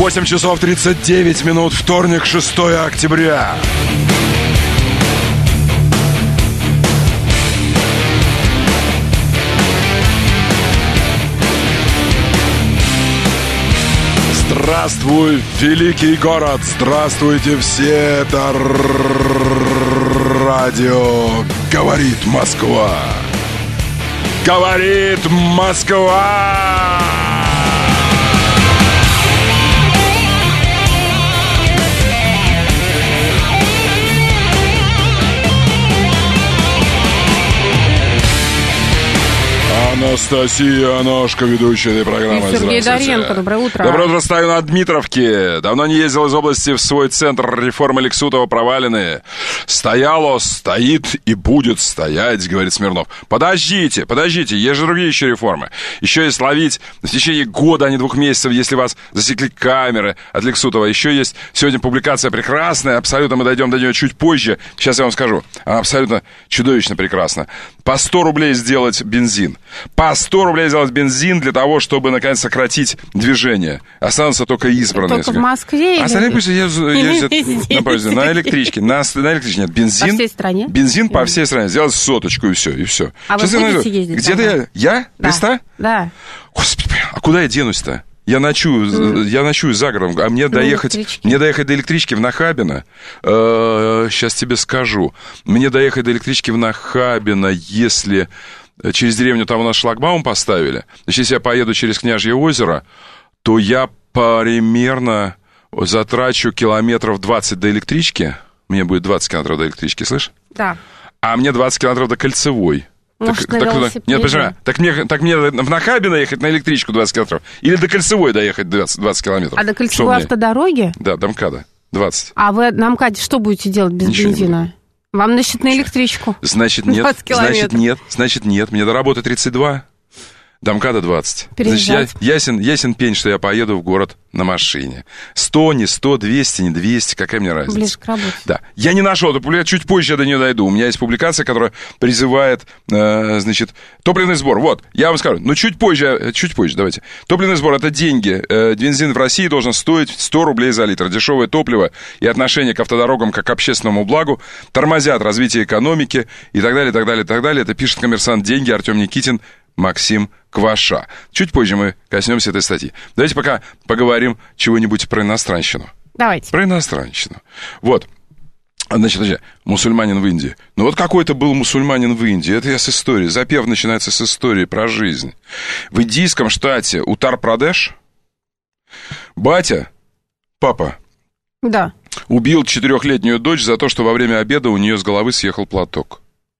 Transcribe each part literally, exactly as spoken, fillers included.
восемь часов тридцать девять минут, вторник, шестое октября. Здравствуй, великий город! Здравствуйте все! Это радио «Говорит Москва». Говорит Москва! Анастасия Аношка, ведущая этой программы. И Сергей Доренко, доброе утро. Доброе утро, стою на Дмитровке. Давно не ездил из области в свой центр. Реформы Лексутова провалены. Стояло, стоит и будет стоять, говорит Смирнов. Подождите, подождите, есть же другие еще реформы. Еще есть ловить в течение года, а не двух месяцев, если вас засекли камеры от Лексутова. Еще есть сегодня публикация прекрасная, абсолютно мы дойдем до нее чуть позже. Сейчас я вам скажу. Она абсолютно чудовищно прекрасна. По сто рублей сделать бензин. По сто рублей сделать бензин для того, чтобы, наконец, сократить движение. Останутся только избранные. Только в Москве? А остальные пусть ездят на, на электричке. На, на электричке нет. Бензин, по всей стране? Бензин по всей стране. Сделать соточку и все, и все. А сейчас вы будете ездить? Где-то я? Я? Да. Листа? Да. Господи, а куда я денусь-то? Я ночую, mm. я ночую за городом, а мне доехать, мне доехать до электрички в Нахабино, э, сейчас тебе скажу, мне доехать до электрички в Нахабино, если через деревню там у нас шлагбаум поставили, значит, если я поеду через Княжье озеро, то я примерно затрачу километров двадцать до электрички, мне будет двадцать километров до электрички, слышь? Да. А мне двадцать километров до Кольцевой. Может, так, так, нет, почему? Так мне, так мне в Нахабино ехать на электричку двадцать километров? Или до Кольцевой доехать двадцать, двадцать километров? А до Кольцевой автодороги? Да, до МКАДа двадцать. А вы на МКАДе что будете делать без Ничего бензина? Вам, значит, на электричку? Значит, нет. Значит, нет. Значит, нет. Мне до работы тридцать два. До МКАДа двадцать. Переезжать. Значит, я, ясен, ясен пень, что я поеду в город на машине. сто, не сто, двести, не двести, какая мне разница? Ближе к работе. Да. Я не нашел эту публикацию, чуть позже я до нее дойду. У меня есть публикация, которая призывает, э, значит, топливный сбор. Вот, я вам скажу, ну чуть позже, чуть позже, давайте. Топливный сбор — это деньги. Э, бензин в России должен стоить сто рублей за литр. Дешевое топливо и отношение к автодорогам как к общественному благу тормозят развитие экономики и так далее, так далее, так далее. Это пишет «Коммерсант. Деньги», Артем Никитин, Максим Кваша. Чуть позже мы коснемся этой статьи. Давайте пока поговорим чего-нибудь про иностранщину. Давайте. Про иностранщину. Вот. Значит, значит, мусульманин в Индии. Ну вот какой-то был мусульманин в Индии. Это я с истории. Запев начинается с истории про жизнь. В индийском штате Утар-Прадеш батя, папа, да, убил четырехлетнюю дочь за то, что во время обеда у нее с головы съехал платок.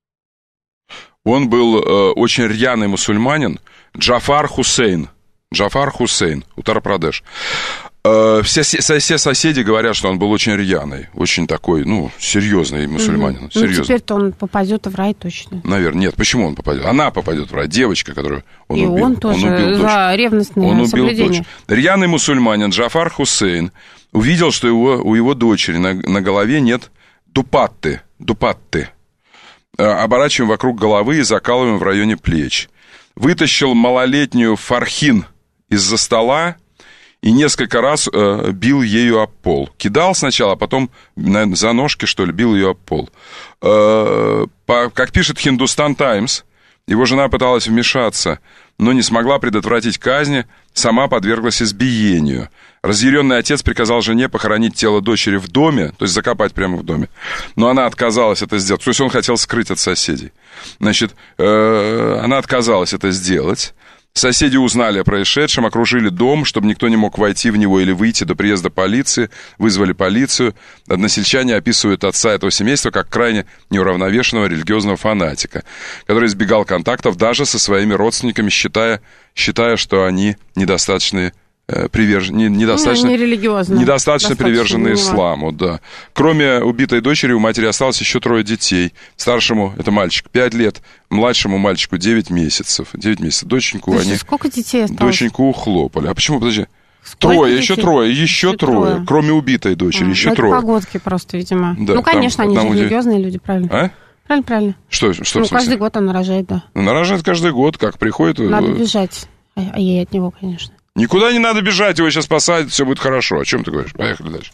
Он был э, очень рьяный мусульманин, Джафар Хусейн. Джафар Хусейн, Утар-Прадеш. Э, все, все соседи говорят, что он был очень рьяный, очень такой, ну, серьезный мусульманин. Mm-hmm. Ну, теперь-то он попадет в рай точно. Наверное, нет. Почему он попадет? Она попадет в рай, девочка, которую он И убил. он тоже он убил за дочь. ревностное Он убил соблюдение. дочь. Рьяный мусульманин Джафар Хусейн увидел, что его, у его дочери на, на голове нет дупатты, дупатты. Оборачиваем вокруг головы и закалываем в районе плеч. Вытащил малолетнюю Фархин из-за стола и несколько раз э, бил ею об пол. Кидал сначала, а потом, наверное, за ножки, что ли, бил ее об пол. Э, по, как пишет Hindustan Times, его жена пыталась вмешаться, но не смогла предотвратить казни, сама подверглась избиению. Разъяренный отец приказал жене похоронить тело дочери в доме, то есть закопать прямо в доме, но она отказалась это сделать, то есть он хотел скрыть от соседей. Значит, э, она отказалась это сделать. Соседи узнали о происшедшем, окружили дом, чтобы никто не мог войти в него или выйти до приезда полиции, вызвали полицию. Односельчане описывают отца этого семейства как крайне неуравновешенного религиозного фанатика, который избегал контактов даже со своими родственниками, считая, считая что они недостаточно э, приверж... не, недостаточно, ну, не недостаточно привержены исламу. Да. Кроме убитой дочери, у матери осталось еще трое детей. Старшему, это мальчик, пять лет, младшему мальчику девять месяцев. девять месяцев. Доченьку Слушай, они... Сколько детей осталось? Доченьку ухлопали. А почему, подожди? Сколько трое, детей? еще трое, еще, еще трое. трое. Кроме убитой дочери, а, еще ну, трое. Это погодки просто, видимо. Да, ну, конечно, там, они там же где... религиозные люди, правильно? А? Правильно, правильно. Что, что ну, в смысле? каждый год она рожает, да. Она рожает каждый год, как приходит... Надо бежать, а ей от него, конечно. Никуда не надо бежать, его сейчас посадят, все будет хорошо. О чем ты говоришь? Поехали дальше.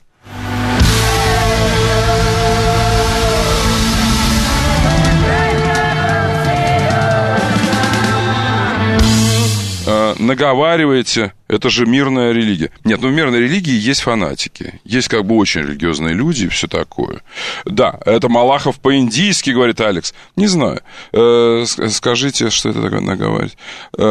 Наговариваете, это же мирная религия. Нет, ну в мирной религии есть фанатики. Есть как бы очень религиозные люди и все такое. Да, это Малахов по-индийски, говорит Алекс. Не знаю. Э, скажите, что это такое наговаривать. Э,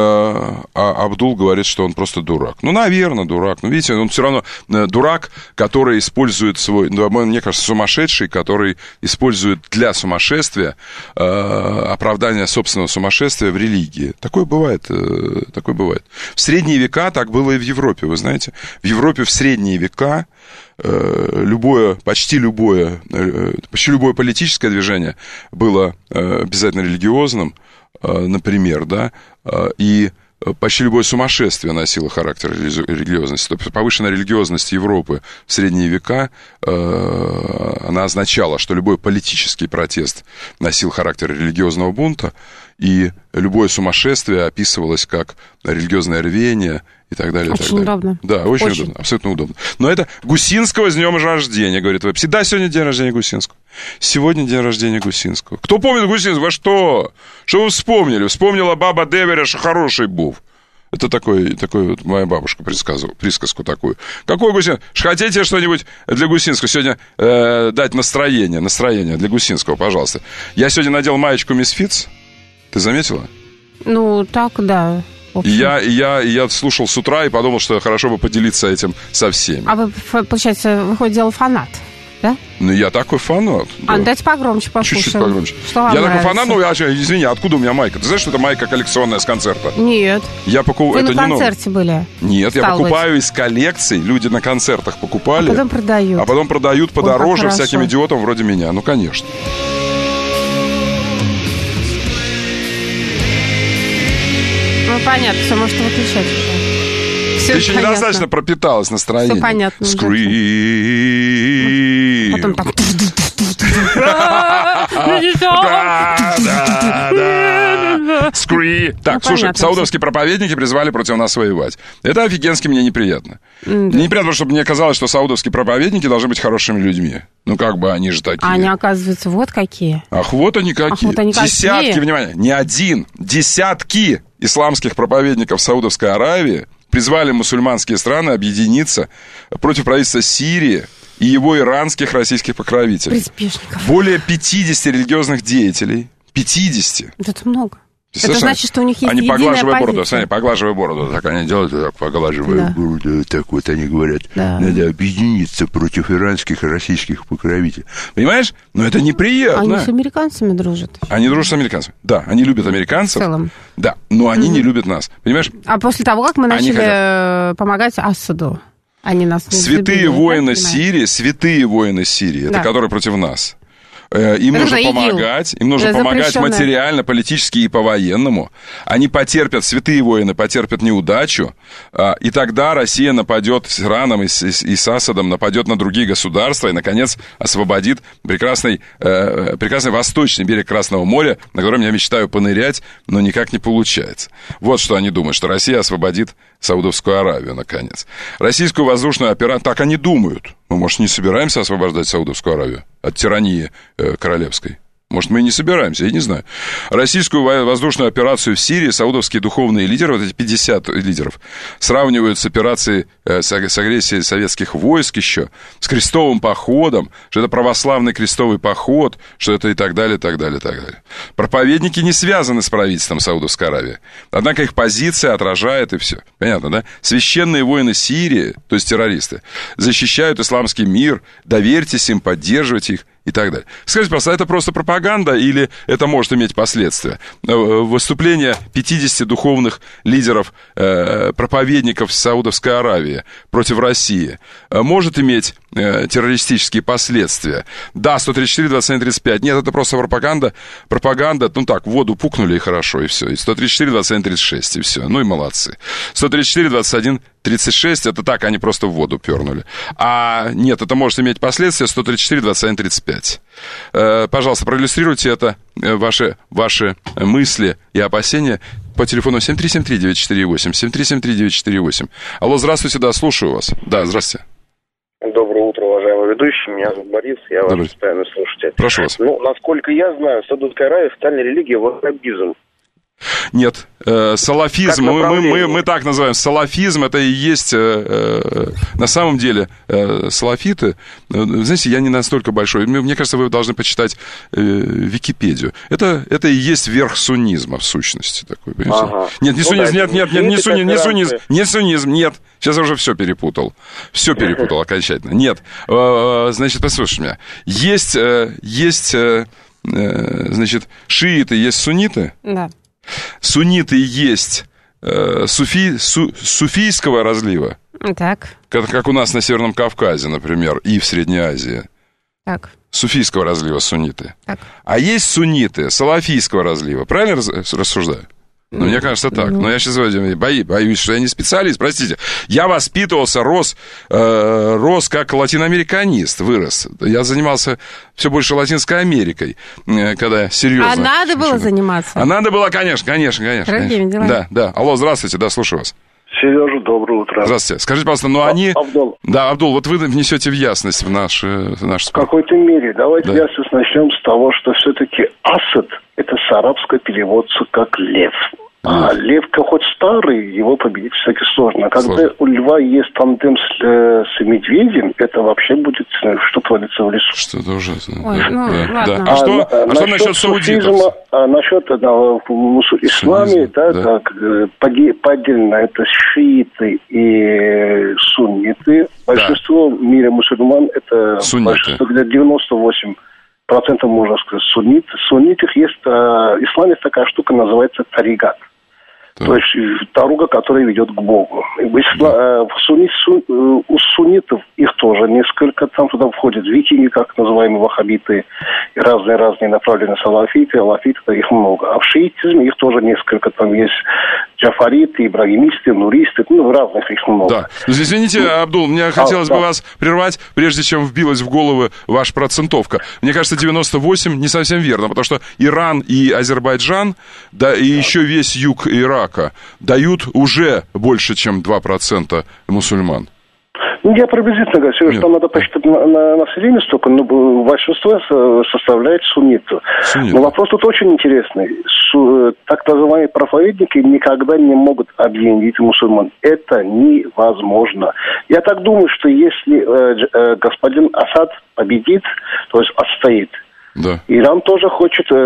а Абдул говорит, что он просто дурак. Ну, наверное, дурак. Но видите, он все равно дурак, который использует свой, мне кажется, сумасшедший, который использует для сумасшествия э, оправдание собственного сумасшествия в религии. Такое бывает. Э, такое бывает. В средние века так было и в Европе, вы знаете. В Европе в средние века э, любое, почти любое, э, почти любое политическое движение было э, обязательно религиозным, э, например, да, э, и почти любое сумасшествие носило характер религиозности. То есть повышенная религиозность Европы в средние века, э, она означала, что любой политический протест носил характер религиозного бунта, и любое сумасшествие описывалось как религиозное рвение и так далее. Очень так далее. удобно. Да, очень, очень удобно, абсолютно удобно. Но это Гусинского с днем рождения, говорит Вебси. Да, сегодня день рождения Гусинского. Сегодня день рождения Гусинского. Кто помнит Гусинского? Вы что? Что вы вспомнили? Вспомнила баба Деверя, что хороший был. Это такой, такой вот моя бабушка предсказывала, присказку такую. Какой Гусинский? Хотите что-нибудь для Гусинского сегодня э, дать настроение, настроение для Гусинского, пожалуйста. Я сегодня надел маечку Misfits. Ты заметила? Ну, так, да. И я, и, я, и я слушал с утра и подумал, что хорошо бы поделиться этим со всеми. А вы, получается, выходит, дело фанат, да? Ну, я такой фанат. А, да. Дайте погромче послушаем. Чуть-чуть погромче. Что вам я нравится? такой фанат, ну, я, извини, откуда у меня майка? Ты знаешь, что это майка коллекционная с концерта? Нет. Я покуп... Вы это на не концерте новый. были? Нет, Стал я покупаю быть. из коллекций. Люди на концертах покупали. А потом продают. А потом продают Ой, подороже как всяким хорошо. идиотам вроде меня. Ну, конечно. Ну, понятно, все, можете выключать уже. Все Ты еще понятно. недостаточно пропиталась настроением. Все понятно. Скрип. Потом так... Скри. Так, Ну, слушай, понятно, саудовские проповедники призвали против нас воевать. Это офигенски мне неприятно. Да. Мне неприятно, чтобы мне казалось, что саудовские проповедники должны быть хорошими людьми. Ну, как бы они же такие. А они, оказывается, вот какие. Ах, вот они какие. Ах, вот они какие. Десятки, внимание, не один, десятки исламских проповедников Саудовской Аравии призвали мусульманские страны объединиться против правительства Сирии и его иранских российских покровителей. Приспешников. Более пятидесяти религиозных деятелей. пятьдесят. Это много. Ты Это слышишь? значит, что у них есть Они единая поглаживая позиция. бороду, смотри, поглаживая бороду, так они делают, так поглаживая Да. бороду, так вот они говорят, Да. надо объединиться против иранских и российских покровителей. Понимаешь? Но это неприятно. Они с американцами дружат. Они дружат с американцами. Да, они любят В американцев. целом. Да, но они не любят нас. Понимаешь? А после того, как мы Они начали хотят. э, помогать Асаду, они нас не Святые взлюбили, воины так понимаю? Сирии, святые воины Сирии, это Да. которые против нас. Э, Им Это нужно же ИГИЛ. помогать, им нужно Это помогать запрещенное. материально, политически и по-военному. Они потерпят, святые воины потерпят неудачу, а, и тогда Россия нападет с Ираном и с, и с- и с Асадом, нападет на другие государства и, наконец, освободит прекрасный, э, прекрасный восточный берег Красного моря, на котором я мечтаю понырять, но никак не получается. Вот что они думают, что Россия освободит Саудовскую Аравию, наконец. Российскую воздушную операцию... Так они думают. Мы, может, не собираемся освобождать Саудовскую Аравию от тирании э, королевской? Может, мы и не собираемся, я не знаю. Российскую во- воздушную операцию в Сирии саудовские духовные лидеры, вот эти пятьдесят лидеров, сравнивают с операцией, э, с, аг- с агрессией советских войск еще, с крестовым походом, что это православный крестовый поход, что это и так далее, и так далее, и так далее. Проповедники не связаны с правительством Саудовской Аравии. Однако их позиция отражает и все. Понятно, да? Священные воины Сирии, то есть террористы, защищают исламский мир, доверьтесь им, поддерживайте их. И так далее. Скажите, просто это просто пропаганда или это может иметь последствия? Выступление пятидесяти духовных лидеров, э, проповедников Саудовской Аравии против России э, может иметь э, террористические последствия? Да, сто тридцать четыре, двадцать один, тридцать пять. Нет, это просто пропаганда. Пропаганда, ну так, в воду пукнули и хорошо, и все. И сто тридцать четыре, двадцать один, тридцать шесть, и все. Ну и молодцы. сто тридцать четыре, двадцать один, тридцать шесть, это так, они просто в воду пернули. А нет, это может иметь последствия. сто тридцать четыре, двадцать один, тридцать пять. Пожалуйста, проиллюстрируйте это, ваши, ваши мысли и опасения по телефону семь три семь три девять четыре восемь, семь три семь три девять четыре восемь. Алло, здравствуйте, да, слушаю вас. Да, здравствуйте. Доброе утро, уважаемый ведущий. Меня зовут Борис, я ваш Добрый. постоянный слушатель. Прошу вас. Ну, насколько я знаю, в Саудовской Аравии официальная религия ваххабизм. Нет, э, салафизм, мы, мы, мы, мы так называем, салафизм, это и есть, э, э, на самом деле, э, салафиты, э, знаете, я не настолько большой, мне, мне кажется, вы должны почитать э, Википедию. Это, это и есть верх суннизма, в сущности, такой, понимаете? Ага. Нет, не ну, суннизм, да, нет, нет, нет, не суннизм, не суннизм, не суннизм, нет, сейчас я уже все перепутал, все перепутал окончательно, нет, э, значит, послушай меня, есть, э, есть, э, э, значит, шииты, есть сунниты, да. Сунниты есть э, суфи, су, суфийского разлива, так. Как, как у нас на Северном Кавказе, например, и в Средней Азии. Так. Суфийского разлива сунниты. Так. А есть сунниты салафийского разлива. Правильно раз, рассуждаю? Ну, мне кажется, так. Но я сейчас боюсь, боюсь, что я не специалист, простите. Я воспитывался, рос, э, рос как латиноамериканист, вырос. Я занимался все больше Латинской Америкой, э, когда серьезно. А надо было заниматься? А надо было, конечно, конечно, конечно. Другими делами. Да, да. Алло, здравствуйте, да, слушаю вас. Сережа, доброе утро. Здравствуйте. Скажите, пожалуйста, но а, они... Абдул. Да, Абдул, вот вы внесете в ясность в наш, в наш спор. В какой-то мере. Давайте да. ясность начнем с того, что все-таки Асад, это с арабского переводится как лев. А лев-ка хоть старый, его победить все-таки сложно. А когда сложно. У льва есть тандем с, э, с медведем, это вообще будет, что творится в лесу. Что-то ужасно. Ой, ну, да. ладно. Да. А, а, что, а, а что насчет саудитов? А насчет да, в исламе, да, да. Так, поддельно это шииты и сунниты. Большинство да. в мире мусульман это сунниты. Большинство, где девяносто восемь процентов можно сказать суннит. В суннитах есть, э, ислам есть такая штука, называется таригат. Да. То есть дорога, которая ведет к Богу. В, исла... да. в сунни... су... У суннитов их тоже несколько. Там туда входят викинги, как называемые ваххабиты, и разные-разные направленные салафиты, алафиты, их много. А в шиитизме их тоже несколько. Там есть джафариты, ибрагимисты, нуристы, ну, разных их много. Да. Извините, Абдул, мне а, хотелось да. бы вас прервать, прежде чем вбилась в голову ваша процентовка. Мне кажется, девяносто восемь не совсем верно, потому что Иран и Азербайджан, да, и да. еще весь юг Ирака дают уже больше, чем два процента мусульман. Ну, я приблизительно говорю, Сереж, там надо посчитать на, на население столько, но большинство составляет сунниты. Суннит. Но вопрос тут очень интересный. Су, так называемые проповедники никогда не могут объединить мусульман. Это невозможно. Я так думаю, что если э, э, господин Асад победит, то есть отстоит, да. Иран тоже хочет э,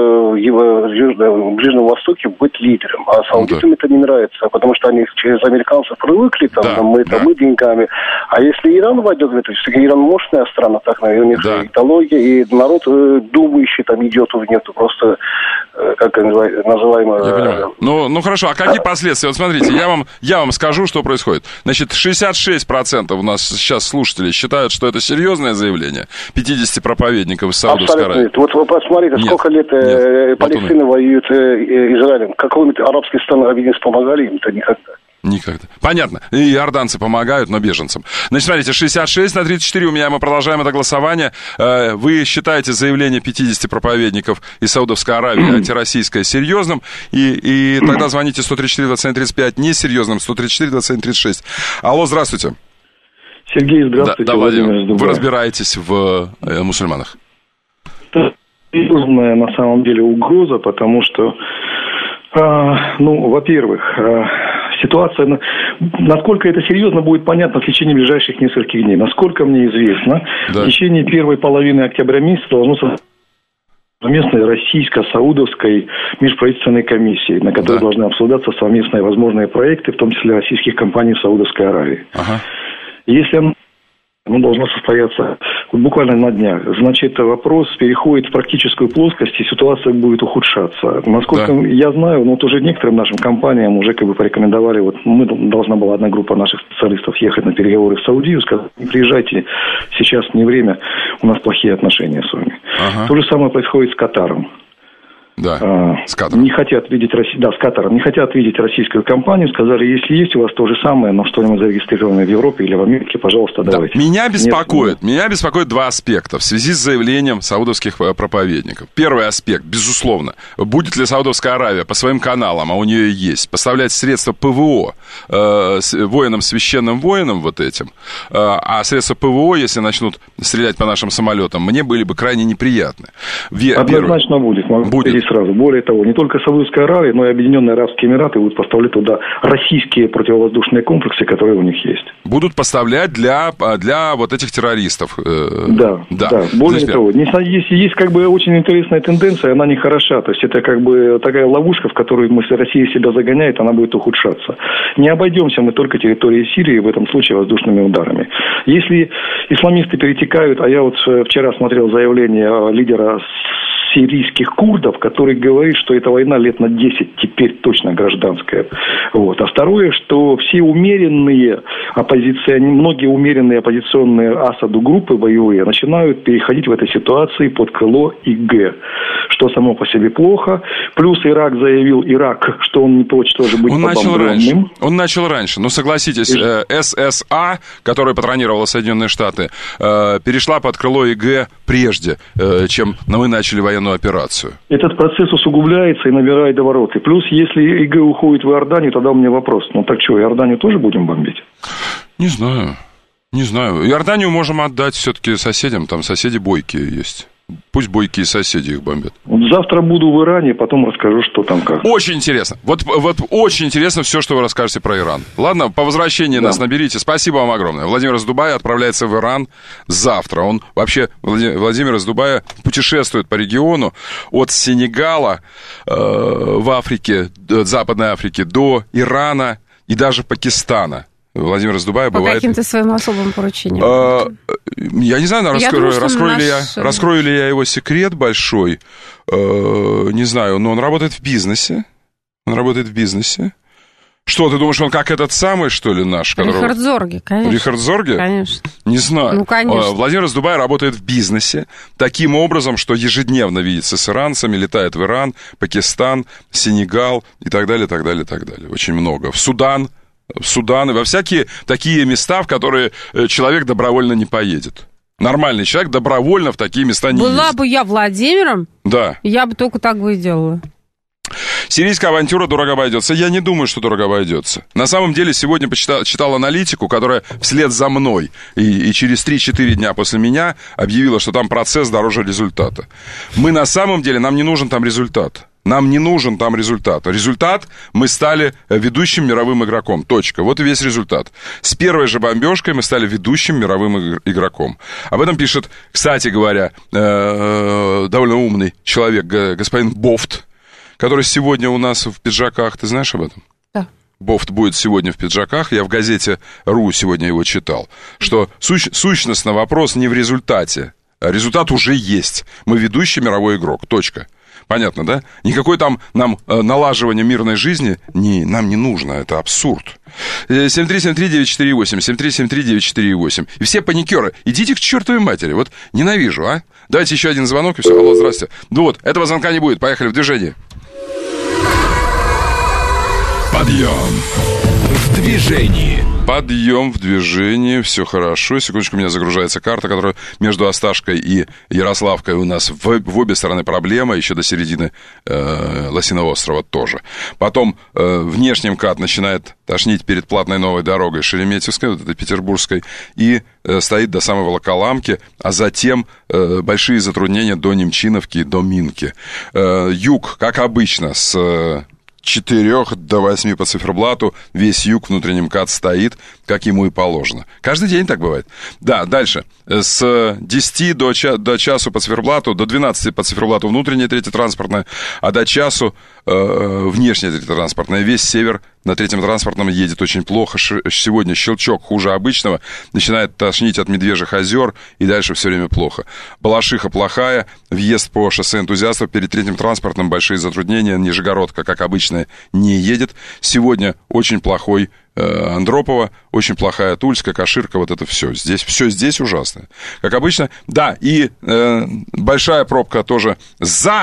его, в Ближнем Востоке быть лидером, а саудитам да. это не нравится, потому что они через американцев привыкли, там, да. мы, да. мы деньгами. А если Иран войдет в это, все-таки Иран мощная страна, так, наверное, у них да. идеология, и народ э, думающий, там, идиотов нету, просто, э, как называемое... Э, ну, ну, хорошо, а какие а... последствия? Вот смотрите, я вам, я вам скажу, что происходит. Значит, шестьдесят шесть процентов у нас сейчас слушателей считают, что это серьезное заявление пятидесяти проповедников из Саудовской Аравии. Вот вы посмотрите, нет, сколько лет нет, Палестина вот воюет э, Израилем. Какой-нибудь арабский стран объединиться помогали им-то никогда. Никогда. Понятно. И иорданцы помогают, но беженцам. Значит, смотрите, шестьдесят шесть на тридцать четыре у меня, мы продолжаем это голосование. Вы считаете заявление пятидесяти проповедников из Саудовской Аравии антироссийское серьезным, и, и тогда звоните сто тридцать четыре двадцать один тридцать пять несерьезным, сто тридцать четыре двадцать один тридцать шесть. Алло, здравствуйте. Сергей, здравствуйте. Да, да, Владимир, вы разбираетесь в э, мусульманах? Это серьезная на самом деле угроза, потому что, э, ну, во-первых, э, ситуация, насколько это серьезно, будет понятно в течение ближайших нескольких дней. Насколько мне известно, да. в течение первой половины октября месяца должно состояться совместной российско-саудовской межправительственной комиссии, на которой да. должны обсуждаться совместные возможные проекты, в том числе российских компаний в Саудовской Аравии. Ага. Если оно ну, должно состояться вот буквально на днях, значит, вопрос переходит в практическую плоскость, и ситуация будет ухудшаться. Насколько да. я знаю, ну, вот уже некоторым нашим компаниям уже как бы порекомендовали, вот мы, должна была одна группа наших специалистов ехать на переговоры в Саудию, сказать, не приезжайте, сейчас не время, у нас плохие отношения с вами. Ага. То же самое происходит с Катаром. Да, а, с Катаром. Не хотят видеть, да, с Катаром, не хотят видеть российскую компанию, сказали, если есть у вас то же самое, но что-нибудь зарегистрированное в Европе или в Америке, пожалуйста, да. давайте. Меня беспокоит, Нет, меня беспокоит два аспекта в связи с заявлением саудовских проповедников. Первый аспект, безусловно, будет ли Саудовская Аравия по своим каналам, а у нее есть, поставлять средства ПВО э, воинам, священным воинам вот этим, э, а средства ПВО, если начнут стрелять по нашим самолетам, мне были бы крайне неприятны. Ве- Однозначно будет, могу будет. сказать сразу. Более того, не только Саудовская Аравия, но и Объединенные Арабские Эмираты будут поставлять туда российские противовоздушные комплексы, которые у них есть. Будут поставлять для, для вот этих террористов. Да, да. да. Более Значит, того, есть, есть как бы очень интересная тенденция, она не хороша. То есть это как бы такая ловушка, в которую мы, Россия себя загоняет, она будет ухудшаться. Не обойдемся мы только территорией Сирии, в этом случае воздушными ударами. Если исламисты перетекают, а я вот вчера смотрел заявление лидера сирийских курдов, который говорит, что эта война лет на десять теперь точно гражданская. Вот. А второе, что все умеренные оппозиционеры, многие умеренные оппозиционные Асаду группы боевые начинают переходить в этой ситуации под крыло ИГ, что само по себе плохо. Плюс Ирак заявил, Ирак, что он не прочь тоже быть он начал раньше. побомбленным. Он начал раньше. Ну, согласитесь, э, ССА, которая патронировала Соединенные Штаты, э, перешла под крыло ИГ прежде, э, чем мы начали военную операцию. Этот процесс усугубляется и набирает обороты. Плюс, если ИГ уходит в Иорданию, тогда у меня вопрос. Ну так что, Иорданию тоже будем бомбить? Не знаю. Не знаю. Иорданию можем отдать все-таки соседям. Там соседи бойкие есть. Пусть бойкие соседи их бомбят. Завтра буду в Иране, потом расскажу, что там как. Очень интересно. Вот, вот очень интересно все, что вы расскажете про Иран. Ладно, по возвращении да. нас наберите. Спасибо вам огромное. Владимир из Дубая отправляется в Иран завтра. Он вообще, Владимир из Дубая, путешествует по региону от Сенегала э, в Африке, Западной Африке, до Ирана и даже Пакистана. Владимир из Дубая по бывает... По каким-то своим особым поручениям. А, я не знаю, я раскрою, думаю, раскрою, наш... ли я, раскрою ли я его секрет большой. А, не знаю, но он работает в бизнесе. Он работает в бизнесе. Что, ты думаешь, он как этот самый, что ли, наш? Которого... Рихард Зорге, конечно. Рихард Зорге? Конечно. Не знаю. Ну, конечно. Владимир из Дубая работает в бизнесе таким образом, что ежедневно видится с иранцами, летает в Иран, Пакистан, Сенегал и так далее, так далее, так далее. Очень много. В Судан. В Судан и во всякие такие места, в которые человек добровольно не поедет. Нормальный человек добровольно в такие места не Была ездит. Была бы я Владимиром, да. я бы только так бы и делала. Сирийская авантюра дорого обойдется. Я не думаю, что дорого обойдется. На самом деле, сегодня почитал, читал аналитику, которая вслед за мной и, и через три-четыре дня после меня объявила, что там процесс дороже результата. Мы на самом деле, нам не нужен там результат. Нам не нужен там результат. Результат, мы стали ведущим мировым игроком. Точка. Вот и весь результат. С первой же бомбежкой мы стали ведущим мировым игроком. Об этом пишет, кстати говоря, довольно умный человек, господин Бофт, который сегодня у нас в пиджаках. Ты знаешь об этом? Да. Бофт будет сегодня в пиджаках. Я в газете «Ру» сегодня его читал. Что суч- сущностно вопрос не в результате. А результат уже есть. Мы ведущий мировой игрок. Точка. Понятно, да? Никакое там нам э, налаживание мирной жизни не, нам не нужно, это абсурд. семь три семь три девять четыре восемь, семь три семь три девять четыре восемь. И все паникеры, идите к чертовой матери, вот ненавижу, а? Давайте еще один звонок и все. Алло, здрасте. Ну вот, этого звонка не будет, поехали в движение. Подъем в движении. Подъем в движении, все хорошо. Секундочку, у меня загружается карта, которая между Осташкой и Ярославкой у нас в, в обе стороны проблема, еще до середины э, Лосиного острова тоже. Потом э, внешний МКАД начинает тошнить перед платной новой дорогой Шереметьевской, вот этой петербургской, и э, стоит до самой Волоколамки, а затем э, большие затруднения до Немчиновки и до Минки. Э, юг, как обычно, с... Э, четырех до восьми по циферблату, весь юг внутренний МКАД стоит, как ему и положено. Каждый день так бывает. Да, дальше. С десяти до, ча- до часу по циферблату, до двенадцати по циферблату внутренняя третья транспортная, а до часу э, внешняя третья транспортная. Весь север на третьем транспортном едет очень плохо. Ш- сегодня щелчок хуже обычного. Начинает тошнить от Медвежьих озер, и дальше все время плохо. Балашиха плохая. Въезд по шоссе Энтузиастов перед третьим транспортным. Большие затруднения. Нижегородка, как обычно, не едет. Сегодня очень плохой э, Андропова, очень плохая Тульская, Каширка, вот это все. Здесь, все здесь ужасно. Как обычно. Да, и э, большая пробка тоже за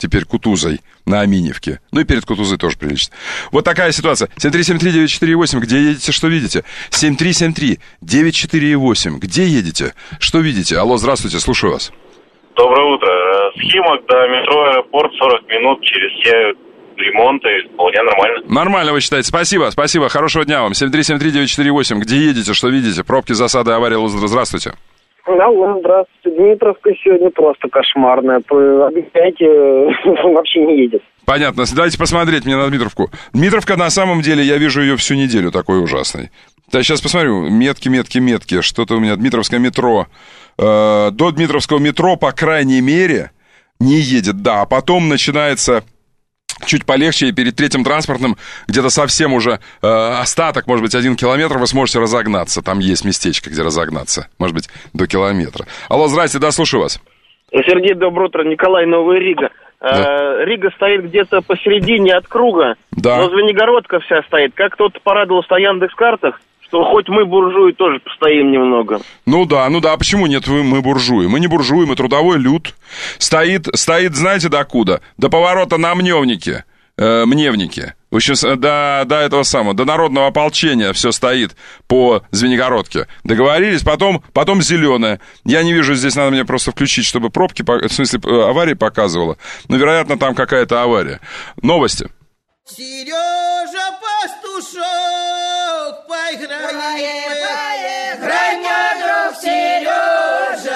теперь Кутузой на Аминевке. Ну и перед Кутузой тоже прилично. Вот такая ситуация. семь три семь три девять четыре восемь. Где едете, что видите? семь три семь три девять четыре восемь. Где едете? Что видите? Алло, здравствуйте, слушаю вас. Доброе утро. С Химок до метро Аэропорт сорок минут, через все ремонты, вполне нормально. Нормально вы считаете. Спасибо, спасибо. Хорошего дня вам. семь три семь три девять четыре восемь. Где едете, что видите? Пробки, засады, аварии. Здравствуйте. Алло, здравствуйте. Дмитровка сегодня просто кошмарная. Объясняйте, вообще не едет. Понятно. Давайте посмотреть мне на Дмитровку. Дмитровка, на самом деле, я вижу ее всю неделю такой ужасной. Да, сейчас посмотрю. Метки, метки, метки. Что-то у меня Дмитровское метро. Э, до Дмитровского метро, по крайней мере, не едет. Да, а потом начинается... Чуть полегче, и перед третьим транспортным где-то совсем уже э, остаток, может быть, один километр, вы сможете разогнаться. Там есть местечко, где разогнаться. Может быть, до километра. Алло, здрасте, да, слушаю вас. Сергей, доброе утро. Николай, Новая Рига. Да. Э, Рига стоит где-то посередине от круга, да. Но Звенигородка вся стоит. Как кто-то порадовался на Яндекс.Картах, что хоть мы, буржуи, тоже постоим немного. Ну да, ну да, а почему нет, мы, мы буржуи? Мы не буржуи, мы трудовой люд. Стоит, стоит, знаете, докуда? До поворота на Мневнике, э, Мневнике. В общем, до, до этого самого, до народного ополчения все стоит по Звенигородке. Договорились, потом, потом зеленое. Я не вижу, здесь надо мне просто включить, чтобы пробки, в смысле, аварии показывало. Но, вероятно, там какая-то авария. Новости. Сережа Пастушок, поиграй, поиграй, мой друг Сережа,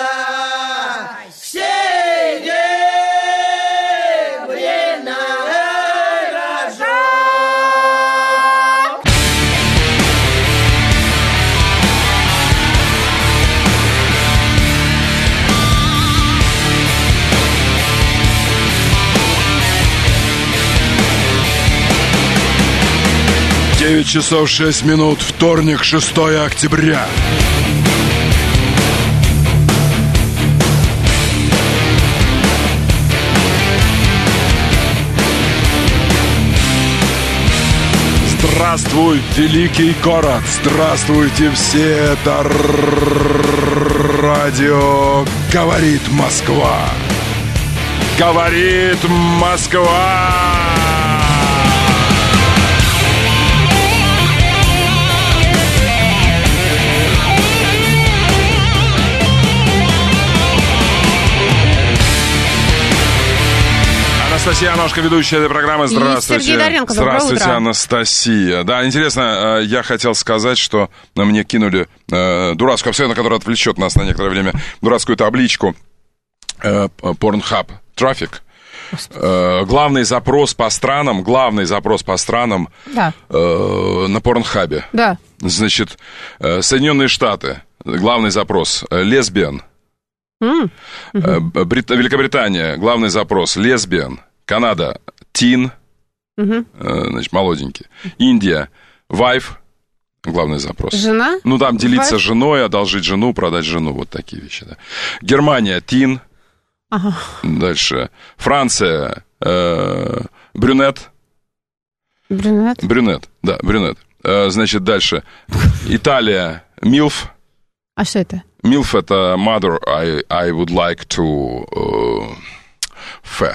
серебряный рожок. девять часов шесть минут, вторник, шестое октября. Здравствуй, великий город! Здравствуйте все! Это радио «Говорит Москва». Говорит Москва! Анастасия Аношка, ведущая этой программы. Здравствуйте. И Сергей Доренко, доброе Здравствуйте, утро. Анастасия. Да, интересно, я хотел сказать, что мне кинули э, дурацкую, абсолютно, которая отвлечет нас на некоторое время, дурацкую табличку э, Pornhub Traffic. Э, главный запрос по странам, главный запрос по странам Да. э, на Порнхабе. Да. Значит, э, Соединенные Штаты, главный запрос, лесбиян. Mm. Mm-hmm. Брит... Великобритания, главный запрос, лесбиян. Канада, тин, Mm-hmm. э, значит, молоденький. Индия, вайф, главный запрос. Жена? Ну, там делиться Wife? женой, одолжить жену, продать жену, вот такие вещи, да. Германия, тин. Ага. Дальше. Франция, э, брюнет. Брюнет? Брюнет, да, брюнет. Э, значит, дальше. Италия, милф. А что это? Милф — это mother I, I would like to... Uh, fe.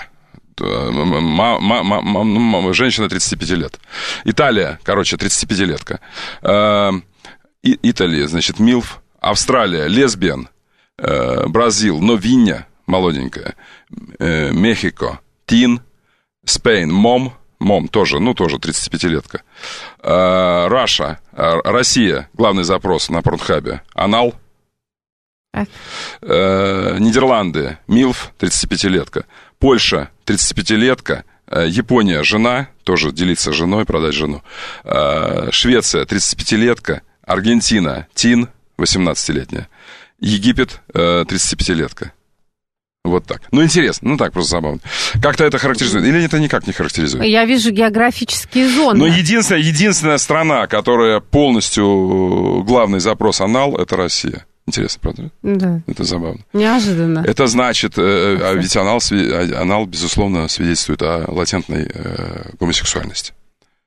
Ма, ма, ма, ма, женщина тридцати пяти лет. Италия, короче, тридцатипятилетка. Э, Италия, значит, милф. Австралия, лесбиян. Э, Бразил, новинья, молоденькая. Э, Мехико, тин. Спейн, мом. Мом тоже, ну, тоже тридцатипятилетка. Э, Раша, Россия, главный запрос на Порнхабе. Анал. Э, Нидерланды, милф, тридцатипятилетка. Польша, тридцатипятилетка. Э, Япония, жена, тоже делиться женой, продать жену. Э, Швеция, тридцатипятилетка. Аргентина, тин, восемнадцатилетняя. Египет, э, тридцатипятилетка. Вот так. Ну, интересно, ну так, просто забавно. Как-то это характеризует? Или это никак не характеризует? Я вижу географические зоны. Но единственная, единственная страна, которая полностью главный запрос анал, это Россия. Интересно, правда? Да. Это забавно. Неожиданно. Это значит, э, ведь анал, анал, безусловно, свидетельствует о латентной э, гомосексуальности.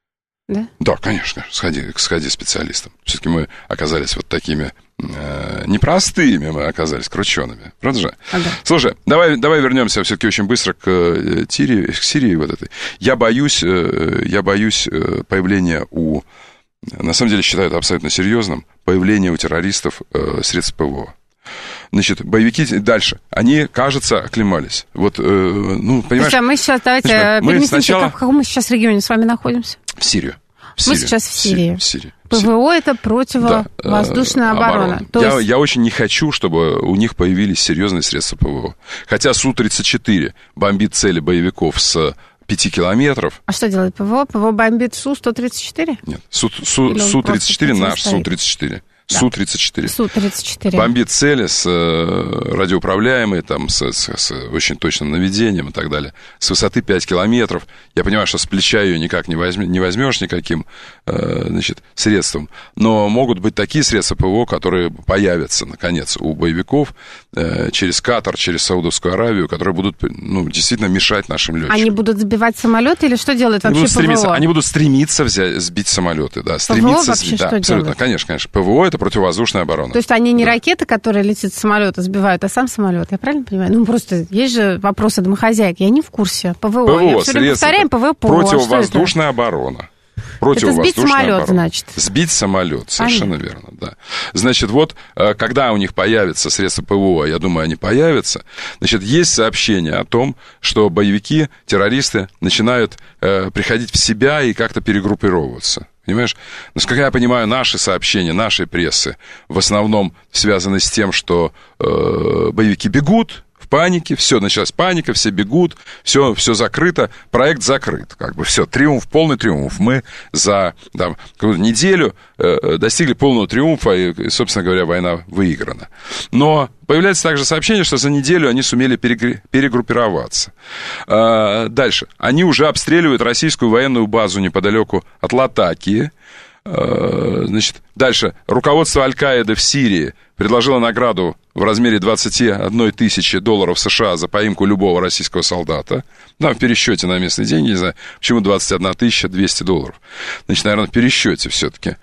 Да? Да, конечно, сходи, сходи специалистам. Все-таки мы оказались вот такими э, непростыми, мы оказались кручеными. Правда же? Ага. Слушай, давай, давай вернемся все-таки очень быстро к, э, Тире, к Сирии вот этой. Я боюсь, э, я боюсь э, появления у... На самом деле считаю это абсолютно серьезным, появления у террористов э, средств ПВО. Значит, боевики дальше, они, кажется, оклемались. Вот, э, ну, понимаешь... Слушай, мы сейчас, давайте, значит, мы переместимся, сначала... в каком мы сейчас регионе с вами находимся? В Сирию. В мы Сирию. сейчас в Сирии. В Сирии. ПВО — это противовоздушная да, оборона. оборона. То я, есть... я очень не хочу, чтобы у них появились серьезные средства ПВО. Хотя Су тридцать четыре бомбит цели боевиков с пяти километров. А что делает ПВО? ПВО бомбит Су сто тридцать четыре? Нет, Су тридцать четыре наш, Су тридцать четыре. Да. Су тридцать четыре. Су тридцать четыре. Бомбит цели с э, радиоуправляемой, там, с, с, с очень точным наведением и так далее. С высоты пять километров. Я понимаю, что с плеча ее никак не, возьм, не возьмешь никаким э, значит, средством. Но могут быть такие средства ПВО, которые появятся, наконец, у боевиков э, через Катар, через Саудовскую Аравию, которые будут ну, действительно мешать нашим летчикам. Они будут сбивать самолеты или что делают они вообще будут стремиться, ПВО? Они будут стремиться взять, сбить самолеты. Да, стремиться ПВО вообще сбить, что да, абсолютно, делают? конечно, конечно. ПВО — это противовоздушная оборона. То есть они не да. ракеты, которые летят с самолета, сбивают, а сам самолет. Я правильно понимаю? Ну, просто есть же вопросы домохозяйки. Я не в курсе. ПВО. ПВО, Я все время повторяем ПВО. Противовоздушная оборона. Противовоздушная это сбить самолет, оборона. значит. Сбить самолет, совершенно Понятно. верно, да. Значит, вот, когда у них появятся средства ПВО, я думаю, они появятся, значит, есть сообщение о том, что боевики, террористы начинают э, приходить в себя и как-то перегруппировываться. Понимаешь? Насколько я понимаю, наши сообщения, нашей прессы в основном связаны с тем, что э, боевики бегут, в панике, все, началась паника, все бегут, все, все закрыто, проект закрыт, как бы все, триумф, полный триумф. Мы за там, какую-то неделю э, достигли полного триумфа, и, собственно говоря, война выиграна. Но появляется также сообщение, что за неделю они сумели перегр... перегруппироваться. А, дальше. Они уже обстреливают российскую военную базу неподалеку от Латакии. Значит, дальше. Руководство Аль-Каиды в Сирии предложило награду в размере двадцать одна тысяча долларов США за поимку любого российского солдата. Да, в пересчете на местные деньги, не знаю, почему двадцать одна тысяча двести долларов. Значит, наверное, в пересчете все-таки.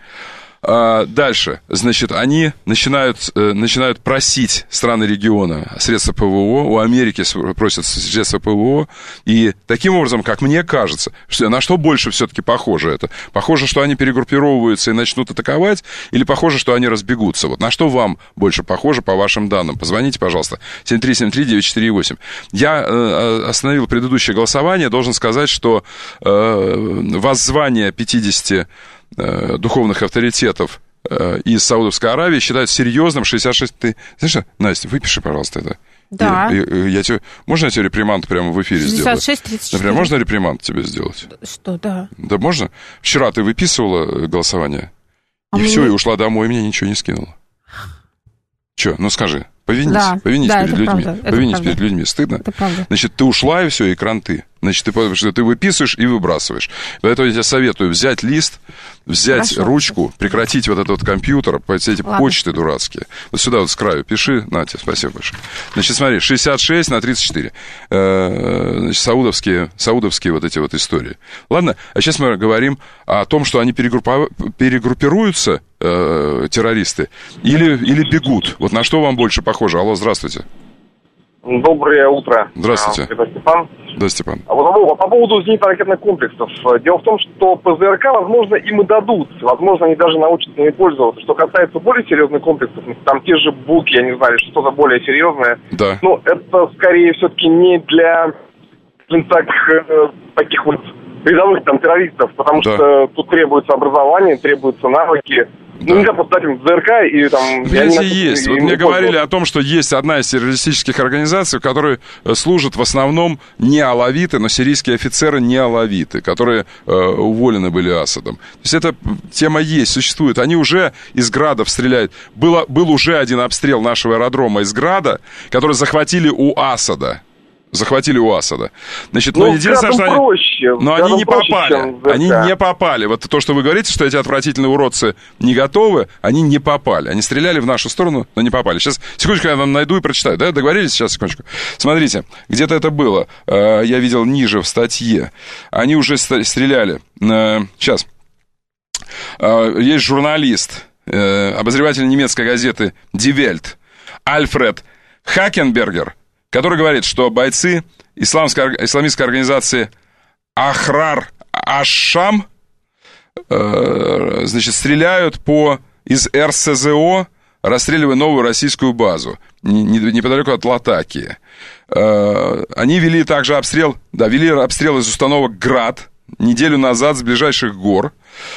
А дальше, значит, они начинают, э, начинают просить страны региона средства ПВО, у Америки просят средства ПВО, и таким образом, как мне кажется, что, на что больше все-таки похоже это? Похоже, что они перегруппируются и начнут атаковать, или похоже, что они разбегутся? Вот на что вам больше похоже по вашим данным? Позвоните, пожалуйста, семь три семь три девять четыре восемь. Я э, остановил предыдущее голосование, должен сказать, что э, воззвание пятидесяти духовных авторитетов из Саудовской Аравии считают серьезным. Шестьдесят шесть... Ты знаешь что, Настя, выпиши, пожалуйста, это. Да. Я, я, я тебе... Можно я тебе реприманд прямо в эфире сделаю? шестьдесят шесть тридцать четыре. Например, можно реприманд тебе сделать? Что, да. Да можно? Вчера ты выписывала голосование, а и мне... все, и ушла домой, и мне ничего не скинула. Че, ну скажи. Повинись, да, повинись да, перед людьми. Правда, повинись правда. перед людьми. Стыдно? Это правда. Значит, ты ушла, и все, экран ты. Значит, ты, что ты выписываешь и выбрасываешь. Поэтому я тебе советую взять лист, взять Хорошо. ручку, прекратить вот этот вот компьютер, все эти Ладно. почты дурацкие. Вот сюда вот с краю пиши. На тебе, спасибо большое. Значит, смотри, шестьдесят шесть на тридцать четыре. Значит, саудовские, саудовские вот эти вот истории. Ладно, а сейчас мы говорим о том, что они перегруппа... перегруппируются, э, террористы, или, или бегут. Вот на что вам больше похоже? Алло, здравствуйте. Доброе утро. Здравствуйте. Это Степан. Да, Степан. А вот по поводу зенитно-ракетных комплексов. Дело в том, что ПЗРК, возможно, им и дадут. Возможно, они даже научатся ими пользоваться. Что касается более серьезных комплексов, там те же Буки, я не знаю, что-то более серьезное. Да. Но это, скорее, все-таки не для, так, таких вот рядовых там террористов. Потому да. что тут требуется образование, требуются навыки. Ну, нельзя просто дать им ЗРК и там... Видите, есть. Вот мне говорили о том, что есть одна из террористических организаций, в которой служат в основном не алавиты, но сирийские офицеры не алавиты, которые э, уволены были Асадом. То есть эта тема есть, существует. Они уже из градов стреляют. Было, был уже один обстрел нашего аэродрома из града, который захватили у Асада. Захватили у Асада. Значит, ну, единственное, что они... проще, но они не проще, попали. Они не попали. Вот то, что вы говорите, что эти отвратительные уродцы не готовы, они не попали. Они стреляли в нашу сторону, но не попали. Сейчас, секундочку, я вам найду и прочитаю. Да, договорились? Сейчас, секундочку. Смотрите, где-то это было. Я видел ниже в статье. Они уже стреляли. Сейчас. Есть журналист, обозреватель немецкой газеты Die Welt Альфред Хакенбергер, который говорит, что бойцы исламской, исламистской организации Ахрар Аш-Шам, значит, стреляют по из эр эс зэ о, расстреливая новую российскую базу неподалеку от Латакии. Они вели также обстрел, да, вели обстрел из установок «Град» неделю назад с ближайших гор.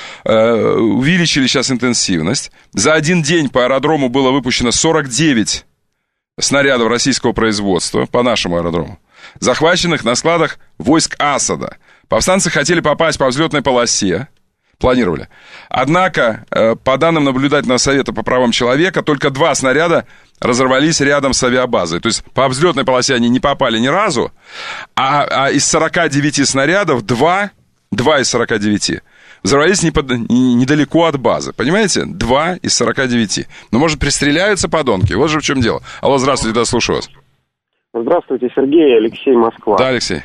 Увеличили сейчас интенсивность. За один день по аэродрому было выпущено сорок девять снарядов российского производства, по нашему аэродрому, захваченных на складах войск Асада. Повстанцы хотели попасть по взлетной полосе, планировали. Однако, по данным наблюдательного совета по правам человека, только два снаряда разорвались рядом с авиабазой. То есть по взлетной полосе они не попали ни разу, а, а из сорока девяти снарядов два, два из сорока девяти взорвались не под, не, недалеко от базы. Понимаете? Два из сорока девяти. Ну, может, пристреляются подонки? Вот же в чем дело. Алло, здравствуйте, да, слушаю вас. Здравствуйте, Сергей, Алексей, Москва. Да, Алексей.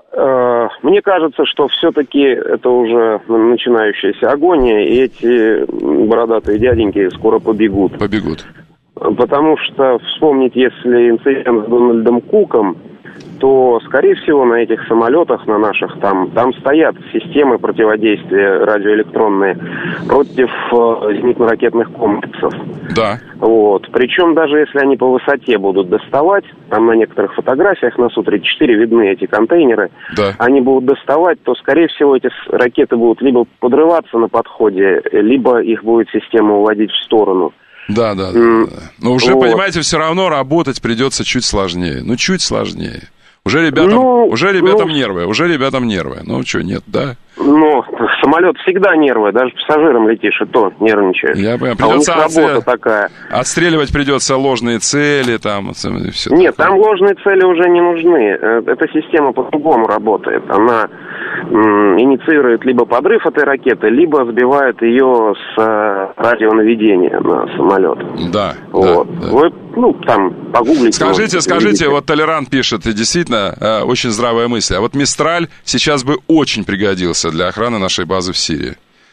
Мне кажется, что все-таки это уже начинающаяся агония, и эти бородатые дяденьки скоро побегут. Побегут. Потому что вспомнить, если инцидент с Дональдом Куком, то, скорее всего, на этих самолетах, на наших, там, там стоят системы противодействия радиоэлектронные против э, зенитно-ракетных комплексов. Да. Вот. Причем даже если они по высоте будут доставать, там на некоторых фотографиях на Су тридцать четыре видны эти контейнеры, да. Они будут доставать, то, скорее всего, эти ракеты будут либо подрываться на подходе, либо их будет система уводить в сторону. Да, да, да. Mm. да. Но уже, вот. Понимаете, все равно работать придется чуть сложнее. Ну, чуть сложнее. Уже ребятам, ну, уже ребятам ну, нервы, уже ребятам нервы. Ну, что, нет, да? Ну, самолет всегда нервы, даже пассажиром летишь, и то нервничаешь. Я понимаю, а придется у них отстрел... работа такая. Отстреливать придется ложные цели, там, и все. Нет, такое. Там ложные цели уже не нужны. Эта система по-другому работает. Она м, инициирует либо подрыв этой ракеты, либо сбивает ее с э, радионаведения на самолет. Да, вот. да, да. Вы, ну, там, погуглите. Скажите, вот, скажите, видите. вот Толерант пишет, и действительно, э, очень здравая мысль. А вот Мистраль сейчас бы очень пригодился для охраны нашей базы в Сирии.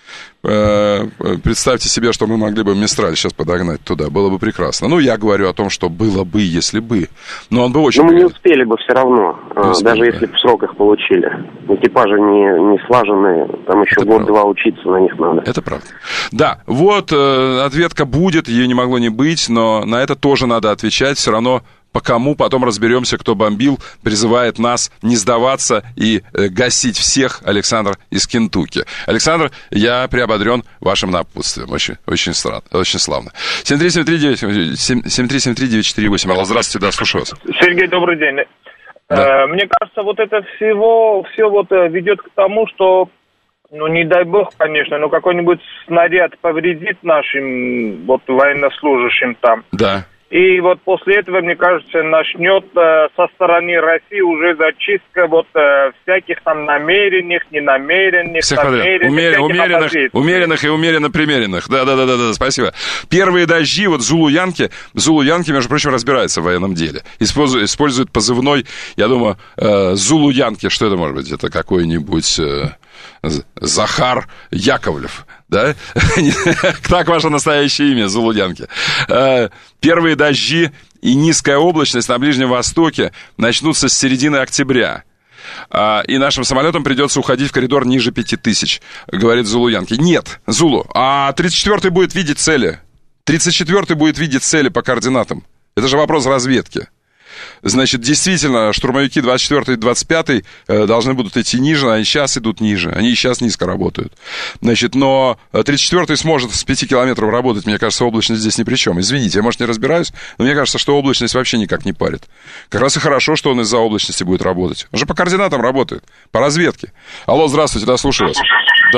Представьте себе, что мы могли бы Мистраль сейчас подогнать туда. Было бы прекрасно. Ну, я говорю о том, что было бы, если бы. Но он бы очень... Но мы не успели бы все равно, успели, даже да. если бы срок их получили. Экипажи не, не слаженные, там еще год-два учиться на них надо. Это правда. Да, вот э, ответка будет, ее не могло не быть, но на это тоже надо отвечать. Все равно по кому, потом разберемся, кто бомбил, призывает нас не сдаваться и э, гасить всех. Александр из Кентукки. Александр, я приободрен вашим напутствием. Очень, очень, странно, очень славно. семь три семь три девять четыре восемь. Алло, здравствуйте, да, слушаю вас. Сергей, добрый день. Да. Мне кажется, вот это всего, все вот ведет к тому, что, ну, не дай бог, конечно, но какой-нибудь снаряд повредит нашим вот военнослужащим там. Да. И вот после этого, мне кажется, начнет э, со стороны России уже зачистка вот э, всяких там намеренных, ненамеренных, всех намеренных, Умер... умеренных, умеренных и умеренно примеренных. Да-да-да, спасибо. Первые дожди, вот Зулу-Янки, Зулу-Янки, между прочим, разбираются в военном деле. Используют, используют позывной, я думаю, э, Зулу-Янки, что это может быть? Это какой-нибудь... Э... Захар Яковлев, да? Так ваше настоящее имя, Зулудянки. Первые дожди и низкая облачность на Ближнем Востоке начнутся с середины октября. И нашим самолетам придется уходить в коридор ниже пяти тысяч, говорит Зулуянки. Нет, Зулу, а тридцать четвёртый будет видеть цели. тридцать четвёртый будет видеть цели по координатам. Это же вопрос разведки. Значит, действительно, штурмовики двадцать четвёртый и двадцать пятый э, должны будут идти ниже, они сейчас идут ниже, они сейчас низко работают. Значит, но тридцать четвёртый сможет с пяти километров работать, мне кажется, облачность здесь ни при чем. Извините, я, может, не разбираюсь, но мне кажется, что облачность вообще никак не парит. Как раз и хорошо, что он из-за облачности будет работать. Он же по координатам работает, по разведке. Алло, здравствуйте, да, слушаю вас. Да.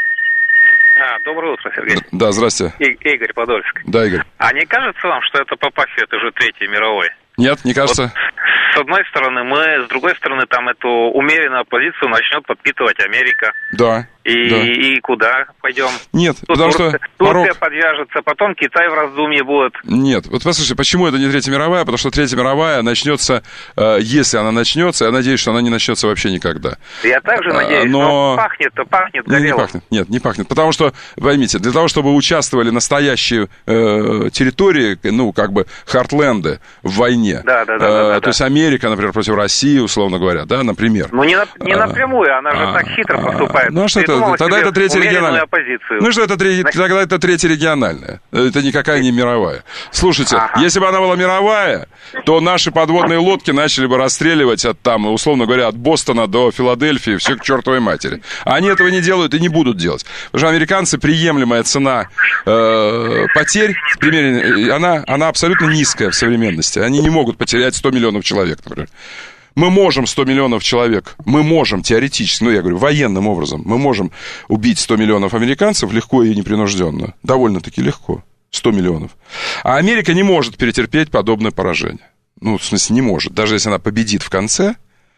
А, доброе утро, Сергей. Да, здрасте. И, Игорь Подольск. Да, Игорь. А не кажется вам, что это попахивает уже Третьей мировой? Нет, не кажется. Вот, с одной стороны мы, с другой стороны там эту умеренную оппозицию начнет подпитывать Америка. Да. И, да. и куда пойдем? Нет, Тут потому Турция, что... Турция порог... подвяжется, потом Китай в раздумье будет. Нет, вот послушайте, почему это не Третья мировая? Потому что Третья мировая начнется, э, если она начнется, я надеюсь, что она не начнется вообще никогда. Я также надеюсь, но, но пахнет-то, пахнет горелым. Не, не пахнет, нет, не пахнет. Потому что, поймите, для того, чтобы участвовали настоящие э, территории, ну, как бы, хартленды в войне, да, да, да, э, да, да, то да. есть Америка, например, против России, условно говоря, да, например. Ну, не, на, не а, напрямую, она же а, так хитро а, поступает. Ну, а что это? Тогда это третья региональная. Ну, что это, третья, тогда это третья региональная. Это никакая не мировая. Слушайте, ага. если бы она была мировая, то наши подводные лодки начали бы расстреливать от там, условно говоря, от Бостона до Филадельфии, все к чертовой матери. А они этого не делают и не будут делать. Потому что американцы, приемлемая цена э, потерь, в примере, она, она абсолютно низкая в современности. Они не могут потерять сто миллионов человек, например. Мы можем сто миллионов человек, мы можем теоретически, ну, я говорю, военным образом, мы можем убить сто миллионов американцев легко и непринужденно. Довольно-таки легко. сто миллионов. А Америка не может перетерпеть подобное поражение. Ну, в смысле, не может. Даже если она победит в конце,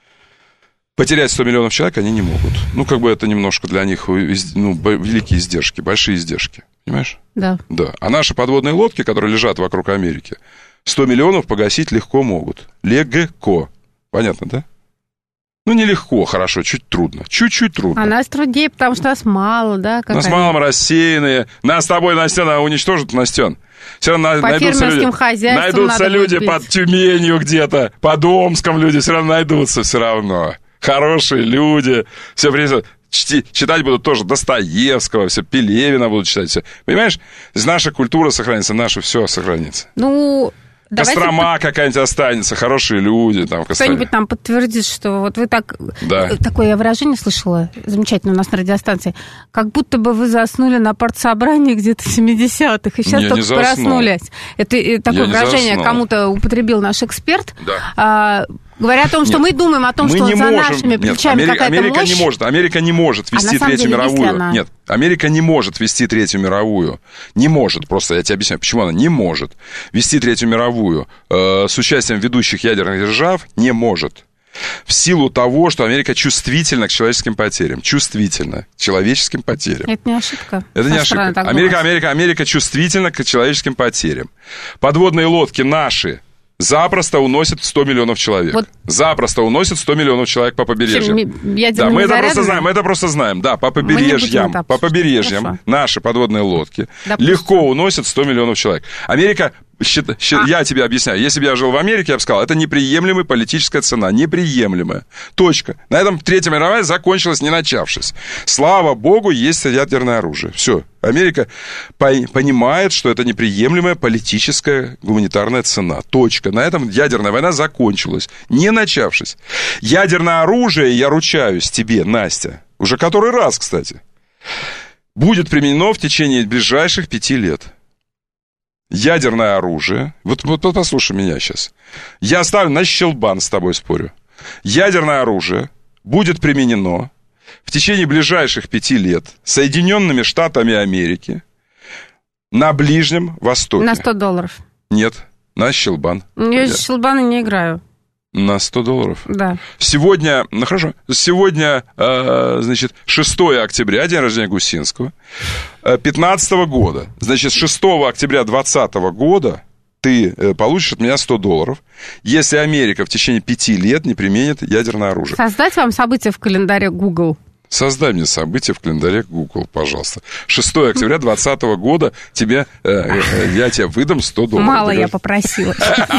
потерять сто миллионов человек они не могут. Ну, как бы это немножко для них, ну, великие издержки, большие издержки. Понимаешь? Да. Да. А наши подводные лодки, которые лежат вокруг Америки, сто миллионов погасить легко могут. Легко. Понятно, да? Ну, нелегко, хорошо, чуть трудно. Чуть-чуть трудно. А нас труднее, потому что нас мало, да? Нас они... мало, мы рассеянные. Нас с тобой, Настена, уничтожат, Настен. Все равно по найдутся люди, найдутся люди под Тюменью где-то, под Омском люди, все равно найдутся все равно. Хорошие люди, все принесут. Читать будут тоже Достоевского, все, Пелевина будут читать, все. Понимаешь? Наша культура сохранится, наше все сохранится. Ну... Кострома Давайте... какая-нибудь останется, хорошие люди. Там, кто-нибудь нам подтвердит, что вот вы так... Да. Такое я выражение слышала, замечательно у нас на радиостанции, как будто бы вы заснули на партсобрании где-то в семидесятых, и сейчас я только проснулись. Это такое я выражение кому-то употребил наш эксперт. Да. А, говоря о том, что Нет, мы думаем о том, что за можем... нашими плечами Нет, Америка, какая-то Америка мощь. не может, Америка не может вести а Третью деле, мировую. Она... Нет, Америка не может вести Третью мировую. Не может, просто я тебе объясняю, почему она не может вести Третью мировую э, с участием ведущих ядерных держав, не может. В силу того, что Америка чувствительна к человеческим потерям. Чувствительна к человеческим потерям. Это не ошибка. Это не ошибка. Америка, Америка, Америка чувствительна к человеческим потерям. Подводные лодки наши запросто уносят сто миллионов человек. Вот. Запросто уносят сто миллионов человек по побережьям. Да, мы это просто знаем, мы это просто знаем. Да, по побережьям, по побережьям Хорошо. Наши подводные лодки Допустим. Легко уносят сто миллионов человек. Америка, счит, счит, а. я тебе объясняю, если бы я жил в Америке, я бы сказал, это неприемлемая политическая цена, неприемлемая. Точка. На этом Третья мировая закончилась, не начавшись. Слава богу, есть ядерное оружие. Все. Америка понимает, что это неприемлемая политическая гуманитарная цена. Точка. На этом ядерная война закончилась, не начавшись. Ядерное оружие, я ручаюсь тебе, Настя, уже который раз, кстати, будет применено в течение ближайших пяти лет. Ядерное оружие, вот, вот послушай меня сейчас, я ставлю на щелбан, с тобой спорю. Ядерное оружие будет применено в течение ближайших пяти лет Соединенными Штатами Америки на Ближнем Востоке. На сто долларов. Нет, на щелбан. Я в щелбаны не играю. На сто долларов? Да. Сегодня, ну хорошо, сегодня, э, значит, шестое октября, день рождения Гусинского, пятнадцатого года. Значит, шестого октября двадцатого года ты получишь от меня сто долларов, если Америка в течение пяти лет не применит ядерное оружие. Создать вам события в календаре Google. Создай мне события в календаре Google, пожалуйста. шестое октября двадцатого года тебе, э, э, я тебе выдам сто долларов. Мало я попросила.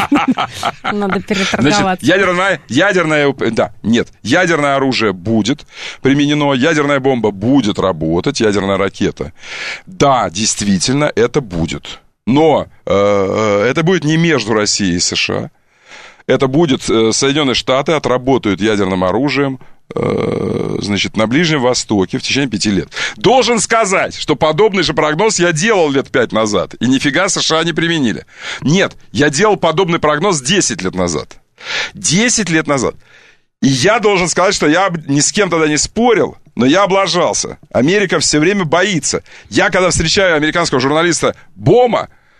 Надо переторговаться. Ядерное, ядерное, да, нет, ядерное оружие будет применено, ядерная бомба будет работать, ядерная ракета. Да, действительно, это будет. Но э, это будет не между Россией и США. Это будет э, Соединенные Штаты отработают ядерным оружием, значит, на Ближнем Востоке в течение пяти лет. Должен сказать, что подобный же прогноз я делал лет пять назад, и нифига США не применили. Нет, я делал подобный прогноз десять лет назад. десять лет назад. И я должен сказать, что я ни с кем тогда не спорил, но я облажался. Америка все время боится. Я, когда встречаю американского журналиста Бома,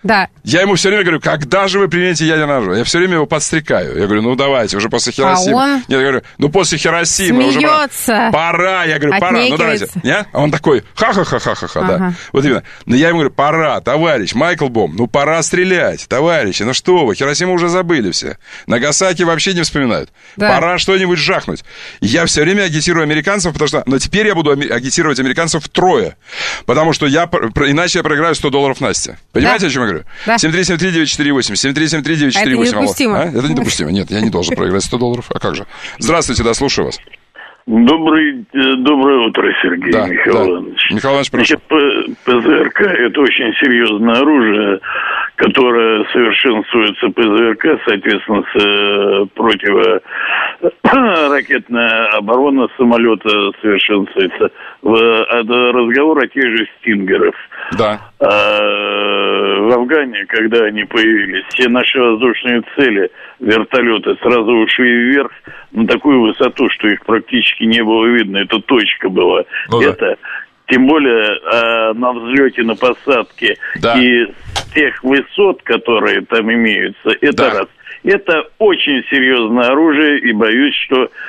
Да. Я ему все время говорю, когда же вы примените ядерное оружие? Я все время его подстрекаю. Я говорю, ну давайте, уже после Хиросимы. А он... Нет, я говорю, ну после Хиросимы. Смеется. Уже пора. Я говорю, пора. Ну давайте. Нет? А он такой, ха-ха-ха-ха-ха, ага. да. Вот именно. Но я ему говорю, пора, товарищ, Майкл Бом, ну пора стрелять, товарищи. Ну что вы, Хиросиму уже забыли все. Нагасаки вообще не вспоминают. Да. Пора что-нибудь жахнуть. Я все время агитирую американцев, потому что... Но теперь я буду агитировать американцев втрое. Потому что я... Иначе я проиграю сто долларов Насте. Понимаете, да. о чем я говорю? Да. семь три семь три девять четыре восемь. семь три семь три девять четыре восемь. А это недопустимо. А? Это недопустимо. Нет, я не должен проиграть сто долларов. А как же? Здравствуйте, да, слушаю вас. Добрый, доброе утро, Сергей да, Михайлович. Да. Михаил Иванович, прошу. Значит, ПЗРК – это очень серьезное оружие, которое совершенствуется ПЗРК, соответственно, с противоракетная оборона самолета совершенствуется. В, разговор о тех же «Стингерах». Да. А, в Афгане, когда они появились, все наши воздушные цели, вертолеты, сразу ушли вверх на такую высоту, что их практически не было видно. Это точка была. Ну, это, да. Тем более а, на взлете, на посадке да. и с тех высот, которые там имеются, это да. раз. Это очень серьезное оружие, и боюсь, что э,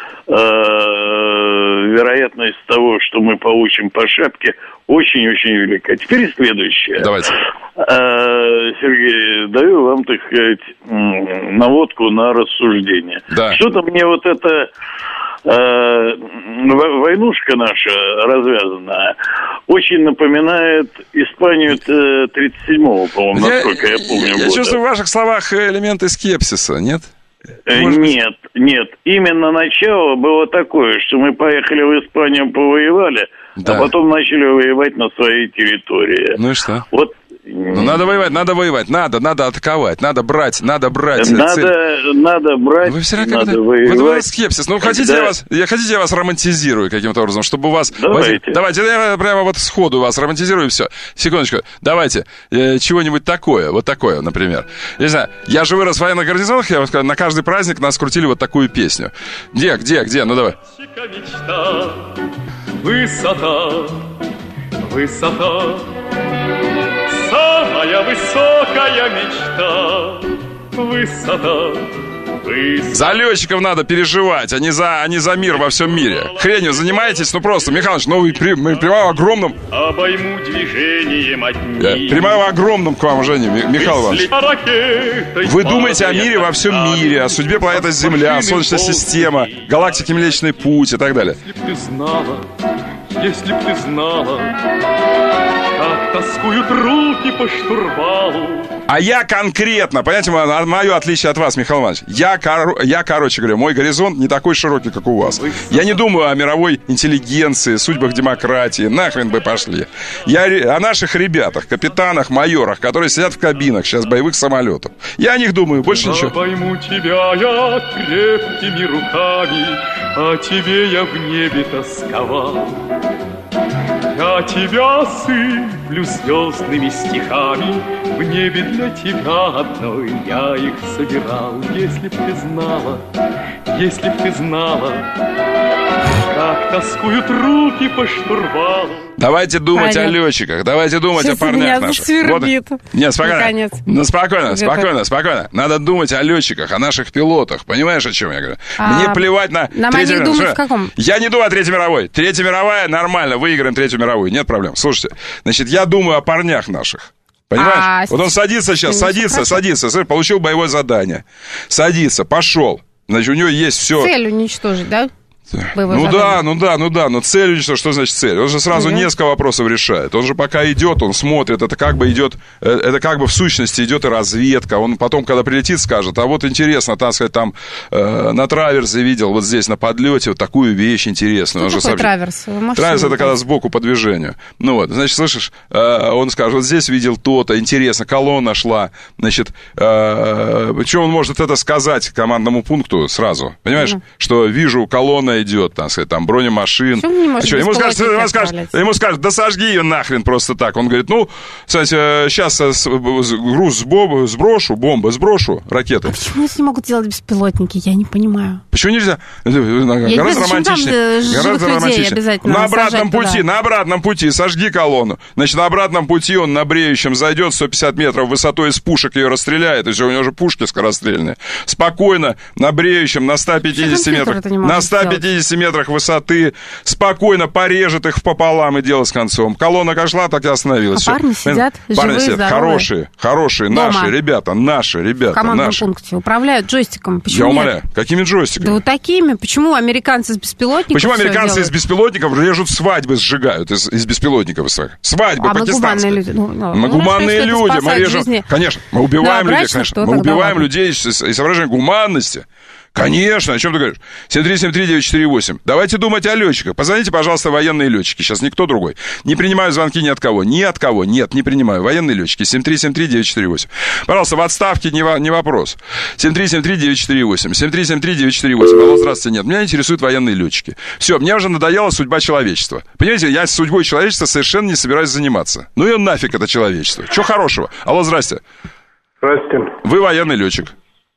вероятность того, что мы получим по шапке, очень-очень велика. Теперь следующее. Давайте. Э, Сергей, даю вам, так сказать, наводку на рассуждение. Да. Что-то мне вот это... войнушка наша развязанная очень напоминает Испанию тридцать седьмого, по-моему, я, насколько я помню. Я года. чувствую в ваших словах элементы скепсиса, нет? Может нет, быть? нет. Именно начало было такое, что мы поехали в Испанию, повоевали, да. а потом начали воевать на своей территории. Ну и что? Вот. Ну, надо воевать, надо воевать, надо, надо атаковать, надо брать, надо брать. Надо, цель. надо брать, вы все равно надо как-то... воевать. Вот у вас скепсис. Ну, хотите, Когда... я вас, я, хотите, я вас романтизирую каким-то образом, чтобы у вас... Давайте. Давайте, я прямо вот сходу вас романтизирую, и все. Секундочку, давайте, э, чего-нибудь такое, вот такое, например. Я не знаю, я же вырос в военных гарнизонах, я на каждый праздник нас крутили вот такую песню. Где, где, где, ну давай. Высота, высота. Самая высокая мечта, высота, высота. За летчиков надо переживать, а не за, а не за мир во всем мире. Хренью занимаетесь, ну просто, Михалыч, ну вы при, мы прямо огромным... Обойму движением одним. Прямо огромным к вам, Женя, Михаил Иванович. Вы думаете о мире во всем мире, о судьбе планеты Земля, Солнечная система, галактики Млечный Путь и так далее. Если б ты знала, если б ты знала, как тоскуют руки по штурвалу. А я конкретно, понимаете, мое отличие от вас, Михаил Иванович, я, кор- я, короче говоря, мой горизонт не такой широкий, как у вас. Я не думаю о мировой интеллигенции, судьбах демократии, нахрен бы пошли. Я о наших ребятах, капитанах, майорах, которые сидят в кабинах сейчас боевых самолетов. Я о них думаю, больше я ничего. Пойму тебя я крепкими руками, а тебе я в небе тосковал. Я тебя сыплю звездными стихами, в небе для тебя одной я их собирал. Если б ты знала, если б ты знала, как тоскуют руки по штурвалу. Давайте думать Понятно. о летчиках, давайте думать Сейчас о парнях наших. Вот. Нет, спокойно. Ну, спокойно, Где-то. спокойно, спокойно. Надо думать о летчиках, о наших пилотах. Понимаешь, о чем я говорю? А, Мне плевать на... Нам они думают в каком? Я не думаю о Третьей мировой. Третья мировая, нормально, выиграем Третью мировую, нет проблем. Слушайте, значит, я думаю о парнях наших. Понимаешь? А, вот он садится сейчас, садится, садится, садится, получил боевое задание. Садится, пошел. Значит, у него есть все. Цель уничтожить, да? Ну задание. да, ну да, ну да, но цель уничтожить, что значит цель? Он же сразу mm-hmm. несколько вопросов решает. Он же пока идет, он смотрит, это как бы идет, это как бы в сущности идет и разведка. Он потом, когда прилетит, скажет, а вот интересно, так сказать, там э, на траверсе видел, вот здесь на подлете вот такую вещь интересную. Что он такое же траверс? Траверс это когда сбоку по движению. Ну вот, значит, слышишь, э, он скажет, вот здесь видел то-то, интересно, колонна шла, значит, э, что он может это сказать командному пункту сразу, понимаешь, mm-hmm. что вижу колонна идет, так сказать, там бронемашин. А что, ему, скажут, ему, скажут, ему скажут, да сожги ее нахрен просто так. Он говорит, ну, кстати, сейчас груз сброшу, бомбы сброшу, ракеты. А почему это не могут делать беспилотники? Я не понимаю. Почему нельзя? Гораздо романтичнее. Гораздо романтичнее. На обратном пути, на обратном пути сожги колонну. Значит, на обратном пути он на бреющем зайдет сто пятьдесят метров высотой из пушек, ее расстреляет, и все, у него же пушки скорострельные. Спокойно, на бреющем, на ста пятидесяти метрах, на ста пятидесяти метрах высоты, спокойно порежет их пополам и дело с концом. Колонна как шла, так и остановилась. А парни сидят, парни живые, сидят, здоровые. Хорошие, хорошие, Дома. наши ребята, наши ребята, В командном наши. пункте управляют джойстиком. Почему Я нет? умоляю, какими джойстиками? Да вот такими. Почему американцы с беспилотников Почему всё американцы делают? из беспилотников режут свадьбы, сжигают из, из беспилотников своих? Свадьбы А мы пакистанские. гуманные люди. Ну, ну, мы ну, гуманные хорошо, если это люди, мы спасает режем. жизни. Конечно, мы убиваем Да, людей, брачных, конечно. то Мы тогда убиваем ладно. людей из, из соображения гуманности. Конечно, о чем ты говоришь? семь три семь три девять четыре восемь. Давайте думать о летчиках. Позвоните, пожалуйста, военные летчики. Сейчас никто другой. Не принимаю звонки ни от кого. Ни от кого. Нет, не принимаю. Военные летчики. семь три семь три девять четыре восемь. Пожалуйста, в отставке не, во- не вопрос. семь три семь три девять четыре восемь. семь три семь три девять четыре восемь. Алло, здравствуйте. Нет, меня интересуют военные летчики. Все, мне уже надоела судьба человечества. Понимаете, я с судьбой человечества совершенно не собираюсь заниматься. Ну и нафиг это человечество. Чего хорошего? Алло, здрасте. Здрасте. Вы военный летчик.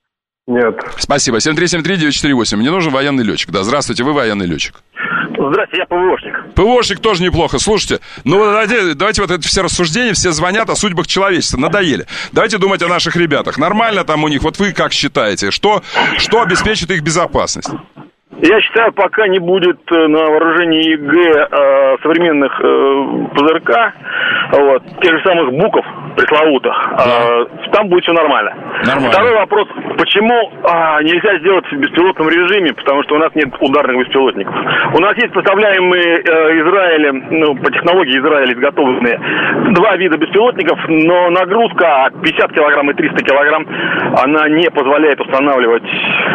Нет. Спасибо. семь три семь три девять четыре восемь. Мне нужен военный летчик. Да, здравствуйте, вы военный летчик. Здравствуйте, я ПВОшник. ПВОшник тоже неплохо. Слушайте, ну давайте, давайте вот это все рассуждения, все звонят о судьбах человечества. Надоели. Давайте думать о наших ребятах. Нормально там у них? Вот вы как считаете? Что, что обеспечит их безопасность? Я считаю, пока не будет на вооружении ЕГЭ э, современных э, ПЗРК, вот, тех же самых буков пресловутых, э, там будет все нормально. Нормально. Второй вопрос, почему э, нельзя сделать в беспилотном режиме, потому что у нас нет ударных беспилотников. У нас есть поставляемые э, Израилем, ну, по технологии Израиля изготовленные, два вида беспилотников, но нагрузка пятьдесят килограмм и триста килограмм, она не позволяет устанавливать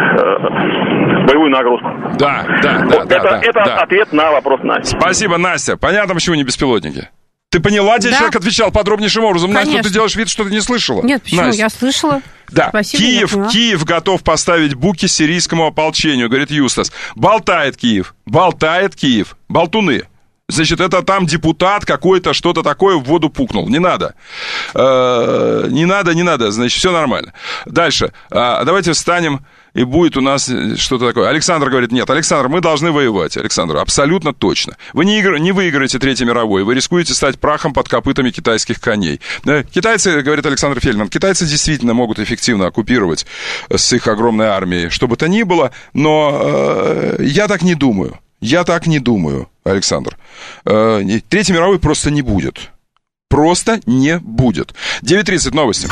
э, боевую нагрузку. Да, да, да. Вот да, это да, это да. ответ на вопрос Насти. Спасибо, Настя. Понятно, почему не беспилотники? Ты поняла, тебе Да. человек отвечал подробнейшим образом. Настя, Конечно. ты делаешь вид, что ты не слышала. Нет, почему? Настя. Я слышала. Да, Спасибо, я Киев, поняла. Киев готов поставить буки сирийскому ополчению, говорит Юстас. Болтает Киев, болтает Киев, болтуны. Значит, это там депутат какой-то, что-то такое в воду пукнул. Не надо. Э, не надо, не надо. Значит, все нормально. Дальше. А, давайте встанем, и будет у нас что-то такое. Александр говорит, нет, Александр, мы должны воевать. Александр, абсолютно точно. Вы не, игр... не выиграете Третьей мировой, вы рискуете стать прахом под копытами китайских коней. Да, китайцы, говорит Александр Фельдман, китайцы действительно могут эффективно оккупировать с их огромной армией, что бы то ни было, но э, я так не думаю. Я так не думаю, Александр. Э, Третьей мировой просто не будет. Просто не будет. девять тридцать, новости.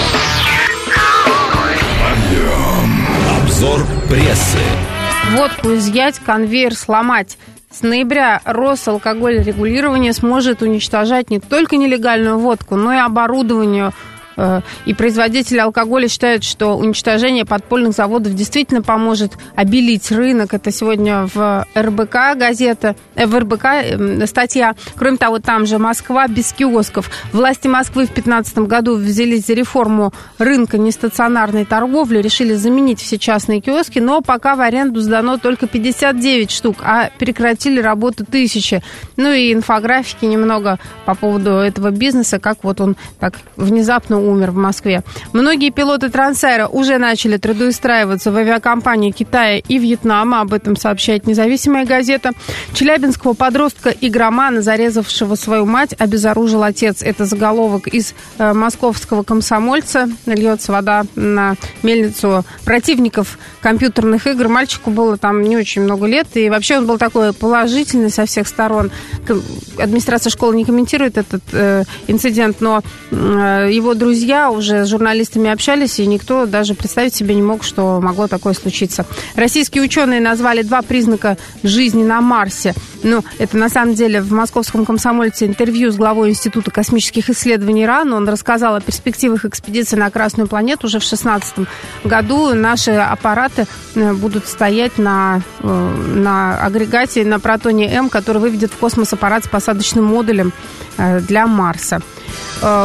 Обзор прессы. Водку изъять, конвейер сломать. С ноября Росалкогольрегулирование сможет уничтожать не только нелегальную водку, но и оборудование. И производители алкоголя считают, что уничтожение подпольных заводов действительно поможет обелить рынок. Это сегодня в РБК газета, э, в РБК статья. Кроме того, там же Москва без киосков. Власти Москвы в две тысячи пятнадцатом году взялись за реформу рынка нестационарной торговли, решили заменить все частные киоски, но пока в аренду сдано только пятьдесят девять штук, а прекратили работу тысячи. Ну и инфографики немного по поводу этого бизнеса, как вот он так внезапно умер в Москве. Многие пилоты Трансайра уже начали трудоустраиваться в авиакомпании Китая и Вьетнама. Об этом сообщает независимая газета. Челябинского подростка-игромана, зарезавшего свою мать, обезоружил отец. Это заголовок из э, московского комсомольца. Льется вода на мельницу противников компьютерных игр. Мальчику было там не очень много лет. И вообще он был такой положительный со всех сторон. Администрация школы не комментирует этот э, инцидент, но э, его друзья Друзья уже с журналистами общались, и никто даже представить себе не мог, что могло такое случиться. Российские ученые назвали два признака жизни на Марсе. Ну, это на самом деле в московском комсомольце интервью с главой Института космических исследований РАН. Он рассказал о перспективах экспедиции на Красную планету. Уже в две тысячи шестнадцатом году наши аппараты будут стоять на, на агрегате, на Протоне М, который выведет в космос аппарат с посадочным модулем для Марса.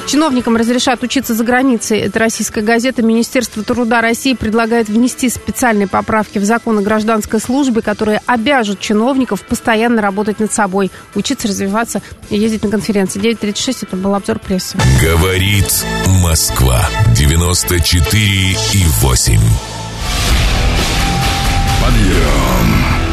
Чиновникам разрешат учиться за границей. Это российская газета. Министерство труда России предлагает внести специальные поправки в закон о гражданской службе, которые обяжут чиновников постоянно работать над собой, учиться, развиваться и ездить на конференции. девять тридцать шесть, это был обзор прессы. Говорит Москва. девяносто четыре и восемь. Подъем.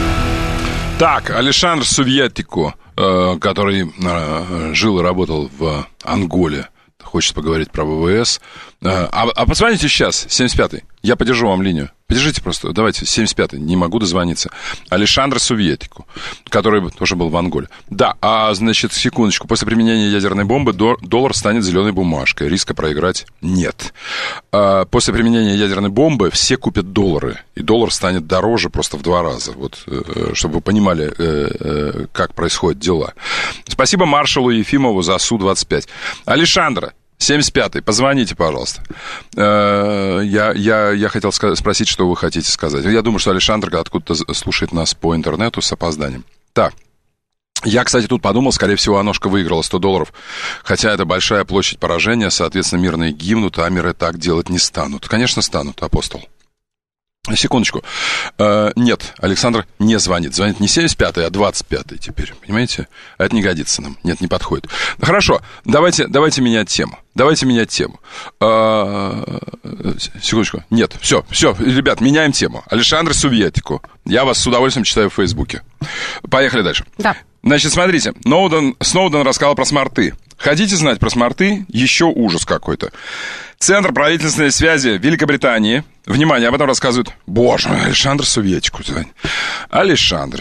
Так, Алешандр Сувьятико, э, который э, жил и работал в Анголе, хочет поговорить про ВВС. Э, а, а позвоните сейчас, семьдесят пятый. Я подержу вам линию. Подержите просто, давайте, семьдесят пятый, не могу дозвониться. Алешандр Сувьятико, который тоже был в Анголе. Да, а, значит, секундочку, после применения ядерной бомбы до, доллар станет зеленой бумажкой. Риска проиграть нет. А, после применения ядерной бомбы все купят доллары, и доллар станет дороже просто в два раза. Вот, чтобы вы понимали, как происходят дела. Спасибо маршалу Ефимову за Су двадцать пять. Алешандра, семьдесят пятый, позвоните, пожалуйста. Я, я, я хотел спросить, что вы хотите сказать. Я думаю, что Алешандр откуда-то слушает нас по интернету с опозданием. Так, я, кстати, тут подумал, скорее всего, Аношка выиграла сто долларов, хотя это большая площадь поражения, соответственно, мирные гибнут, а миры так делать не станут. Конечно, станут, апостол. Секундочку. Э, нет, Александр не звонит. Звонит не семьдесят пятый, а двадцать пятый теперь. Понимаете? Это не годится нам. Нет, не подходит. Хорошо, давайте, давайте менять тему. Давайте менять тему. Э, секундочку. Нет, все, все, ребят, меняем тему. Алешандр Сувьятико. Я вас с удовольствием читаю в Фейсбуке. Поехали дальше. Да. Значит, смотрите. Сноуден, Сноуден рассказал про смарты. Хотите знать про смарты? Еще ужас какой-то. Центр правительственной связи Великобритании. Внимание, об этом рассказывают. Боже мой, Алешандр Сувьятико. Алешандр.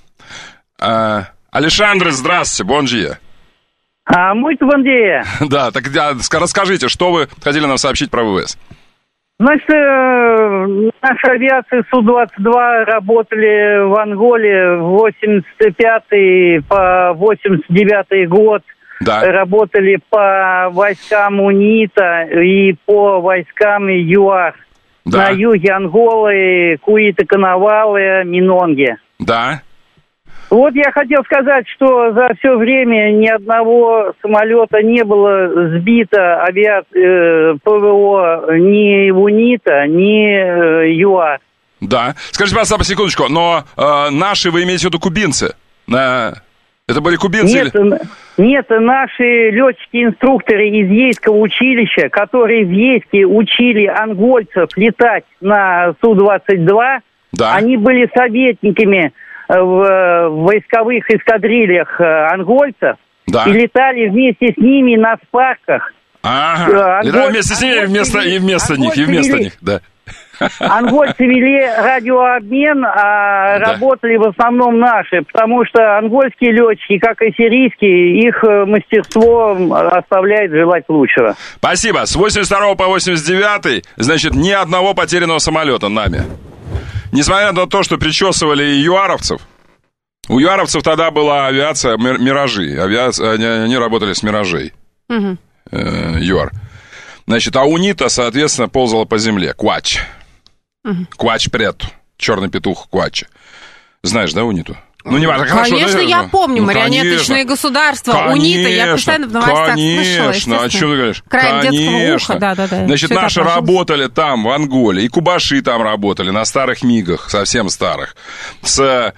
А, Алешандр, здравствуйте, бонжия. А, muito bom dia. Да, так да, расскажите, что вы хотели нам сообщить про ВВС? Значит, э, наша авиация Су двадцать два работали в Анголе восемьдесят пятый по восемьдесят девятый год. Да. Работали по войскам УНИТА и по войскам ЮАР. Да. На юге Анголы, Куита-Канавалы, Минонге. Да. Вот я хотел сказать, что за все время ни одного самолета не было сбито авиа... э, ПВО ни УНИТА, ни э, ЮАР. Да. Скажите, пожалуйста, секундочку, но э, наши вы имеете в виду кубинцы? На... Это были кубинцы? Нет, или... нет, наши летчики-инструкторы из Ейского училища, которые в Ейске учили ангольцев летать на Су двадцать два, да. Они были советниками в войсковых эскадрильях ангольцев, да. И летали вместе с ними на спарках. Ага, Анголь... летали вместе с ними и вместо, и вместо них, и вместо них, да. Ангольцы вели радиообмен, а да. Работали в основном наши, потому что ангольские летчики, как и сирийские, их мастерство оставляет желать лучшего. Спасибо. С восемьдесят второго по восемьдесят девятый, значит, ни одного потерянного самолета нами. Несмотря на то, что причесывали и юаровцев, у юаровцев тогда была авиация «Миражи». Авиация, они, они работали с «Миражей». Угу. Э, ЮАР. Значит, а УНИТА, соответственно, ползала по земле. Квач. Угу. Квач прет. Черный петух Квачи. Знаешь, да, УНИТу? Ну, не важно, хорошо. Конечно, да, я помню, ну, марионеточные государства, конечно, УНИТА, я постоянно в новостях конечно, слышала. Конечно, о чем ты говоришь? Краем детского уха, да-да-да. Значит, наши работали там, в Анголе, и кубаши там работали, на старых мигах, совсем старых. С, э,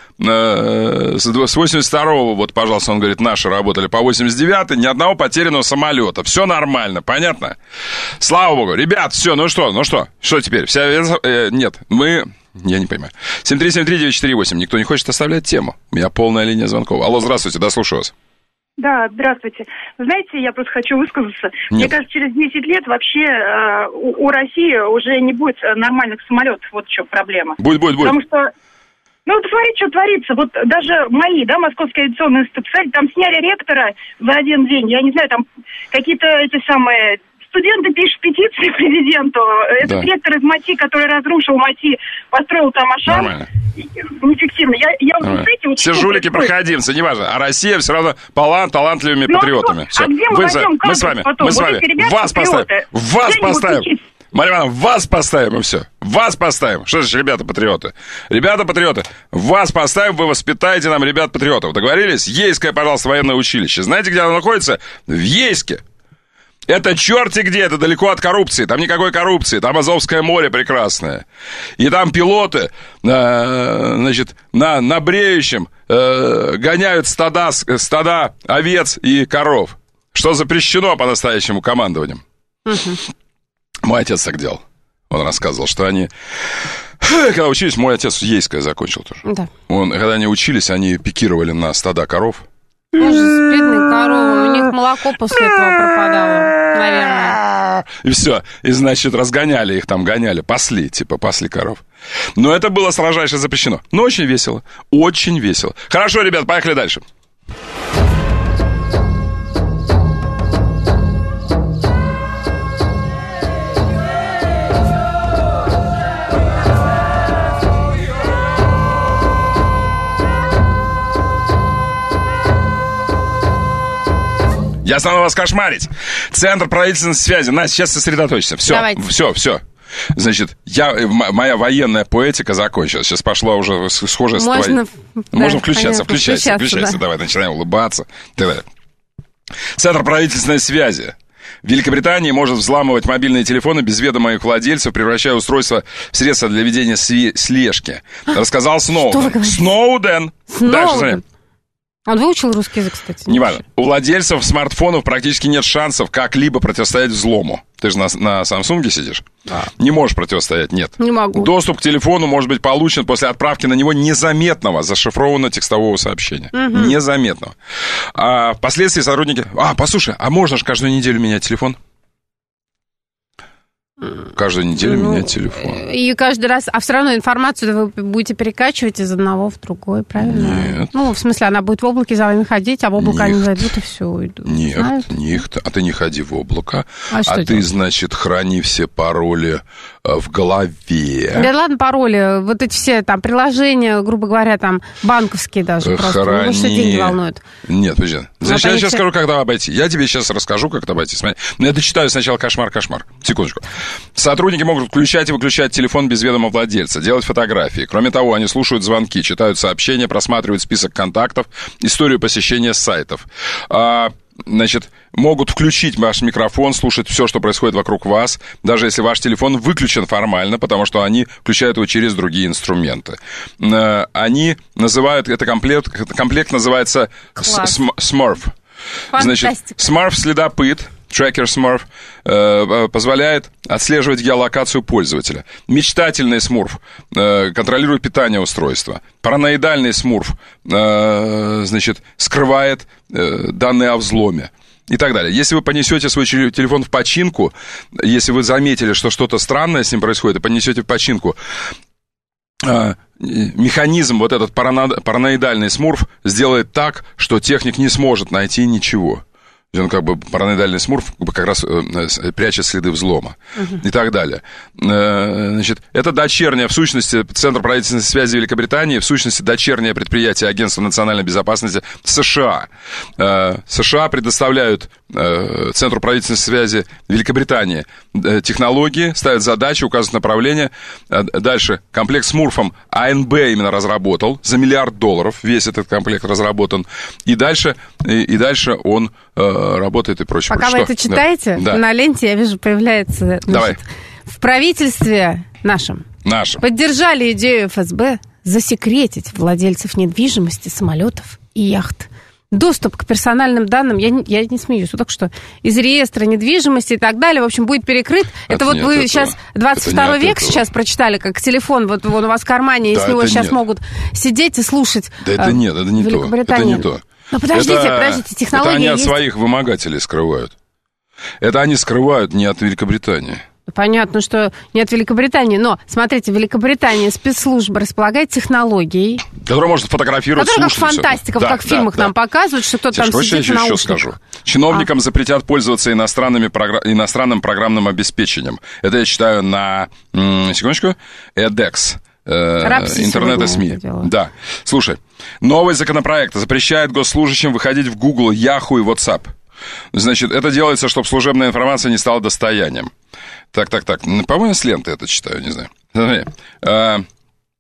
с восемьдесят второго, вот, пожалуйста, он говорит, наши работали по восемьдесят девятый, ни одного потерянного самолета. Все нормально, понятно? Слава богу. Ребят, все, ну что, ну что? Что теперь? Вся, э, нет, мы... Я не понимаю. семь три семь три девять четыре восемь. Никто не хочет оставлять тему. У меня полная линия звонков. Алло, здравствуйте, да, слушаю вас. Да, здравствуйте. Вы знаете, я просто хочу высказаться. Нет. Мне кажется, через десять лет вообще э, у, у России уже не будет нормальных самолетов. Вот в чем проблема. Будет, будет, будет. Потому что, ну, посмотрите, что творится. Вот даже мои, да, Московский авиационный институт, там сняли ректора за один день. Я не знаю, там какие-то эти самые... Студенты пишут петиции президенту. Этот да. Ректор из МАТИ, который разрушил МАТИ, построил там Ашан. Нормально. Неэффективно. Я, я вот, знаете, вот все жулики, проходимцы, неважно. А Россия все равно полон талантливыми ну, патриотами. Все. А где мы, Вы, возьмем мы с вами, потом? мы с вами. Вот вас поставим. Вас поставим. Марья Ивановна, вас поставим, и все. Вас поставим. Что значит ребята-патриоты? Ребята-патриоты, вас поставим, вы воспитаете нам ребят-патриотов. Договорились? Ейское, пожалуйста, военное училище. Знаете, где оно находится? В Ейске. Это черти где, это далеко от коррупции. Там никакой коррупции, там Азовское море прекрасное. И там пилоты, э, значит, на, на бреющем э, гоняют стада, стада овец и коров. Что запрещено по настоящему командованием. Угу. Мой отец так делал. Он рассказывал, что они... Когда учились, мой отец Ейское закончил тоже. Да. Он, когда они учились, они пикировали на стада коров. Ужас, бедные коровы, у них молоко после этого пропадало, наверное. И все, и, значит, разгоняли их там, гоняли, пасли, типа, пасли коров. Но это было строжайше запрещено. Но очень весело, очень весело. Хорошо, ребят, поехали дальше. Я стану вас кошмарить. Центр правительственной связи. Настя, сейчас сосредоточься. Все, Давайте. все, все. Значит, я, моя военная поэтика закончилась. Сейчас пошла уже схожая с Можно, твоей. Да, Можно включаться, понятно, включайся, включаться, включайся. Да. Давай, начинаем улыбаться. Давай. Центр правительственной связи. В Великобритании может взламывать мобильные телефоны без ведома их владельцев, превращая устройство в средство для ведения слежки. Рассказал Сноуден. Сноуден. Дальше смотри. Он выучил русский язык, кстати. Не важно. У владельцев смартфонов практически нет шансов как-либо противостоять взлому. Ты же на, на Samsung сидишь? Да. Не можешь противостоять, нет. Не могу. Доступ к телефону может быть получен после отправки на него незаметного зашифрованного текстового сообщения. Угу. Незаметного. А впоследствии сотрудники... А, послушай, а можно же каждую неделю менять телефон? Каждую неделю ну, менять телефон. И каждый раз... А все равно информацию вы будете перекачивать из одного в другой, правильно? Нет. Ну, в смысле, она будет в облаке за вами ходить, а в облако Нихт. Они зайдут и все, уйдут. Нет, Знаешь? Нихт. А ты не ходи в облако. А, а что ты, делать? Значит, храни все пароли в голове. Да ладно, пароли. Вот эти все там приложения, грубо говоря, там банковские даже. Просто. Храни... Ну, что деньги волнуют. Нет, подожди. Значит, я сейчас все... скажу, как это обойти. Я тебе сейчас расскажу, как это обойти. Смотри. Но я дочитаю сначала кошмар-кошмар. Секундочку. Сотрудники могут включать и выключать телефон без ведома владельца, делать фотографии. Кроме того, они слушают звонки, читают сообщения, просматривают список контактов, историю посещения сайтов. А, значит, могут включить ваш микрофон, слушать все, что происходит вокруг вас, даже если ваш телефон выключен формально, потому что они включают его через другие инструменты. А, они называют, это комплект, комплект называется Smurf. Значит, Smurf-следопыт, Tracker Smurf, э, позволяет отслеживать геолокацию пользователя. Мечтательный Смурф э, контролирует питание устройства. Параноидальный Смурф э, значит, скрывает э, данные о взломе. И так далее. Если вы понесете свой телефон в починку, если вы заметили, что что-то странное с ним происходит, и понесете в починку, э, механизм, вот этот параноидальный Смурф, сделает так, что техник не сможет найти ничего. Он как бы, параноидальный Смурф, как раз э, прячет следы взлома. Uh-huh. И так далее. Э, значит, это дочерняя, в сущности, Центр правительственной связи Великобритании, в сущности, дочернее предприятие Агентства национальной безопасности США. Э, США предоставляют э, Центру правительственной связи Великобритании э, технологии, ставят задачи, указывают направление. Э, дальше, комплект с Смурфом АНБ именно разработал, за миллиард долларов весь этот комплект разработан. И дальше, и, и дальше он... Э, работает и прочее. Пока прочее. вы это читаете, да. На ленте, я вижу, появляется... Давай. Значит, в правительстве нашем, нашем поддержали идею эф эс бэ засекретить владельцев недвижимости, самолетов и яхт. Доступ к персональным данным, я не, я не смеюсь, вот только что, из реестра недвижимости и так далее, в общем, будет перекрыт. Это, это вот вы этого. Сейчас двадцать второй век этого. Сейчас прочитали, как телефон вот, вот у вас в кармане, да, и с него сейчас нет. Могут сидеть и слушать. Да это нет, это не то. Это не то. Ну, подождите, это, подождите, технологии это они есть? От своих вымогателей скрывают. Это они скрывают не от Великобритании. Понятно, что не от Великобритании, но, смотрите, в Великобритании спецслужба располагает технологией, которая может фотографировать, которая слушать. Как фантастика, да, как в да, фильмах да. нам показывают, что кто-то там сидит в наушниках. Скажу. Чиновникам а. запретят пользоваться иностранными програ... иностранным программным обеспечением. Это я читаю на, секундочку, эдекс. Интернет и СМИ. Да. Слушай, новый законопроект запрещает госслужащим выходить в Google, Yahoo и WhatsApp. Значит, это делается, чтобы служебная информация не стала достоянием. Так, так, так. По-моему, с ленты это читаю, не знаю. Смотри.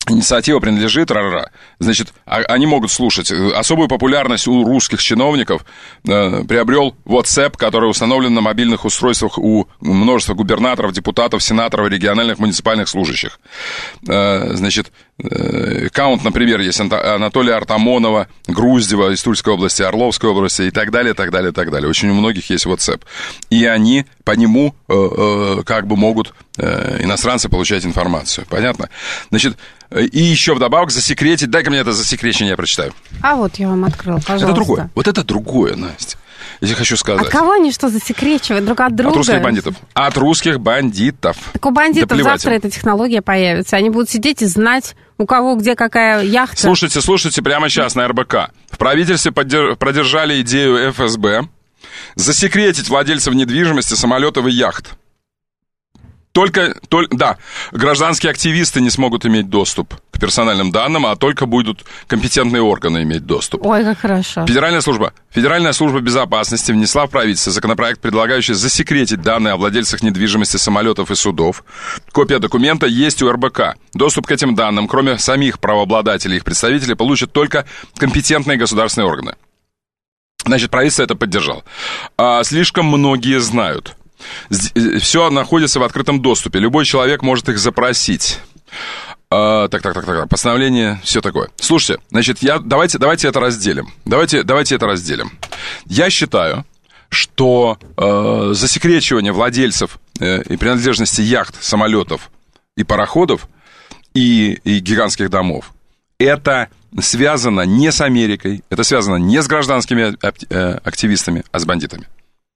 инициатива принадлежит, ра-ра-ра. Значит, они могут слушать. Особую популярность у русских чиновников э, приобрел WhatsApp, который установлен на мобильных устройствах у множества губернаторов, депутатов, сенаторов, региональных муниципальных служащих. Э, значит, э, аккаунт, например, есть Анатолия Артамонова, Груздева из Тульской области, Орловской области и так далее, так далее, так далее. Очень у многих есть WhatsApp. И они по нему э, э, как бы могут э, иностранцы получать информацию. Понятно? Значит, и еще вдобавок засекретить. Дай-ка мне это засекречение, я прочитаю. А вот я вам открыл, пожалуйста. Это другое. Вот это другое, Настя. Я тебе хочу сказать. От кого они что засекречивают друг от друга? От русских бандитов. От русских бандитов. Так у бандитов да завтра эта технология появится. Они будут сидеть и знать, у кого где какая яхта. Слушайте, слушайте прямо сейчас на эр бэ ка. В правительстве поддерж... продержали идею эф эс бэ засекретить владельцев недвижимости, самолетов и яхт. Только, только, да, гражданские активисты не смогут иметь доступ к персональным данным, а только будут компетентные органы иметь доступ. Ой, как хорошо. Федеральная служба, Федеральная служба безопасности внесла в правительство законопроект, предлагающий засекретить данные о владельцах недвижимости, самолетов и судов. Копия документа есть у эр бэ ка. Доступ к этим данным, кроме самих правообладателей и их представителей, получат только компетентные государственные органы. Значит, правительство это поддержало. А, слишком многие знают. Все находится в открытом доступе. Любой человек может их запросить. А, так, так, так, так. Постановление, все такое. Слушайте, значит, я, давайте, давайте это разделим. Давайте, давайте это разделим. Я считаю, что э, засекречивание владельцев э, и принадлежности яхт, самолетов и пароходов и, и гигантских домов, это связано не с Америкой, это связано не с гражданскими активистами, а с бандитами.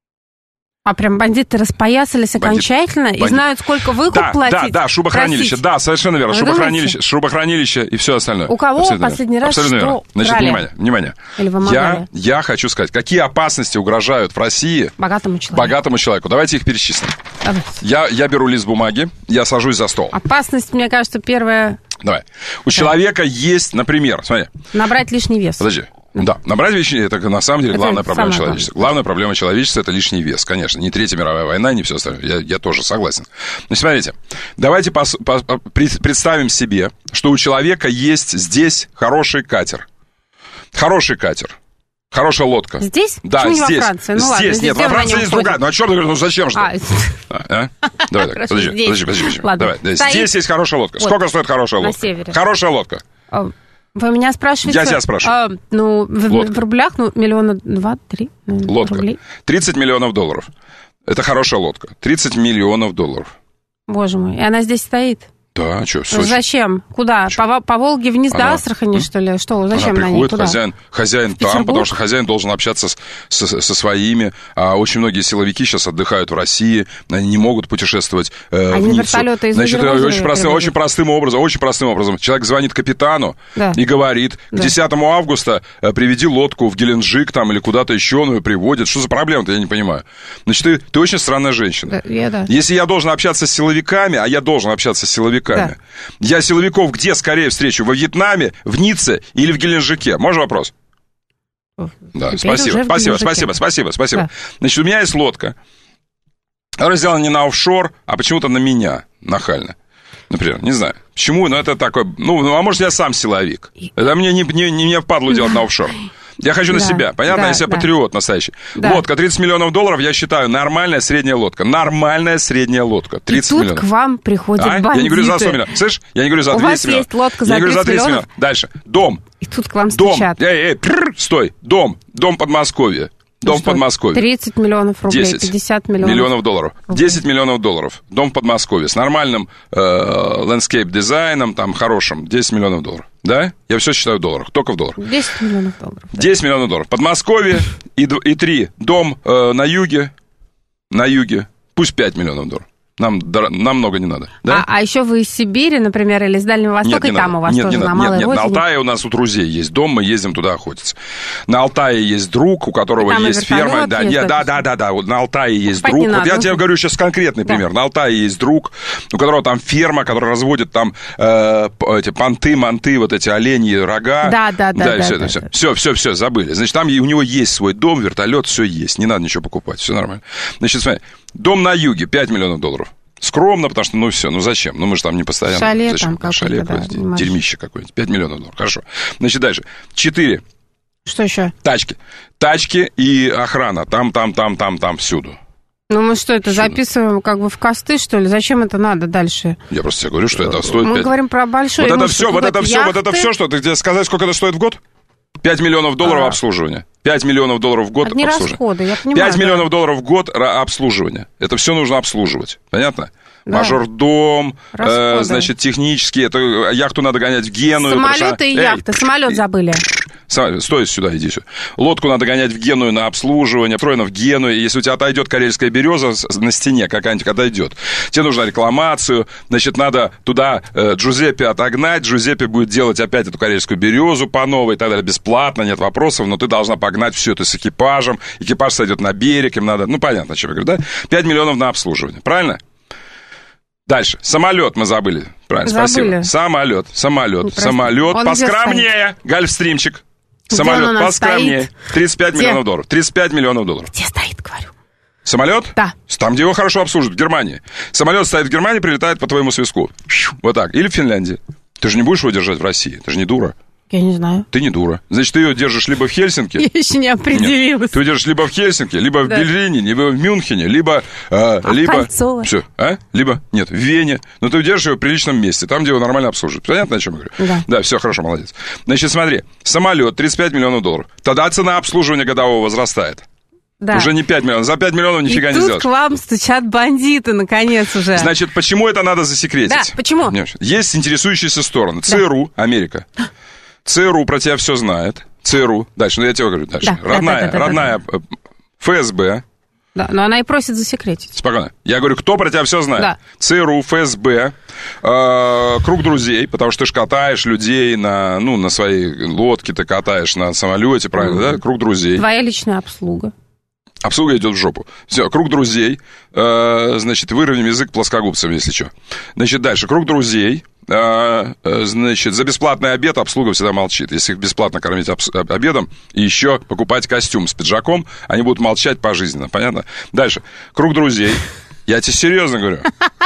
А прям бандиты распоясались окончательно Бандит. и Бандит. знают, сколько выкуп да, платить? Да, да, шубохранилище, Просить. да, совершенно верно, Вы шубохранилище, думаете? шубохранилище и все остальное. У кого Абсолютно последний верно. раз Абсолютно что верно. Значит, брали? внимание, внимание. Или вымогали? Я, я хочу сказать, какие опасности угрожают в России богатому человеку. Богатому человеку. Давайте их перечислим. Давайте. Я, я беру лист бумаги, я сажусь за стол. Опасность, мне кажется, первая... Давай. У да. человека есть, например, смотри. Набрать лишний вес. Подожди. Да, набрать лишний, это на самом деле это главная проблема главное. человечества. Главная проблема человечества – это лишний вес, конечно. Не Третья мировая война, не все остальное. Я, я тоже согласен. Но смотрите, давайте пос, по, представим себе, что у человека есть здесь хороший катер. Хороший катер. Хорошая лодка. Здесь? Да, Почему здесь. Не во Франции? Ну, здесь. ладно, здесь. Нет, во Франции есть другая. Ну, а черт, ну зачем же? А, а? Давай так, подожди, подожди, подожди, подожди. Ладно. Давай. Здесь есть хорошая лодка. Вот. Сколько стоит хорошая лодка? На севере. Хорошая лодка. Вы меня спрашиваете? Я тебя спрашиваю. А, ну, в, в рублях, ну, миллиона два-три. Лодка. Рублей. тридцать миллионов долларов. Это хорошая лодка. тридцать миллионов долларов. Боже мой. И она здесь стоит? Да, что, ну, зачем? Куда? По, по Волге вниз она... до Астрахани, что ли? Что? Зачем она на ней? Приходит, Куда? хозяин, хозяин там, потому что хозяин должен общаться с, со, со своими. А очень многие силовики сейчас отдыхают в России, они не могут путешествовать э, они в Ниццу. Вертолеты из Значит, очень, прост, очень простым образом, очень простым образом. Человек звонит капитану да. и говорит, да. к десятому августа э, приведи лодку в Геленджик там или куда-то еще, ну и приводит. Что за проблема-то, я не понимаю. Значит, ты, ты очень странная женщина. Да, я, да. Если я должен общаться с силовиками, а я должен общаться с силовиками, да. я силовиков где скорее встречу? Во Вьетнаме, в Ницце или в Геленджике? Можно вопрос? Да, спасибо, спасибо, спасибо, спасибо, спасибо. Да. Значит, у меня есть лодка, которая сделана не на офшор, а почему-то на меня, нахально. Например, не знаю. Почему? Ну, это такой... Ну, а может, я сам силовик. Это мне не, не, не, не впадло делать на офшор. Я хочу на да, себя. Понятно? Да, Если да. я патриот настоящий. Да. Лодка тридцать миллионов долларов, я считаю, нормальная средняя лодка. Нормальная средняя лодка. тридцать И тут миллионов. к вам приходят а? бандиты. Я не говорю за сто миллионов. Слышишь? Я не говорю за двести миллионов. У вас есть лодка за я не говорю за тридцать миллионов. Дальше. Дом. И тут к вам Дом. стучат. Эй, эй, прррр, стой. Дом. Дом Подмосковья. Дом ну в Подмосковье. тридцать миллионов рублей, десять пятьдесят миллионов. Миллионов долларов. Рублей. десять миллионов долларов. Дом в Подмосковье. С нормальным э, ландскейп-дизайном, там, хорошим. десять миллионов долларов. Да? Я все считаю в долларах. Только в долларах. десять миллионов долларов. Да. десять миллионов долларов. Подмосковье и, и три. Дом э, на юге. На юге. Пусть пять миллионов долларов. Нам, нам много не надо. Да? А, а еще вы из Сибири, например, или из Дальнего Востока, нет, и там надо. у вас нет, тоже не на надо. Малой Нет, нет, Родине? на Алтае у нас у друзей есть дом, мы ездим туда охотиться. На Алтае есть друг, у которого там есть ферма. Да, есть, нет, да, да, да, да. Вот на Алтае есть Покупать друг. не Вот надо. я тебе говорю сейчас конкретный да. пример. На Алтае есть друг, у которого там ферма, который разводит там э, эти понты, манты, вот эти оленьи рога. Да, да, да. Да, да, все, да, все, да. все, все, все, забыли. Значит, там у него есть свой дом, вертолет, все есть. Не надо ничего покупать, все нормально. Значит, смотри, дом на юге, пять миллионов долларов. Скромно, потому что, ну, все, ну, зачем? Ну, мы же там не постоянно. Шале зачем? там Шале какое-то, да, дерьмище какое-нибудь. пять миллионов долларов. Хорошо. Значит, дальше. четыре. Что еще? Тачки. Тачки и охрана. Там, там, там, там, там, всюду. Ну, мы что, это всюду. Записываем как бы в косты, что ли? Зачем это надо дальше? Я просто тебе говорю, что это стоит Мы пять... говорим про большое. Вот это все, вот это все, яхты. вот это все, что ты тебе сказать, сколько это стоит в год? пять миллионов долларов а. обслуживания. пять миллионов долларов в год Одни обслуживания. Расходы, я понимаю, пять миллионов да. долларов в год обслуживания. Это все нужно обслуживать. Понятно? Да. Мажордом, э, значит, технически. Это, яхту надо гонять в Геную. Самолеты и Эй, яхты. Самолет забыли. Стой сюда, иди сюда. Лодку надо гонять в Геную на обслуживание, встроено в Генуе. Если у тебя отойдет карельская береза на стене, какая-нибудь отойдет, тебе нужно рекламацию, значит, надо туда э, Джузеппе отогнать, Джузеппе будет делать опять эту карельскую березу по новой и так далее, бесплатно, нет вопросов, но ты должна погнать все это с экипажем, экипаж сойдет на берег, им надо, ну, понятно, о чем я говорю, да? пять миллионов на обслуживание, правильно? Дальше. Самолет мы забыли. Правильно, забыли. Спасибо. Самолет, самолет, ну, самолет. Он поскромнее. Гольфстримчик. Самолет поскромнее. Стоит? тридцать пять где? Миллионов долларов. тридцать пять миллионов долларов. Где стоит, говорю? Самолет? Да. Там, где его хорошо обслуживают, в Германии. Самолет стоит в Германии, прилетает по твоему свистку. Вот так. Или в Финляндии. Ты же не будешь его держать в России. Ты же не дура. Я не знаю. Ты не дура. Значит, ты ее держишь либо в Хельсинки... Я еще не определилась. Нет, ты ее держишь либо в Хельсинки, либо да. в Берлине, либо в Мюнхене, либо... Э, а либо Кольцово? Все, а? Либо... Нет, в Вене. Но ты держишь ее в приличном месте, там, где его нормально обслуживают. Понятно, о чем я говорю? Да. Да, все, хорошо, молодец. Значит, смотри. Самолет, тридцать пять миллионов долларов. Тогда цена обслуживания годового возрастает. Да. Уже не пять миллионов. За пять миллионов нифига и не тут сделаешь. к вам стучат бандиты, наконец уже. Значит, почему это надо засекретить? Да, почему? Есть интересующиеся стороны. ЦРУ, да. Америка. ЦРУ про тебя все знает. ЦРУ. Дальше, ну я тебе говорю дальше. Да, родная, да, да, да, родная да, да. ФСБ. Да, но она и просит засекретить. Спокойно. Я говорю, кто про тебя все знает? Да. ЦРУ, ФСБ, э, круг друзей, потому что ты ж катаешь людей на, ну, на своей лодке, ты катаешь на самолете, правильно, mm-hmm. да? Круг друзей. Твоя личная обслуга. Обслуга идет в жопу. Все, круг друзей. Э, значит, выровняем язык плоскогубцами, если что. Значит, дальше. Круг друзей. Э, э, значит, за бесплатный обед обслуга всегда молчит. Если их бесплатно кормить об, обедом и еще покупать костюм с пиджаком, они будут молчать пожизненно. Понятно? Дальше. Круг друзей. Я тебе серьезно говорю.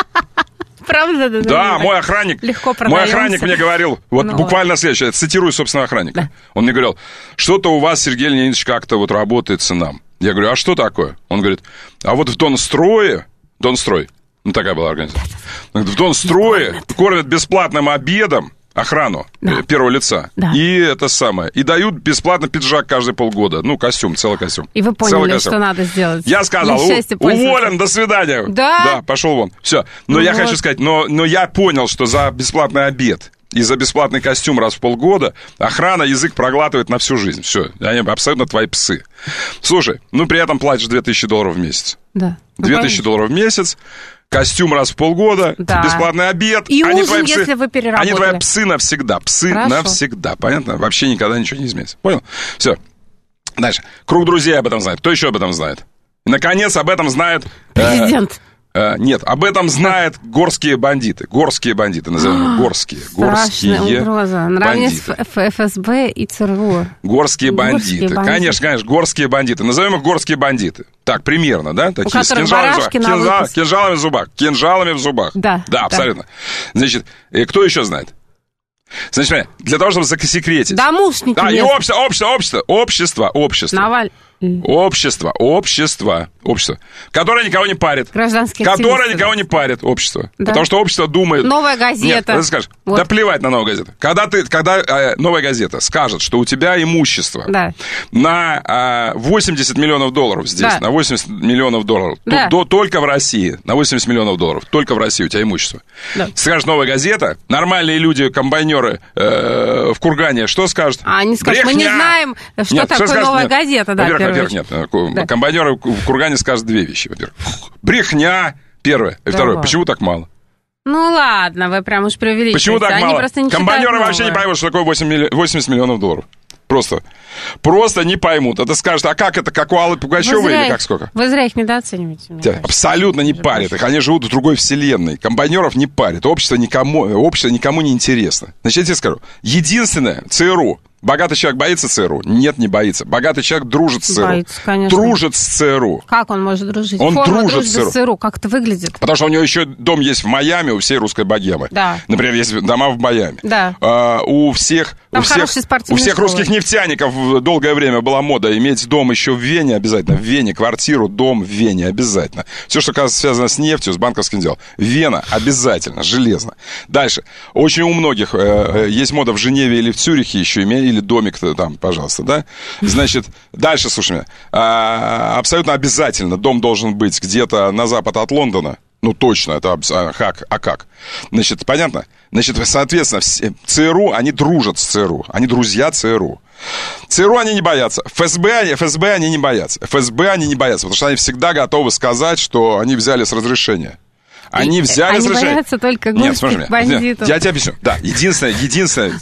Правда? Да, да, мой охранник, легко мой охранник мне говорил, вот ну, буквально следующее, я цитирую собственного охранника. Да. Он мне говорил, что-то у вас, Сергей Леонидович, как-то вот работается нам. Я говорю, а что такое? Он говорит, а вот в Донстрое, Донстрой, ну такая была организация, в Донстрое кормят бесплатным обедом охрану да. первого лица. Да. И это самое. И дают бесплатно пиджак каждые полгода. Ну, костюм, целый костюм. И вы поняли, что надо сделать. Я сказал, уволен, до свидания. Да? Да, пошел вон. Все. Но ну я вот. хочу сказать, но, но я понял, что за бесплатный обед и за бесплатный костюм раз в полгода охрана язык проглатывает на всю жизнь. Все. Они абсолютно твои псы. Слушай, ну при этом платишь две тысячи долларов в месяц. Да. две тысячи долларов в месяц. Костюм раз в полгода, да. бесплатный обед. И они ужин, твои псы, если вы переработали. Они твои псы навсегда. Псы Хорошо. навсегда. Понятно? Вообще никогда ничего не изменится. Понял? Все. Дальше. Круг друзей об этом знает. Кто еще об этом знает? Наконец, об этом знает... Президент. Э, э, нет, об этом знают горские бандиты. Горские бандиты, назовем их. Горские. Горские Страшная угроза. Наравне с ФСБ и ЦРУ. Горские бандиты. Горские бандиты. Конечно, конечно, горские бандиты. Назовем их горские бандиты. Так, примерно, да? Такие, у с кинжалами в зубах. Кинжал, кинжалами в зубах. Кинжалами в зубах. Да. Да, абсолютно. Да. Значит, кто еще знает? Значит, для того, чтобы засекретить. Домушники. Да, и общество, общество, общество, общество, общество. Наваль. Общество, общество, общество, которое никого не парит. Гражданские Которое никого не парит, общество. Да. Потому что общество думает... Новая газета. Нет, ты скажешь, вот. Да плевать на новую газету. Когда, ты, когда э, новая газета скажет, что у тебя имущество да. на э, восемьдесят миллионов долларов здесь, да. на восемьдесят миллионов долларов, да. то, то, только в России, на восемьдесят миллионов долларов, только в России у тебя имущество. Да. Скажет новая газета, нормальные люди, комбайнеры э, в Кургане, что скажут? А они скажут, мы не знаем, что нет, такое что новая нет. газета. Да, во-первых, во-первых, нет. Да. Комбайнеры в Кургане скажут две вещи. Во-первых, брехня, первое. И да второе, ладно. Почему так мало? Ну ладно, вы прям уж преувеличиваете. Почему так Они мало? Не Комбайнеры вообще не поймут, что такое восемьдесят миллионов долларов. Просто, просто не поймут. Это скажут, а как это, как у Аллы Пугачевой или как сколько? Вы зря их недооцениваете. Абсолютно не парит их. Они живут в другой вселенной. Комбайнеров не парит. Общество никому, общество никому не интересно. Значит, я тебе скажу. Единственное, ЦРУ Богатый человек боится ЦРУ? Нет, не боится. Богатый человек дружит с ЦРУ. Боится, конечно. Дружит с ЦРУ. Как он может дружить? Он Форма дружит с ЦРУ. с ЦРУ. Как это выглядит? Потому что у него еще дом есть в Майами у всей русской богемы. Да. Например, есть дома в Майами. Да. А, у всех, у всех, у всех русских нефтяников долгое время была мода иметь дом еще в Вене обязательно. В Вене квартиру, дом в Вене обязательно. Все, что связано с нефтью, с банковским делом. Вена обязательно, железно. Дальше. Очень у многих э, есть мода в Женеве или в Цюрихе еще, или домик там, пожалуйста, да? Значит, дальше, слушай меня. А, абсолютно обязательно дом должен быть где-то на запад от Лондона. Ну, точно, это а, как, а как? Значит, понятно? Значит, соответственно, ЦРУ, они дружат с ЦРУ. Они друзья ЦРУ. ЦРУ они не боятся. ФСБ, ФСБ они не боятся. ФСБ они не боятся, потому что они всегда готовы сказать, что они взяли с разрешения. Они взяли Они разрешение. боятся только горских бандитов. Я тебе объясню. Да, единственное, единственное.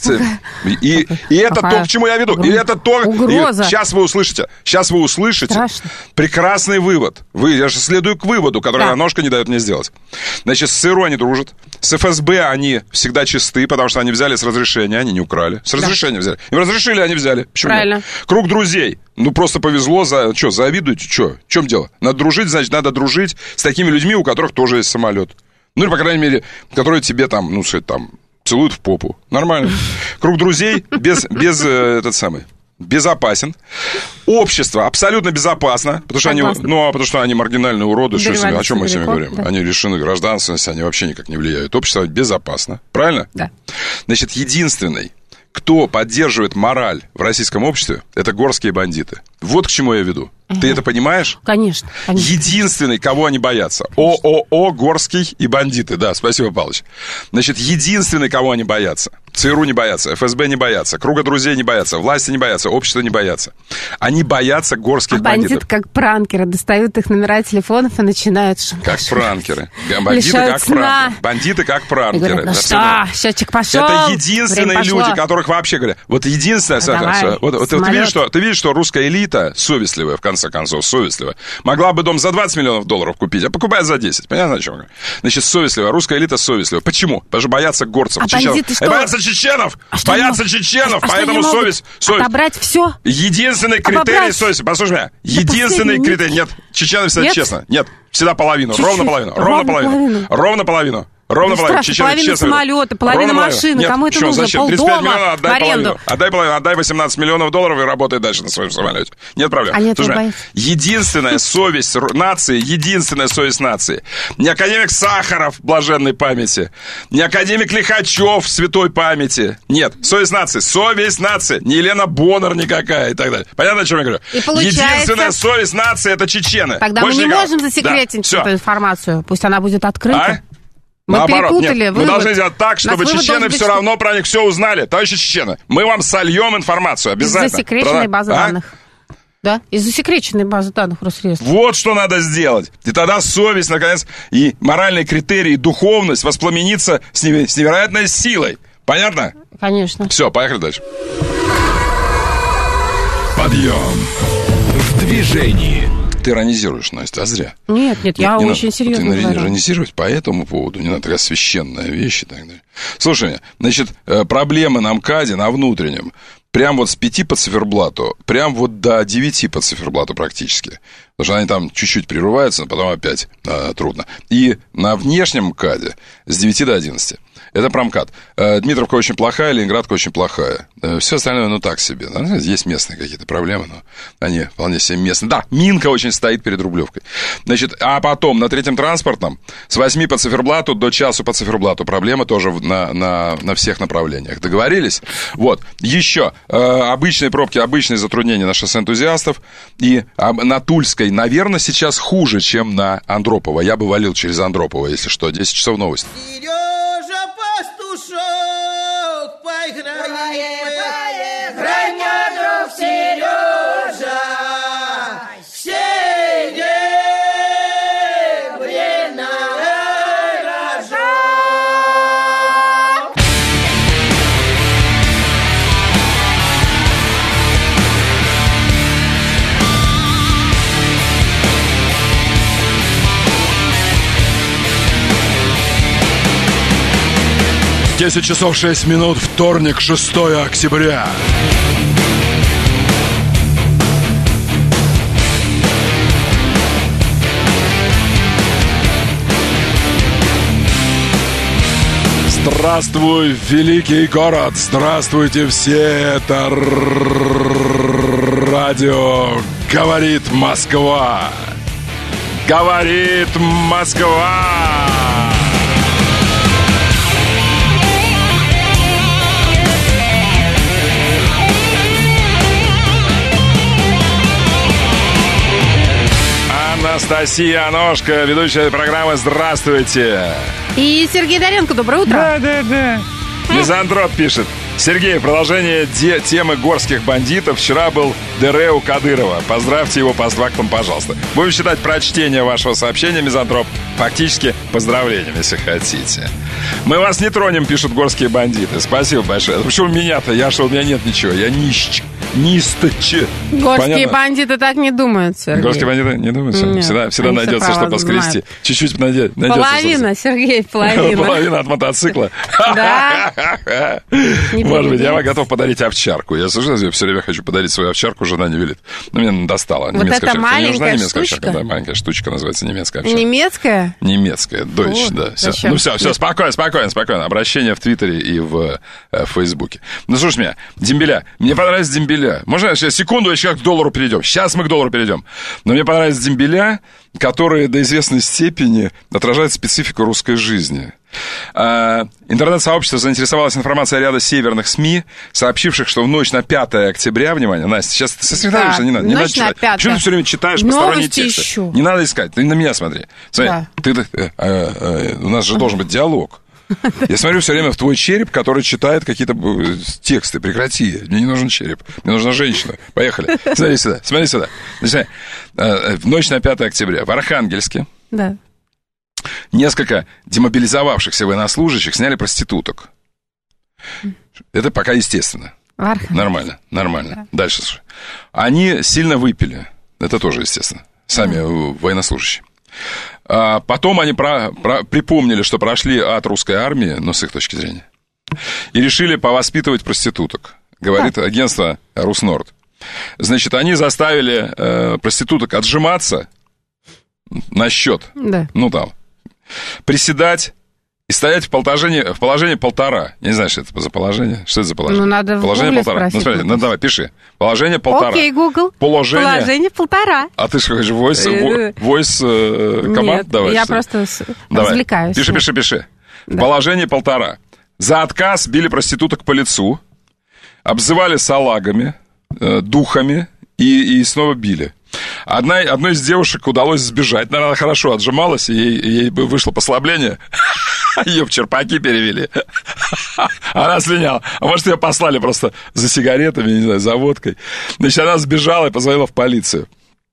И, и это то, к чему я веду. И это то. Угроза. И сейчас вы услышите. Сейчас вы услышите. Страшно. Прекрасный вывод. Вы, я же следую к выводу, который да. ножка не дает мне сделать. Значит, с ЦРУ они дружат. С ФСБ они всегда чисты, потому что они взяли с разрешения, они не украли. С разрешения да. взяли. Им разрешили, они взяли. Почему Правильно. Нет? Круг друзей. Ну, просто повезло. За... Что, завидуете? Что? В чем дело? Надо дружить, значит, надо дружить с такими людьми, у которых тоже есть самолет. Ну, или, по крайней мере, которые тебе там, ну, сказать, там, целуют в попу. Нормально. Круг друзей без, без э, этот самый, безопасен. Общество абсолютно безопасно, потому что они, ну, а потому что они маргинальные уроды. Что с ними, о чем мы с ними говорим? Да. Они лишены гражданственности, они вообще никак не влияют. Общество безопасно. Правильно? Да. Значит, единственный, кто поддерживает мораль в российском обществе, это горские бандиты. Вот к чему я веду. Ты это понимаешь? Конечно, конечно. Единственный, кого они боятся. ООО, Горский и бандиты. Да, спасибо, Павлович. Значит, единственный, кого они боятся. ЦРУ не боятся, ФСБ не боятся, круга друзей не боятся, власти не боятся, общество не боятся. Они боятся горских а бандитов. бандиты, как пранкеры, достают их номера телефонов и начинают шуметь. Как пранкеры. Бандиты как пранкеры. Бандиты как пранкеры. Говорят, ну что, счетчик пошел. Это единственные люди, которых вообще говорят. Вот единственное... Давай, вот, вот, ты, видишь, что, ты видишь, что русская элита, совестливая, в конце концов, совестливая, могла бы дом за двадцать миллионов долларов купить, а покупает за десять. Понятно, о чем я говорю? Значит, совестливая, русская элита совестливая. Почему? Потому что боятся горцев, а чеченов. Что? Боятся чеченов! А боятся ему... чеченов, а поэтому совесть... совесть. Отобрать все? Единственный критерий совести... Послушай меня. Единственный критерий... Нет, чечены всегда Нет? честно. Нет, всегда половину. Чуть-чуть. Ровно половину. Ровно Ровно половину. половину. Ровно половину. Ровно ну, половину. Чечены, половина самолета, половина машины. Нет, кому это что, нужно? Зачем? тридцать пять миллионов, Полдома отдай в аренду. половину. Отдай половину, отдай восемнадцать миллионов долларов и работай дальше на своем самолете. Нет проблем. А нет, Слушай, единственная совесть нации, единственная совесть нации. Не академик Сахаров блаженной памяти, не академик Лихачев святой памяти. Нет, совесть нации, совесть нации. Не Елена Боннер никакая и так далее. Понятно, о чем я говорю? И получается... Единственная совесть нации — это чечены. Тогда Больше мы не никого. можем засекретить да, эту информацию. Пусть она будет открыта. А? Мы Наоборот, перепутали. нет, Вывод. Мы должны сделать так, чтобы чечены быть, все что... равно про них все узнали. Товарищи чечены, мы вам сольем информацию обязательно. Из засекреченной Про... базы а? данных. Да, из засекреченной базы данных Росреестра. Вот что надо сделать. И тогда совесть, наконец, и моральные критерии, и духовность воспламенится с, неверо... с невероятной силой. Понятно? Конечно. Все, поехали дальше. Подъем в движении. Ты иронизируешь, Настя, а зря. Нет, нет, я не очень надо, серьезно ты говорю. Иронизировать по этому поводу не надо, такая священная вещь и так далее. Слушай меня, значит, проблемы на МКАДе, на внутреннем, прям вот с пяти по циферблату, прям вот до девяти по циферблату практически. Потому что они там чуть-чуть прерываются, но потом опять э, трудно. И на внешнем МКАДе с девяти до одиннадцати. Это промкат. Дмитровка очень плохая, Ленинградка очень плохая. Все остальное, ну, так себе. Есть местные какие-то проблемы, но они вполне себе местные. Да, Минка очень стоит перед Рублевкой. Значит, а потом на третьем транспортном с восьми по циферблату до часу по циферблату. Проблемы тоже на, на, на всех направлениях. Договорились? Вот. Еще. Обычные пробки, обычные затруднения на шоссе энтузиастов. И на Тульской, наверное, сейчас хуже, чем на Андропова. Я бы валил через Андропова, если что. десять часов новости. Пастушок, поиграем, поиграем, друг Сережа, серебряная рожа. десять часов шесть минут, вторник, шестое октября. Здравствуй, великий город! Здравствуйте все! Это радио «Говорит Москва». Говорит Москва! Анастасия Аношка, ведущая программы «Здравствуйте». И Сергей Доренко, доброе утро. Да, да, да. Мизантроп пишет. Сергей, продолжение де- темы горских бандитов. Вчера был ДР у Кадырова. Поздравьте его постфактум, пожалуйста. Будем считать прочтение вашего сообщения, Мизантроп, фактически поздравлением, если хотите. Мы вас не тронем, пишут горские бандиты. Спасибо большое. Почему меня-то? Я что, у меня нет ничего. Я нищ. Нисточи. Горские Понятно? Бандиты так не думают, Сергей. Горские бандиты не думают? Нет, всегда всегда найдется, что поскрести. Знают. Чуть-чуть найдется. Половина, Сергей, половина. Половина от мотоцикла. Да. Может быть, я вам готов подарить овчарку. Я все время хочу подарить свою овчарку, жена не велит. Но мне достала. Вот это маленькая штучка? Да, маленькая штучка называется, немецкая овчарка. Немецкая? Немецкая, дойч, да. Ну все, все, спокойно, спокойно, спокойно. Обращение в Твиттере и в Фейсбуке. Ну слушай меня, Дембеля. Мне понравился Дембеля. Можно сейчас секунду, сейчас к доллару перейдем. Сейчас мы к доллару перейдем. Но мне понравились дембеля, которые до известной степени отражают специфику русской жизни. А, интернет-сообщество заинтересовалось информацией ряда северных СМИ, сообщивших, что в ночь на пятое октября, внимание, Настя, сейчас ты сосредоточишься, да, не надо, не надо читать. Почему ты все время читаешь посторонние тексты? Ищу. Не надо искать, ты на меня смотри. Смотри, да. ты, ты, э, э, э, у нас же должен быть диалог. Я смотрю все время в твой череп, который читает какие-то тексты. Прекрати. Мне не нужен череп. Мне нужна женщина. Поехали. Смотри сюда. Смотри сюда. Значит, в ночь на пятое октября в Архангельске да. несколько демобилизовавшихся военнослужащих сняли проституток. Это пока естественно. Нормально. Нормально. Да. Дальше. Слушай. Они сильно выпили. Это тоже естественно. Сами да. военнослужащие. А потом они про, про, припомнили, что прошли от русской армии, ну, с их точки зрения, и решили повоспитывать проституток, говорит а. агентство Руснорд. Значит, они заставили э, проституток отжиматься на счет, да. ну, там, приседать и стоять в положении, в положении полтора. Я не знаю, что это за положение. Что это за положение? Ну, надо в положение Гугле полтора. спросить. Ну, смотри, ну, давай, пиши. Положение полтора. Окей, Google. Положение... Положение полтора. А ты что, хочешь, voice, voice э, команд? Нет, давай, я что? просто давай. развлекаюсь. Пиши, пиши, пиши. Да. Положение полтора. За отказ били проституток по лицу, обзывали салагами, э, духами и, и снова били. Одна, одной из девушек удалось сбежать. Наверное, она хорошо отжималась, и ей, ей вышло послабление. Ее в черпаки перевели. Она слиняла. А может, ее послали просто за сигаретами, не знаю, за водкой. Значит, она сбежала и позвонила в полицию.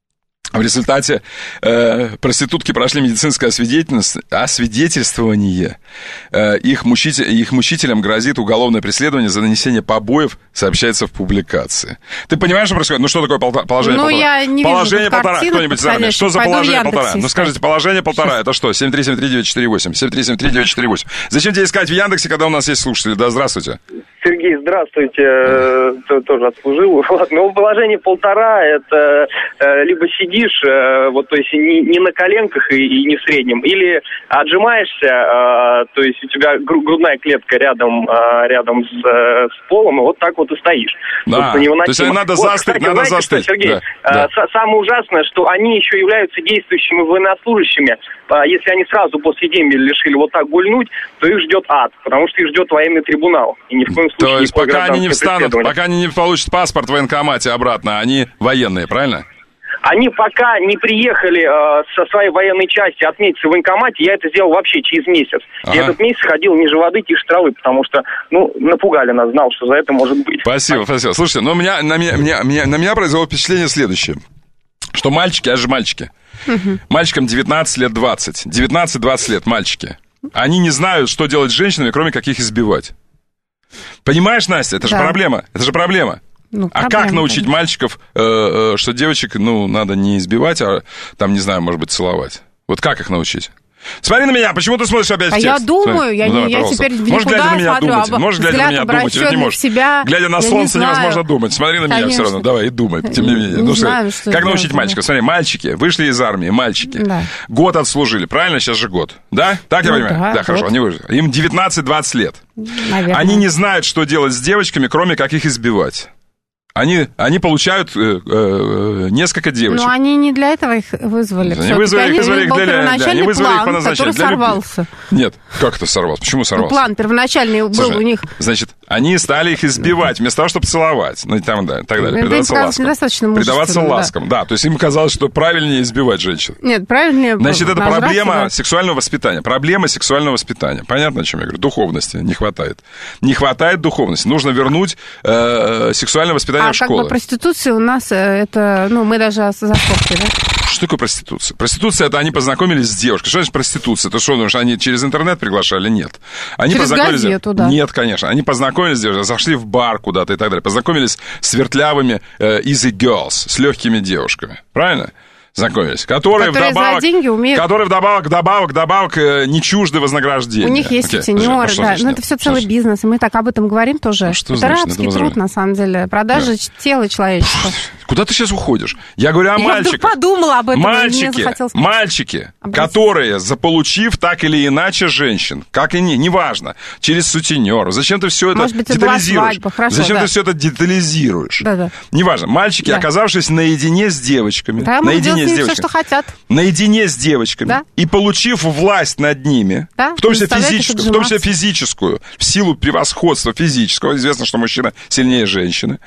В результате э, проститутки прошли медицинское освидетельствование. Э, их, мучитель, их мучителям грозит уголовное преследование за нанесение побоев, сообщается в публикации. Ты понимаешь, что происходит? Ну, что такое пол- положение ну, полтора? Я не положение вижу полтора. Кто-нибудь заранее. Что за положение полтора? Ну, скажите, положение полтора, это что? семь три семь три девять четыре восемь. семь три семь три девять четыре восемь. Зачем тебе искать в Яндексе, когда у нас есть слушатели? Да, здравствуйте. Сергей, здравствуйте. Ты тоже отслужил. Ну, положение полтора, это либо сидишь, вот, то есть не, не на коленках и, и не в среднем, или отжимаешься, то есть у тебя грудная клетка рядом, рядом с, с полом, и вот так вот и стоишь. Да, то есть надо вот, застыть, кстати, надо знаете, застыть. Что, Сергей, да, да. самое ужасное, что они еще являются действующими военнослужащими. Если они сразу после дембеля решили вот так гульнуть, то их ждет ад, потому что их ждет военный трибунал. И ни в коем случае то есть пока они не встанут, пока они не получат паспорт в военкомате обратно, они военные, правильно? Они пока не приехали э, со своей военной части отметиться в военкомате, я это сделал вообще через месяц. Ага. И этот месяц ходил ниже воды, тише травы, потому что, ну, напугали нас, знал, что за это может быть. Спасибо, спасибо. Слушайте, ну, меня, на, меня, меня, меня, на меня произвело впечатление следующее, что мальчики, а же мальчики, угу. мальчикам девятнадцать лет, двадцать, девятнадцать-двадцать лет мальчики, они не знают, что делать с женщинами, кроме как их избивать. Понимаешь, Настя, это да. же проблема, это же проблема. Ну, а как научить конечно. мальчиков, э, э, что девочек, ну, надо не избивать, а там, не знаю, может быть, целовать? Вот как их научить? Смотри на меня, почему ты смотришь опять а в текст? я думаю, Смотри. я, ну, давай, я теперь в никуда глядя на меня смотрю, думать? а Можешь, глядя на меня думать, или не можешь? Себя, глядя на солнце невозможно думать. Смотри на меня Конечно. все равно, давай, и думай, тем не менее. Не Ну, знаю, что, что как делать, научить мальчика? Смотри, мальчики вышли из армии, мальчики. Да. Год отслужили, правильно? Сейчас же год. Да? Так я ну, понимаю? Да, да хорошо, год. они вышли. Им девятнадцать-двадцать лет. Наверное. Они не знают, что делать с девочками, кроме как их избивать. Они, они получают э, э, несколько девочек. Но они не для этого их вызвали. Они вызвали, их, вызвали их для, для, для, они вызвали план, их по назначению. который сорвался. Нет, как это сорвался? Почему сорвался? Ну, план первоначальный Слушай, был у них. Значит, они стали их избивать вместо того, чтобы целовать. Ну, и там, да, и так далее. Это Предаваться ласкам. Недостаточно Предаваться да. ласкам. Да, то есть им казалось, что правильнее избивать женщин. Нет, правильнее. Значит, это нажраться, проблема да. сексуального воспитания. Проблема сексуального воспитания. Понятно, о чем я говорю? Духовности не хватает. Не хватает духовности. Нужно вернуть э, сексуальное воспитание а в школы. Как бы проституция у нас это, ну, мы даже за скобки, да? Что такое проституция? Проституция — это они познакомились с девушкой. Что значит проституция? Это что, ну, что они через интернет приглашали? Нет. Они через познакомились... газету, да. Нет, конечно. Они познакомились с девушкой, зашли в бар куда-то и так далее. Познакомились с вертлявыми э, easy girls, с легкими девушками. Правильно? Знакомились. Которые, которые вдобавок, за деньги умеют... которые вдобавок, вдобавок, вдобавок не чужды вознаграждения. У них есть Окей, сутенеры, подожди, да. значит, Но нет? это все целый Что бизнес, и мы так об этом говорим тоже. А что это значит, рабский это труд, на самом деле. Продажа да. тела человеческого. Куда ты сейчас уходишь? Я говорю о Я мальчиках. Я подумала об этом, мальчики, мальчики, которые, заполучив так или иначе женщин, как и не, неважно, через сутенеров, зачем ты все это Может быть, детализируешь? свадьба, хорошо, зачем да. ты все это детализируешь? Да, да. Неважно, мальчики, да. оказавшись наедине с девочками, да, наедине с все, девочками, что хотят. наедине с девочками, да. и получив власть над ними, да. в том числе физическую, в том числе физическую, в силу превосходства физического, известно, что мужчина сильнее женщины,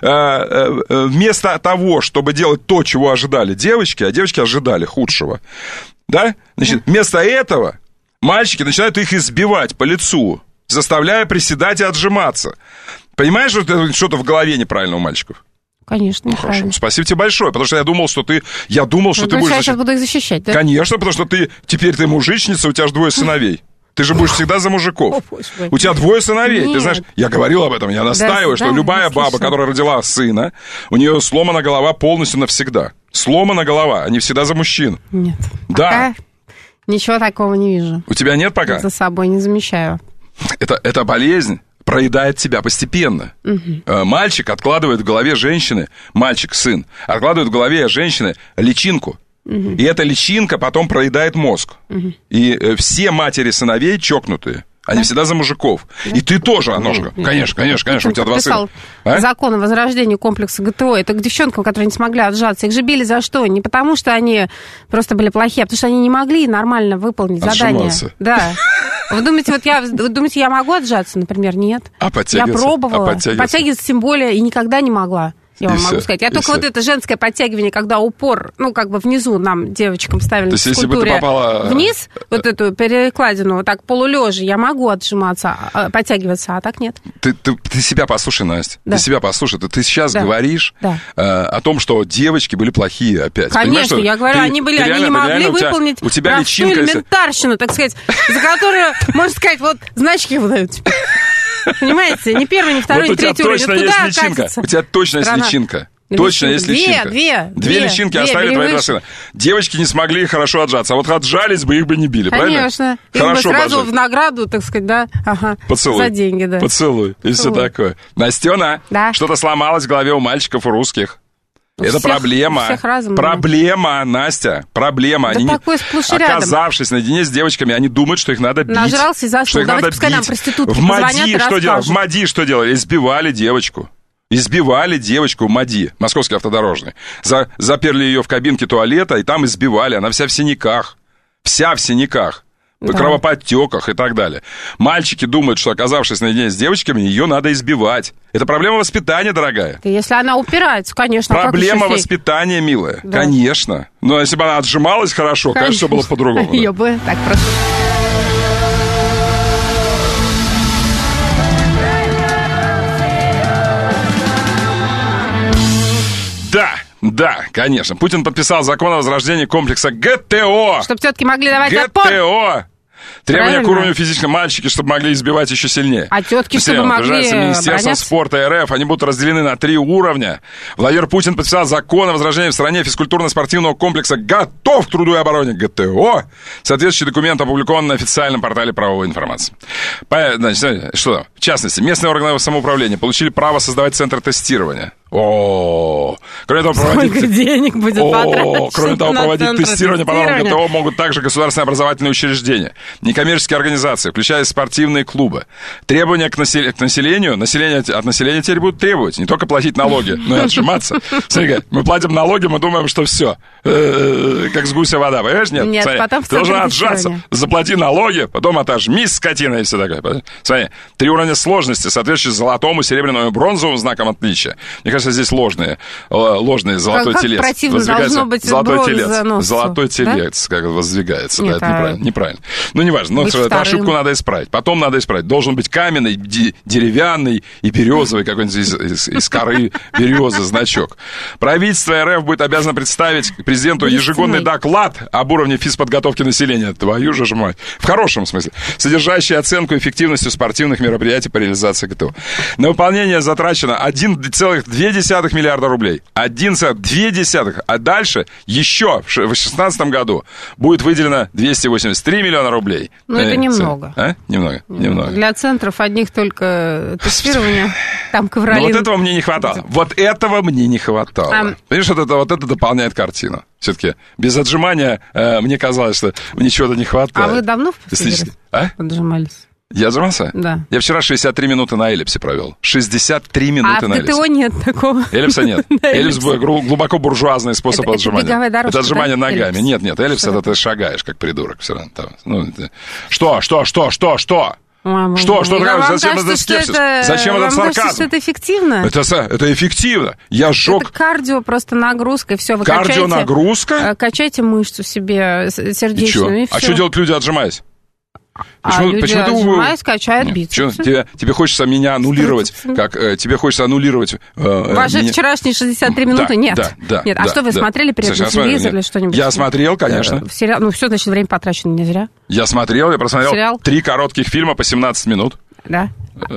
вместо того, чтобы делать то, чего ожидали девочки, а девочки ожидали худшего, да? Значит, вместо этого мальчики начинают их избивать по лицу, заставляя приседать и отжиматься. Понимаешь, что что-то в голове неправильно у мальчиков? Конечно, ну, хорошо. Спасибо тебе большое, потому что я думал, что ты... Я думал, что ну, ты будешь... Я сейчас буду их защищать, да? Конечно, потому что ты... Теперь ты мужичница, у тебя же двое сыновей. Ты же будешь всегда за мужиков. О, у тебя двое сыновей. Нет. Ты знаешь, я говорил об этом, я настаиваю, да, что да, любая баба, слышала. Которая родила сына, у нее сломана голова полностью навсегда. Сломана голова, они всегда за мужчин. Нет. Да. Пока ничего такого не вижу. У тебя нет пока? За собой не замечаю. Это, это болезнь проедает тебя постепенно. Угу. Мальчик откладывает в голове женщины, мальчик, сын, откладывает в голове женщины личинку. И эта личинка потом проедает мозг. Угу. И все матери сыновей чокнутые. Они да? всегда за мужиков. Да? И ты тоже, Аношка. Нет, конечно, нет. конечно, конечно, у тебя два сына. А? Закон о возрождении комплекса ГТО. Это к девчонкам, которые не смогли отжаться. Их же били за что? Не потому, что они просто были плохие, а потому что они не могли нормально выполнить задание. Да. Вы думаете, вот я, вы думаете, я могу отжаться, например? Нет. А подтягиваться? Я пробовала. А подтягиваться? Подтягиваться тем более и никогда не могла. Я вам и могу все, сказать. Я только все. Вот это женское подтягивание, когда упор, ну, как бы внизу нам, девочкам, ставили на физкультуре попала... вниз, вот эту перекладину, вот так полулежа, я могу отжиматься, подтягиваться, а так нет. Ты, ты, ты себя послушай, Настя. Да. Ты себя послушай. Ты, ты сейчас да. говоришь да. э, о том, что девочки были плохие опять. Конечно, я говорю, ты, они были, они реально, не могли реально, выполнить у тебя, у тебя простую элементарщину, так сказать, за которую, можно сказать, вот значки выдают. Понимаете, ни первый, ни второй, вот ни третий уровень. Куда личинка? У тебя точно есть личинка. Точно есть личинка. Две, две. Две личинки две, оставили две, твои два сына. Девочки не смогли хорошо отжаться, а вот отжались бы, их бы не били, конечно. правильно? Конечно. Их бы сразу отжали. в награду, так сказать, да? Ага. Поцелуй. За деньги, да. Поцелуй. И Поцелуй. Все такое. Настена, да. что-то сломалось в голове у мальчиков, у русских. У Это всех, проблема. Всех разом, проблема, Настя, проблема. Да они такое сплошь и рядом. Оказавшись наедине с девочками, они думают, что их надо бить. Нажрался и заснул. Что их Давайте надо пускай бить. нам проститутки в МАДИ что делали? В МАДИ что делали? Избивали девочку. Избивали девочку в МАДИ, Московский автодорожный. За, заперли ее в кабинке туалета, и там избивали. Она вся в синяках. Вся в синяках. В да. кровоподтеках и так далее. Мальчики думают, что, оказавшись наедине с девочками, ее надо избивать. Это проблема воспитания, дорогая. И если она упирается, конечно. Проблема воспитания, милая. Да. Конечно. Но если бы она отжималась хорошо, конечно, конечно все было по-другому. Ее да. бы так просто... Да, да, конечно. Путин подписал закон о возрождении комплекса ГТО. Чтобы тетки могли давать ГТО. отпор. Требования Правильно. к уровню физического мальчики, чтобы могли избивать еще сильнее. А тетки, чтобы могли Министерство обороняться. спорта РФ, они будут разделены на три уровня. Владимир Путин подписал закон о возрождении в стране физкультурно-спортивного комплекса «Готов к труду и обороне» ГТО. Соответствующий документ опубликован на официальном портале правовой информации. По, значит, что? В частности, местные органы самоуправления получили право создавать центры тестирования. О, кроме того, проводить... Сколько денег будет О, кроме того, на проводить центры тестирование по нормам тестирования. ГТО могут также государственные образовательные учреждения, некоммерческие организации, включая спортивные клубы. Требования к, насел... к населению, население... от населения теперь будут требовать, не только платить налоги, но и отжиматься. Смотри, мы платим налоги, мы думаем, что все, как с гуся вода, понимаешь? Нет, Нет, смотри, потом в ты должен центре отжаться, тестирования. заплати налоги, потом отожмись, скотина, и все такое. Смотри, три уровня сложности, соответствующие золотому, серебряному и бронзовому знакам отличия. Мне кажется, здесь ложные, ложный золотой как телец. противно Воздвигается должно быть золотой бронза телец. носу, Золотой да? телец, как воздвигается. Нет, да, это а... неправильно, неправильно. Ну, неважно, но Быть эту вторым. ошибку надо исправить. Потом надо исправить. Должен быть каменный, ди- деревянный и березовый какой-нибудь из, из, из коры березы значок. Правительство РФ будет обязано представить президенту ежегодный доклад об уровне физподготовки населения. Твою же ж мать. В хорошем смысле. Содержащий оценку эффективности спортивных мероприятий по реализации ГТО. На выполнение затрачено один целых две десятых миллиарда рублей. один целых две десятых. А дальше еще в две тысячи шестнадцатом году будет выделено двести восемьдесят три миллиона рублей. Ну, это немного. А? Немного, немного. Для центров одних только тестирования. Там ковролин. Но вот этого мне не хватало. Вот этого мне не хватало. А... Понимаешь, вот это, вот это дополняет картину. Все-таки без отжимания э, мне казалось, что мне чего-то не хватает. А вы давно в последний раз а? отжимались? Я отжимался? Да. Я вчера шестьдесят три минуты на эллипсе провел. шестьдесят три минуты а на эллипсе. А в ГТО нет такого? Эллипса нет. Эллипс глубоко буржуазный способ это, отжимания. Это беговая дорожка, это отжимание да? ногами. Эллипс. Нет, нет, эллипс это ты шагаешь, как придурок. Все равно. Там. Ну, это... Что, что, что, что, что? Мама, что, что такое? Зачем кажется, этот скепсис? Это... Зачем вам этот кажется, сарказм? что это эффективно? Это, это эффективно. Я сжег... Это кардио, просто нагрузка, и все. Вы Кардионагрузка? Качаете, качаете мышцу себе сердечную, и, и все. А что делают люди, отжимаясь? Почему, а люди почему отжимаясь, ты... качают бицепсы. Тебе, тебе хочется меня аннулировать, как э, тебе хочется аннулировать... Э, Ваши меня... вчерашние шестьдесят три минуты? Да, нет. Да, да, нет. А да, что, вы да. смотрели перед телевизор или что-нибудь? Я смотрел, конечно. В сериал... Ну, все, значит, время потрачено не зря. Я смотрел, я просмотрел сериал? три коротких фильма по семнадцать минут. Да.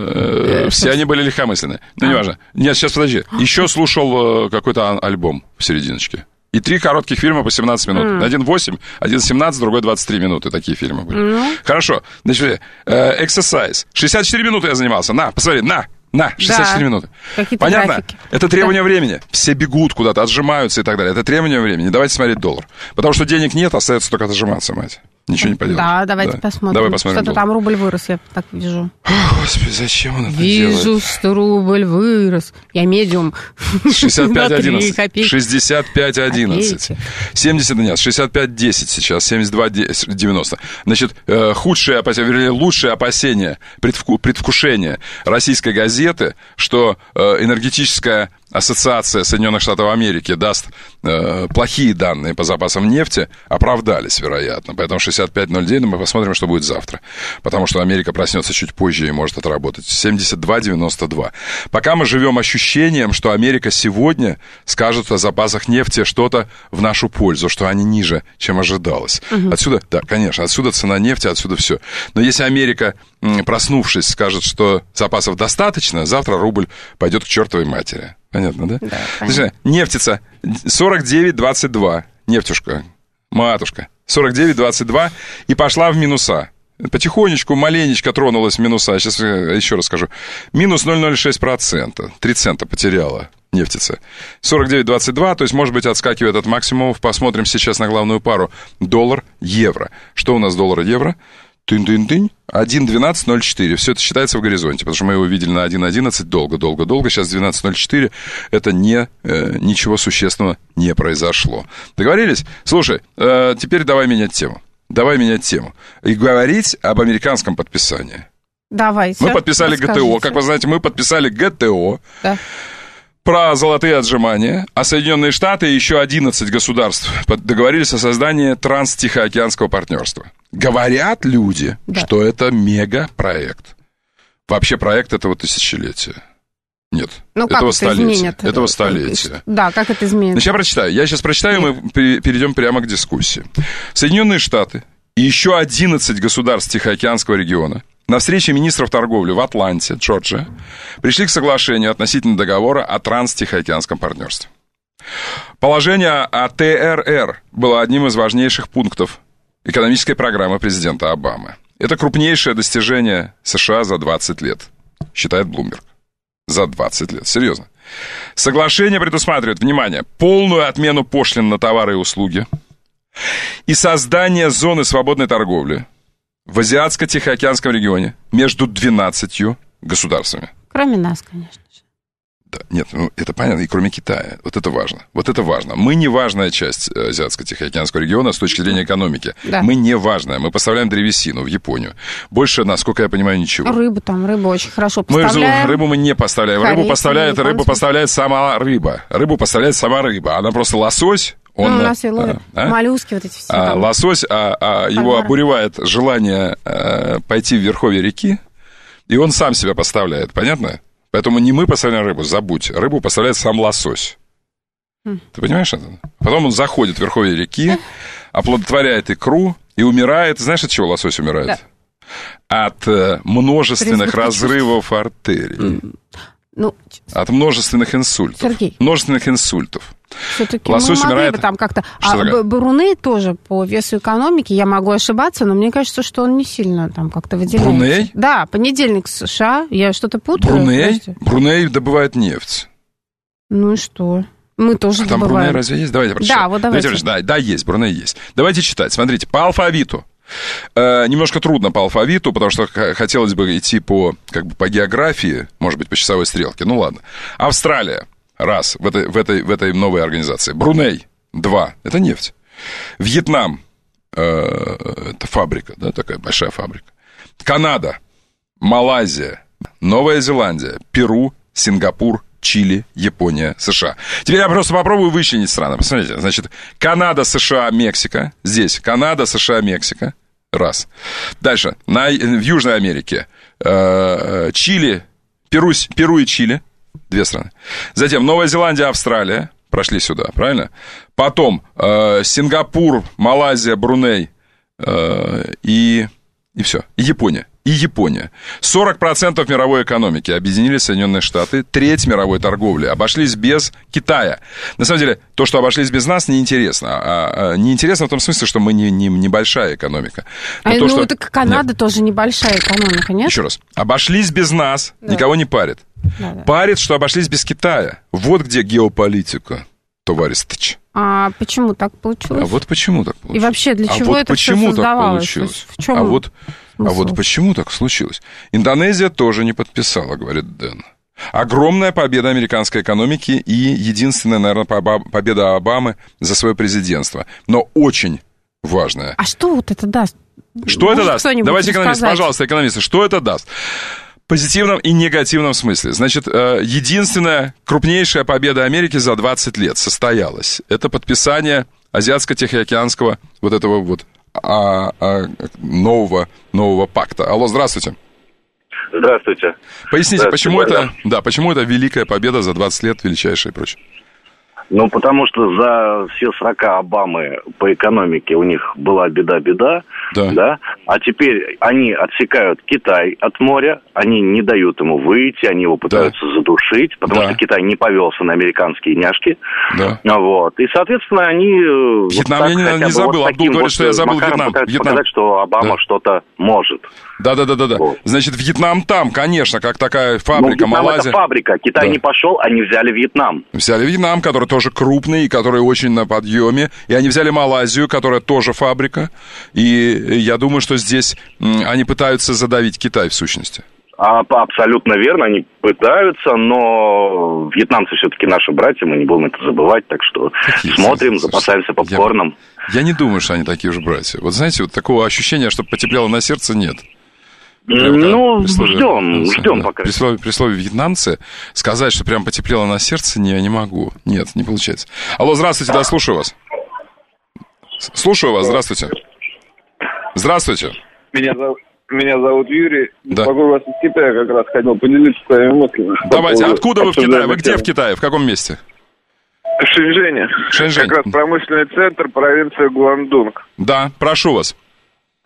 Все они были легкомысленные. Ну, неважно. Нет, сейчас подожди. Еще слушал какой-то альбом в серединочке. И три коротких фильма по семнадцать минут. Mm. Один восемь, один семнадцать, другой двадцать три минуты. Такие фильмы были. Mm. Хорошо. Значит, э, exercise. шестьдесят четыре минуты я занимался. На, посмотри, на. На, шестьдесят четыре да. минуты. Какие-то понятно? Графики. Это требование да. времени. Все бегут куда-то, отжимаются и так далее. Это требование времени. Давайте смотреть доллар. Потому что денег нет, остается только отжиматься, мать. Ничего не поделаешь. Да, давайте да. посмотрим. Давай посмотрим. Что-то там рубль вырос, я так вижу. О, Господи, зачем он это Вижу, делает? что рубль вырос. Я медиум. шестьдесят пять одиннадцать. шестьдесят пять одиннадцать. семьдесят, нет, шестьдесят пять десять сейчас. семьдесят два девяносто. Значит, худшее опасение, вернее, лучшее опасение, предвку, предвкушение российской газеты, что энергетическая ассоциация Соединенных Штатов Америки даст э, плохие данные по запасам нефти, оправдались, вероятно. Поэтому шестьдесят пять ноль девять, мы посмотрим, что будет завтра. Потому что Америка проснется чуть позже и может отработать. семьдесят два девяносто два. Пока мы живем ощущением, что Америка сегодня скажет о запасах нефти что-то в нашу пользу, что они ниже, чем ожидалось. Угу. Отсюда, да, конечно, отсюда цена нефти, отсюда все. Но если Америка, проснувшись, скажет, что запасов достаточно, завтра рубль пойдет к чертовой матери. Понятно, да? Да, понятно. Нефтица сорок девять двадцать два. Нефтюшка, матушка. сорок девять двадцать два и пошла в минуса. Потихонечку, маленечко тронулась в минуса. Сейчас еще раз скажу. Минус ноль целых ноль шесть процента. три цента потеряла нефтица. сорок девять двадцать два, то есть, может быть, отскакивает от максимумов. Посмотрим сейчас на главную пару. Доллар-евро. Что у нас доллар-евро? Тынь-тынь-тынь. один двенадцать ноль четыре. Все это считается в горизонте, потому что мы его видели на один одиннадцать долго-долго-долго. Сейчас двенадцать ноль четыре. Это не, э, ничего существенного не произошло. Договорились? Слушай, э, теперь давай менять тему. Давай менять тему. И говорить об американском подписании. Давайте. Мы подписали расскажите. ГТО. Как вы знаете, мы подписали ГТО. Да. Про золотые отжимания, а Соединенные Штаты и еще одиннадцать государств договорились о создании транс-тихоокеанского партнерства. Говорят люди, да. что это мега-проект. Вообще проект этого тысячелетия. Нет, ну, этого это столетия. Изменит? Этого столетия. Да, как это изменит? Значит, я прочитаю. Я сейчас прочитаю, и мы перейдем прямо к дискуссии. Соединенные Штаты и еще одиннадцать государств Тихоокеанского региона на встрече министров торговли в Атланте, Джорджия, пришли к соглашению относительно договора о транс-тихоокеанском партнерстве. Положение о Т Р Р было одним из важнейших пунктов экономической программы президента Обамы. Это крупнейшее достижение США за двадцать лет, считает Bloomberg. За двадцать лет, серьезно. Соглашение предусматривает, внимание, полную отмену пошлин на товары и услуги и создание зоны свободной торговли в Азиатско-Тихоокеанском регионе между двенадцатью государствами. Кроме нас, конечно. Да, нет, ну это понятно, и кроме Китая. Вот это важно. Вот это важно. Мы не важная часть Азиатско-Тихоокеанского региона с точки зрения экономики. Да. Мы не важная. Мы поставляем древесину в Японию. Больше, насколько я понимаю, ничего. Рыбу там, рыбу очень хорошо поставляем. Мы, рыбу мы не поставляем. Корейцы, рыбу поставляет, рыбу поставляет сама рыба. Рыбу поставляет сама рыба. Она просто лосось. Он, ну, у нас и ловят а, моллюски вот эти все. А, лосось, а, а его обуревает желание а, пойти в верховье реки, и он сам себя поставляет. Понятно? Поэтому не мы поставляем рыбу, забудь. Рыбу поставляет сам лосось. Хм. Ты понимаешь это? Потом он заходит в верховье реки, оплодотворяет икру и умирает. Знаешь, от чего лосось умирает? Да. От э, множественных разрывов артерий. Mm. Ну, от множественных инсультов. Сергей. Множественных инсультов. Все-таки лосось мы умирает. Там как-то... А такое? Бруней тоже по весу экономики, я могу ошибаться, но мне кажется, что он не сильно там как-то выделяется. Бруней? Да, понедельник США, я что-то путаю. Бруней? Бруней добывает нефть. Ну и что? Мы тоже а добываем. Там Бруней разве есть? Давайте прочитаем. Да, вот давайте. давайте да, да, есть, Бруней есть. Давайте читать. Смотрите, по алфавиту. Э, немножко трудно по алфавиту, потому что хотелось бы идти по, как бы, по географии, может быть, по часовой стрелке. Ну ладно. Австралия. Раз, в этой, в, этой, в этой новой организации. Бруней, два, это нефть. Вьетнам, э, это фабрика, да, такая большая фабрика. Канада, Малайзия, Новая Зеландия, Перу, Сингапур, Чили, Япония, США. Теперь я просто попробую вычленить страны. Посмотрите, значит, Канада, США, Мексика. Здесь Канада, США, Мексика. Раз. Дальше, на, в Южной Америке э, Чили, Перу, Перу и Чили. Две страны. Затем Новая Зеландия, Австралия. Прошли сюда, правильно? Потом э, Сингапур, Малайзия, Бруней э, и, и все. И Япония. И Япония. сорок процентов мировой экономики объединили Соединенные Штаты. Треть мировой торговли. Обошлись без Китая. На самом деле, то, что обошлись без нас, неинтересно. А, а, неинтересно в том смысле, что мы не, не, небольшая экономика. Но а, то, ну, что... так Канада нет. Тоже небольшая экономика, нет? Еще раз. Обошлись без нас, да. Никого не парит. Да, да. Парит, что обошлись без Китая. Вот где геополитика, товарищ Тыч. А почему так получилось? А вот почему так получилось. И вообще, для чего а вот это почему все создавалось? Так получилось? В чем а, вот, а вот почему так случилось? Индонезия тоже не подписала, говорит Дэн. Огромная победа американской экономики и единственная, наверное, победа Обамы за свое президентство. Но очень важная. А что вот это даст? Что Может, это даст? Давайте, экономисты, пожалуйста, экономисты, что это даст? В позитивном и негативном смысле. Значит, единственная крупнейшая победа Америки за двадцать лет состоялась. Это подписание Азиатско-Тихоокеанского вот этого вот а, а, нового, нового пакта. Алло, здравствуйте. Здравствуйте. Поясните, Здравствуйте, почему Богдан. это, да, почему это великая победа за двадцать лет, величайшая и прочее? Ну, потому что за все срока Обамы по экономике у них была беда-беда, да. да, а теперь они отсекают Китай от моря, они не дают ему выйти, они его пытаются да. задушить, потому да. что Китай не повелся на американские няшки, да. вот, и, соответственно, они... Вьетнам вот я не, не забыл, вот Абдул говорит, вот что я забыл Вьетнам. пытаются Вьетнам. показать, что Обама да. что-то может. Да-да-да-да. Вот. Значит, Вьетнам там, конечно, как такая фабрика, ну, Вьетнам Малайзия. это фабрика, Китай да. не пошел, они взяли Вьетнам. Взяли Вьетнам, который тоже крупный, и который очень на подъеме. И они взяли Малайзию, которая тоже фабрика. И я думаю, что здесь они пытаются задавить Китай в сущности. А, абсолютно верно, они пытаются, но вьетнамцы все-таки наши братья, мы не будем это забывать, так что Какие смотрим, запасаемся попкорном. Я, я не думаю, что они такие же братья. Вот знаете, вот такого ощущения, что потеплело на сердце, нет. Ну, слове, ждем, ждем да, пока. При слове, при слове вьетнамцы сказать, что прям потеплело на сердце, не, я не могу. Нет, не получается. Алло, здравствуйте, да, слушаю вас. Слушаю вас, здравствуйте. Здравствуйте. Меня зовут, меня зовут Юрий. Да. Могу вас из Китая как раз хотел поделиться своими мыслями. Давайте, откуда вы в Китае? Вы где в Китае? В каком месте? В Шэньчжэне. Шэньчжэнь. Как раз промышленный центр, провинция Гуандунг. Да, прошу вас.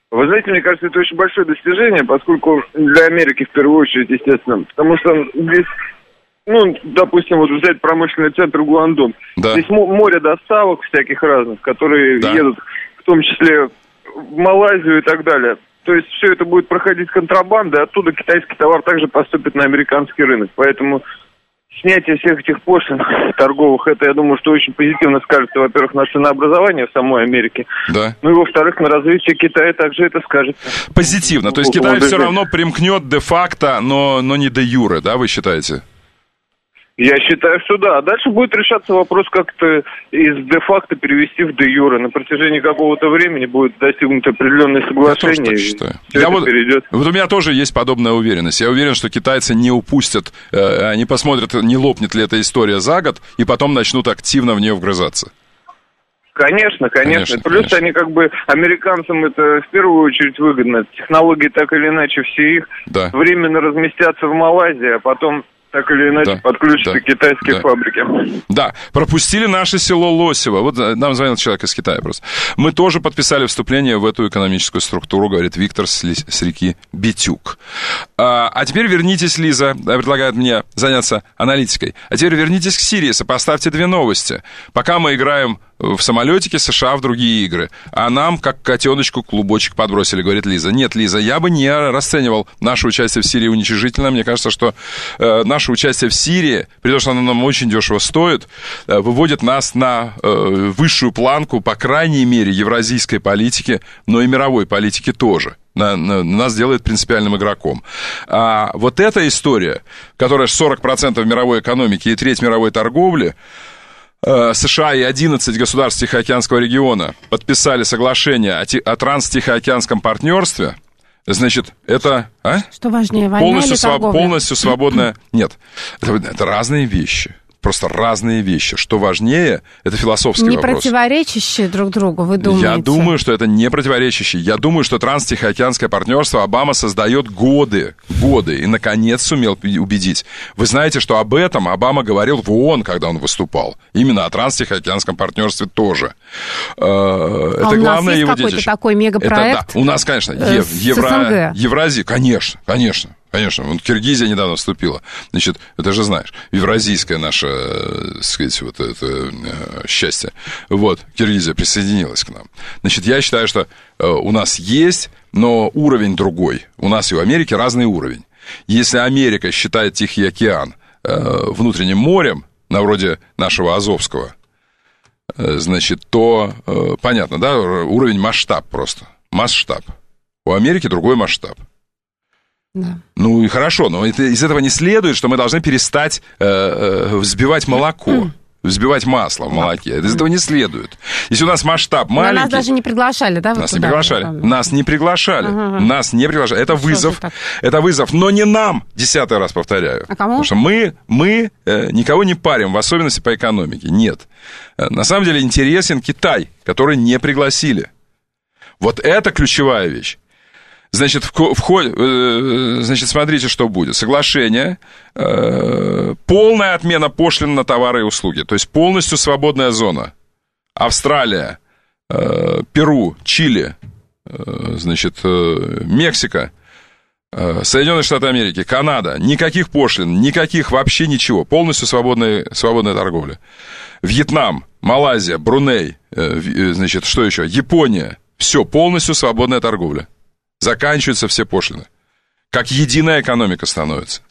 Вы знаете, мне кажется, это очень большое достижение, поскольку для Америки в первую очередь, естественно, потому что здесь, ну, допустим, вот взять промышленный центр Гуандун, да. Здесь море доставок всяких разных, которые да. едут, в том числе в Малайзию и так далее. То есть все это будет проходить контрабандой, оттуда китайский товар также поступит на американский рынок, поэтому... Снятие всех этих пошлин торговых, это, я думаю, что очень позитивно скажется, во-первых, на ценообразование в самой Америке. Да. Ну и, во-вторых, на развитие Китая также это скажется. Позитивно. То есть Китай все равно примкнет де-факто, но, но не де-юре, да, вы считаете? Я считаю, что да. Дальше будет решаться вопрос, как-то из де-факто перевести в де-юре. На протяжении какого-то времени будет достигнуто определенное соглашение. Я тоже так считаю. Я вот, вот у меня тоже есть подобная уверенность. Я уверен, что китайцы не упустят, э, они посмотрят, не лопнет ли эта история за год, и потом начнут активно в нее вгрызаться. Конечно, конечно. конечно Плюс конечно. Они как бы, американцам это в первую очередь выгодно. Технологии так или иначе все их да. временно разместятся в Малайзии, а потом... Так или иначе, да, подключатся да, китайские да. фабрики. Да, пропустили наше село Лосево. Вот нам звонил человек из Китая просто. Мы тоже подписали вступление в эту экономическую структуру, говорит Виктор с, ли, с реки Битюк. А, а теперь вернитесь, Лиза, предлагает мне заняться аналитикой. А теперь вернитесь к Сирии, сопоставьте две новости. Пока мы играем в самолетике США в другие игры, а нам, как котеночку, клубочек подбросили, говорит Лиза. Нет, Лиза, я бы не расценивал наше участие в Сирии уничижительно. Мне кажется, что э, наше участие в Сирии, при том, что оно нам очень дешево стоит, э, выводит нас на э, высшую планку, по крайней мере, евразийской политики, но и мировой политики тоже. На, на, нас делает принципиальным игроком. А вот эта история, которая сорок процентов мировой экономики и треть мировой торговли, США и одиннадцать государств Тихоокеанского региона подписали соглашение о, о транстихоокеанском партнерстве. Значит, это... А? Что важнее, война полностью или торговля? Сва- полностью свободная... Нет, это, это разные вещи. Просто разные вещи. Что важнее, это философский не вопрос. Не противоречащие друг другу, вы думаете? Я думаю, что это не противоречащие. Я думаю, что транстихоокеанское партнерство Обама создает годы, годы, и, наконец, сумел убедить. Вы знаете, что об этом Обама говорил в ООН, когда он выступал. Именно о транстихоокеанском партнерстве тоже. Это а у главное нас есть его какой-то детище. такой мегапроект? Это, да. У нас, конечно, э, ев, евро, Евразия, конечно, конечно. Конечно, вот Киргизия недавно вступила. Значит, ты же знаешь, евразийское наше, так сказать, вот это э, счастье. Вот, Киргизия присоединилась к нам. Значит, я считаю, что э, у нас есть, но уровень другой. У нас и у Америки разный уровень. Если Америка считает Тихий океан э, внутренним морем, на вроде нашего Азовского, э, значит, то, э, понятно, да, уровень масштаб просто. Масштаб. У Америки другой масштаб. Да. Ну и хорошо, но это, из этого не следует, что мы должны перестать э, э, взбивать молоко, взбивать масло в молоке. Из этого не следует. Если у нас масштаб маленький... Но нас даже не приглашали, да? Нас не приглашали. Нас не приглашали. Ага. Нас не приглашали. Это вызов. Это вызов, но не нам, десятый раз повторяю. А кому? Потому что мы, мы э, никого не парим, в особенности по экономике. Нет. На самом деле интересен Китай, который не пригласили. Вот это ключевая вещь. Значит, в, в, э, значит, смотрите, что будет. Соглашение, э, полная отмена пошлин на товары и услуги, то есть полностью свободная зона. Австралия, э, Перу, Чили, э, значит, э, Мексика, э, Соединенные Штаты Америки, Канада. Никаких пошлин, никаких вообще ничего. Полностью свободная, свободная торговля. Вьетнам, Малайзия, Бруней, э, значит, что еще? Япония. Все, полностью свободная торговля. Заканчиваются все пошлины. Как единая экономика становится.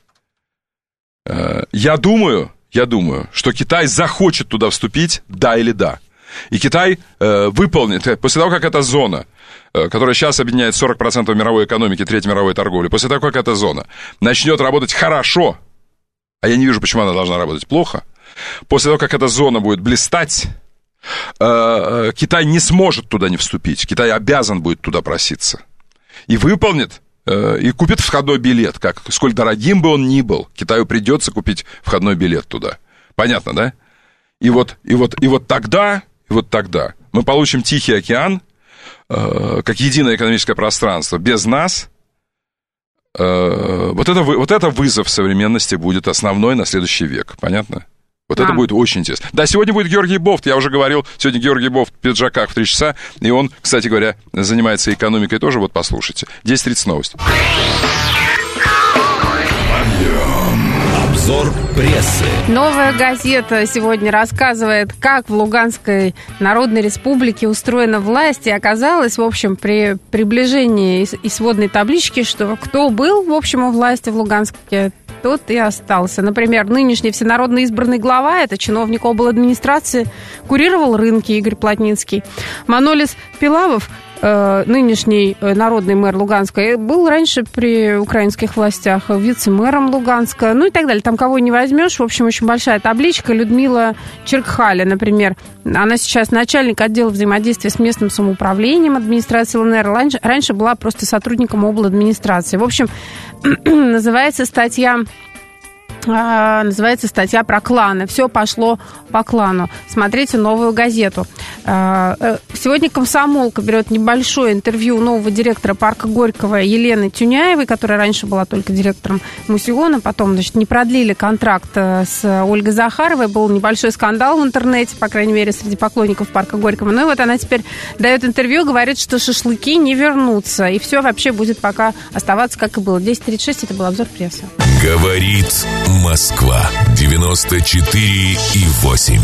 Я думаю, я думаю, что Китай захочет туда вступить, да или да. И Китай э, выполнит, после того, как эта зона, э, которая сейчас объединяет сорок процентов мировой экономики, треть мировой торговли, после того, как эта зона начнет работать хорошо, а я не вижу, почему она должна работать плохо, после того, как эта зона будет блистать, э, э, Китай не сможет туда не вступить. Китай обязан будет туда проситься. И выполнит, э, и купит входной билет, как, сколь дорогим бы он ни был, Китаю придется купить входной билет туда. Понятно, да? И вот, и вот, и вот тогда, и вот тогда мы получим Тихий океан, э, как единое экономическое пространство. Без нас э, вот, это, вот это вызов современности будет основной на следующий век. Понятно? Вот а. это будет очень интересно. Да, сегодня будет Георгий Бофт, я уже говорил, сегодня Георгий Бофт в пиджаках в три часа, и он, кстати говоря, занимается экономикой тоже, вот послушайте. десять тридцать новости. Обзор прессы. Новая газета сегодня рассказывает, как в Луганской Народной Республике устроена власть. И оказалось, в общем, при приближении и сводной таблички, что кто был, в общем, у власти в Луганске, тот и остался. Например, нынешний всенародно избранный глава, это чиновник обладминистрации, курировал рынки Игорь Плотницкий. Манолис Пилавов, э, нынешний народный мэр Луганска, был раньше при украинских властях вице-мэром Луганска, ну и так далее. Там кого не возьмешь. В общем, очень большая табличка. Людмила Черкхаля, например, она сейчас начальник отдела взаимодействия с местным самоуправлением администрации ЛНР. Раньше, раньше была просто сотрудником обладминистрации. В общем, называется статья... Называется статья про кланы. Все пошло по клану. Смотрите новую газету. Сегодня «Комсомолка» берет небольшое интервью у нового директора парка Горького Елены Тюняевой, которая раньше была только директором Мусиона. Потом, значит, не продлили контракт с Ольгой Захаровой. Был небольшой скандал в интернете, по крайней мере, среди поклонников парка Горького. Ну и вот она теперь дает интервью, говорит, что шашлыки не вернутся. И все вообще будет пока оставаться, как и было. десять тридцать шесть, это был обзор прессы. Говорит Москва. девяносто четыре и восемь.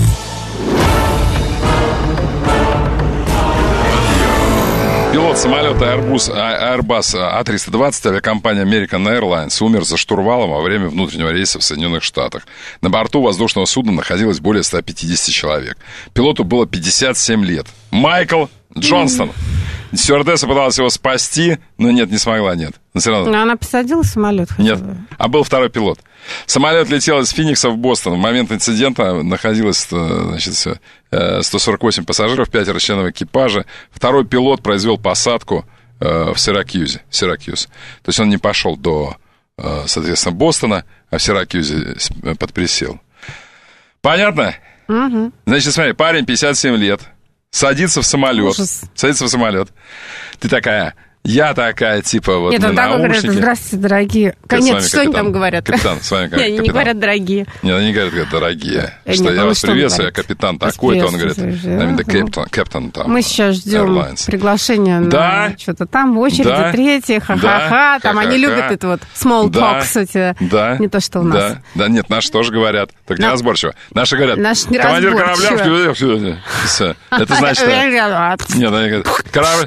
Пилот самолета Airbus, Airbus А триста двадцать авиакомпании American Airlines умер за штурвалом во время внутреннего рейса в Соединенных Штатах. На борту воздушного судна находилось более ста пятидесяти человек. Пилоту было пятьдесят семь лет. Майкл Джонстон. Стюардесса пыталась его спасти, но нет, не смогла, нет. Но все равно... Но она посадила самолет? Нет, а был второй пилот. Самолет летел из Финикса в Бостон. В момент инцидента находилось, значит, сто сорок восемь пассажиров, пятеро членов экипажа. Второй пилот произвел посадку в Сиракьюзе. Сиракьюз. То есть он не пошел до, соответственно, Бостона, а в Сиракьюзе подприсел. Понятно? Угу. Значит, смотри, парень, пятьдесят семь лет. Садится в самолет. Ужас. Садится в самолет. Ты такая, я такая, типа, вот. Нет, на он такой говорит, здравствуйте, дорогие. Нет, что они там говорят? Капитан, с вами капитан. Нет, они не говорят дорогие. Нет, они говорят, говорят дорогие. Нет, что я вас приветствую, я капитан такой-то. Он говорит, капитан там. Мы сейчас ждем приглашения на что-то там, в очереди, третье, ха-ха-ха. Там они любят это вот small talk, кстати. Да. Не то, что у нас. Да, нет, наши тоже говорят. Так неразборчиво. Наши говорят, командир корабля... Это значит... Нет, они говорят, корабль...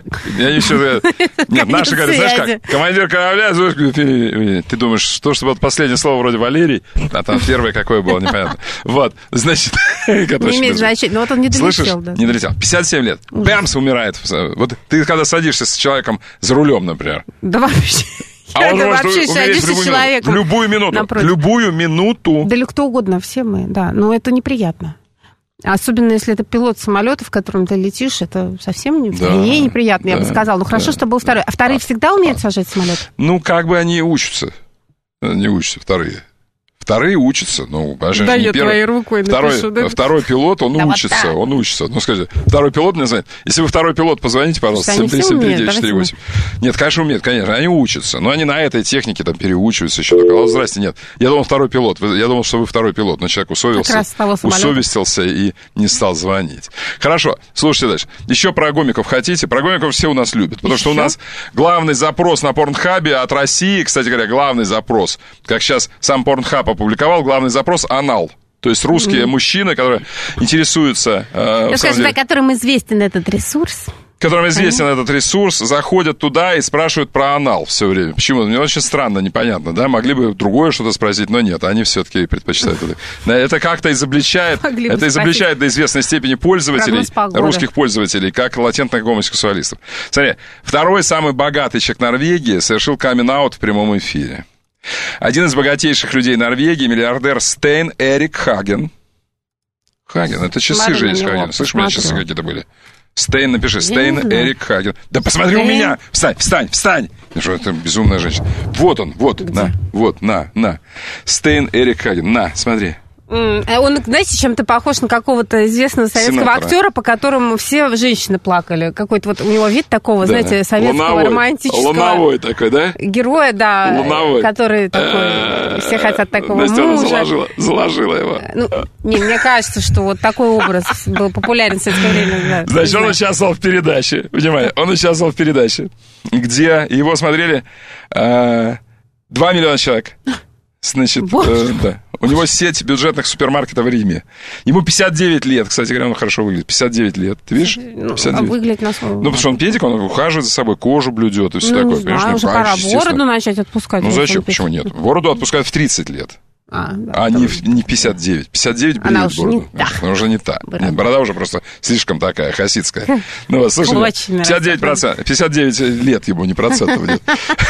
Нет, наши говорят, знаешь как, командир корабля, ты думаешь, что, что было последнее слово вроде Валерий, а там первое какое было, непонятно. Вот, значит... Не имеет значения, но вот он не долетел. Слышишь? Не долетел. пятьдесят семь лет. Бэмс, умирает. Вот ты когда садишься с человеком за рулем, например. Да вообще... А он может умереть в любую минуту. В любую минуту. В любую минуту. Да или кто угодно, все мы, да. Но это неприятно. Особенно, если это пилот самолета, в котором ты летишь, это совсем не, да, не неприятно, да, я бы сказала. Ну, хорошо, да, что был второй. А вторые а, всегда умеют а, сажать самолет? Ну, как бы они учатся. Не учатся вторые. Вторые учатся, ну, конечно, да, не я первый. твоей рукой второй, напишу, да? Второй пилот, он да учится, вот он учится. Ну, скажите, второй пилот мне знает. Если вы второй пилот, позвоните, пожалуйста, семь три семь три девять четыре восемь. Нет, конечно, умеют, конечно, они учатся, но они на этой технике там переучиваются еще только. А, здрасте, нет, я думал, второй пилот, я думал, что вы второй пилот, но человек усовился, усовестился и не стал звонить. Хорошо, слушайте дальше. Еще про гомиков хотите? Про гомиков все у нас любят, потому еще? Что у нас главный запрос на Порнхабе от России, кстати говоря, главный запрос, как сейчас сам Порнхаб опубликовал, главный запрос анал. То есть русские mm-hmm. мужчины, которые интересуются... Э, ну, скажем так, которым известен этот ресурс. Которым известен mm-hmm. этот ресурс, заходят туда и спрашивают про анал все время. Почему? Мне очень странно, непонятно, да? Могли бы другое что-то спросить, но нет, они все-таки предпочитают это. Это как-то изобличает, это изобличает до известной степени пользователей, русских пользователей, как латентных гомосексуалистов. Смотри, второй самый богатый человек Норвегии совершил камин-аут в прямом эфире. Один из богатейших людей Норвегии, миллиардер Стейн Эрик Хаген. Хаген, это часы Смотри же есть Хаген. Слышишь, у меня часы какие-то были. Стейн, напиши, Стейн Эрик Хаген. Да посмотри Стейн. У меня! Встань, встань, встань! Что это безумная женщина. Вот он, вот, Где? на, вот, на, на. Стейн Эрик Хаген, на, смотри. Он, знаете, чем-то похож на какого-то известного советского Сенатора. Актера, по которому все женщины плакали. Какой-то вот у него вид такого, да. знаете, советского луновой. Романтического... Луновой такой, да? Героя, да. Луновой. Который такой... Все хотят такого Настя мужа. Заложила, заложила его. Ну, не, мне кажется, что вот такой образ был популярен в советское время. Да, Значит, он участвовал в передаче. Внимание, он участвовал в передаче, где его смотрели э, два миллиона человек. Значит, э, да. У него сеть бюджетных супермаркетов в Риме. Ему пятьдесят девять лет, кстати говоря, он хорошо выглядит. пятьдесят девять лет, ты видишь? пятьдесят девять. А выглядит на свой... Ну, потому что он педик, он ухаживает за собой, кожу блюдет и все ну, такое. Не знаю, уже пора бороду начать отпускать. Ну, зачем? Почему нет? Бороду отпускают в тридцать лет. А, да, а не, не пятьдесят девять. пятьдесят девять бреют Она уже бороду. не та. Она уже не та. Нет, борода уже просто слишком такая, хасидская. Ну, вот, слушай, пятьдесят девять процентов, пятьдесят девять лет ему, не процентов нет.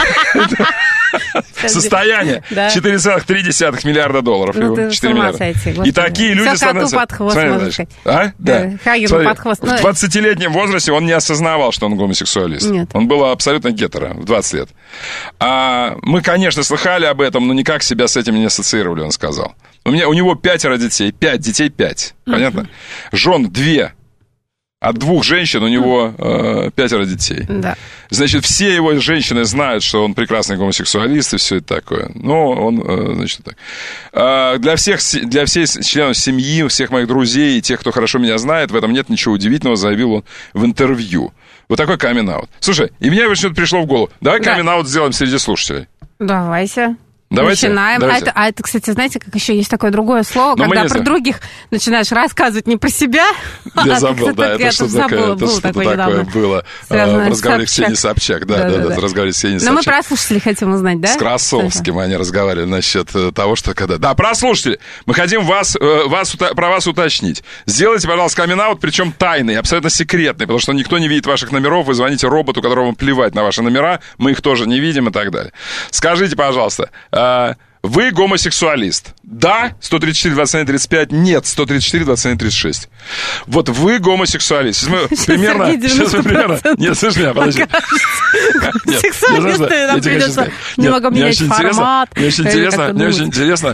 Состояние четыре целых три десятых миллиарда долларов. Ну, четыре миллиарда. И такие люди становятся... под хвост, можно сказать. А? Да. Хагеру под хвост. В двадцатилетнем возрасте он не осознавал, что он гомосексуалист. Нет. Он был абсолютно гетеро в двадцать лет. А мы, конечно, слыхали об этом, но никак себя с этим не ассоциировали, он сказал. У меня, у него пятеро детей. Пять детей, пять. Понятно? Uh-huh. Жен две. От двух женщин у него э, пятеро детей. Да. Значит, все его женщины знают, что он прекрасный гомосексуалист и все это такое. Но он, э, значит, так. Э, для всех, для всех членов семьи, всех моих друзей и тех, кто хорошо меня знает, в этом нет ничего удивительного, заявил он в интервью. Вот такой камин-аут. Слушай, и мне что-то пришло в голову. Давай да. камин-аут сделаем среди слушателей. Давайте. Давайте, Начинаем. давайте. А, это, а это, кстати, знаете, как еще есть такое другое слово, Но когда про знаем. других начинаешь рассказывать не про себя. Я забыл, да, это что-то такое, это что-то такое было в разговоре Ксении Собчак. Да, да, да, в разговоре Ксении Собчак. Но мы про слушателей хотим узнать, да? С Красовским они разговаривали насчет того, что когда... Да, про слушателей. Мы хотим вас, вас, про вас уточнить. Сделайте, пожалуйста, камин-аут, причем тайный, абсолютно секретный, потому что никто не видит ваших номеров, вы звоните роботу, которому плевать на ваши номера, мы их тоже не видим и так далее. Скажите, пожалуйста, вы гомосексуалист? Да, сто тридцать четыре двадцать один тридцать пять, нет, сто тридцать четыре двадцать один тридцать шесть. Вот вы гомосексуалист. Сейчас мы примерно... Сейчас мы примерно... Нет, слышь меня, подожди. Сексуалисты, нам придется немного менять формат. Мне очень интересно, мне очень интересно,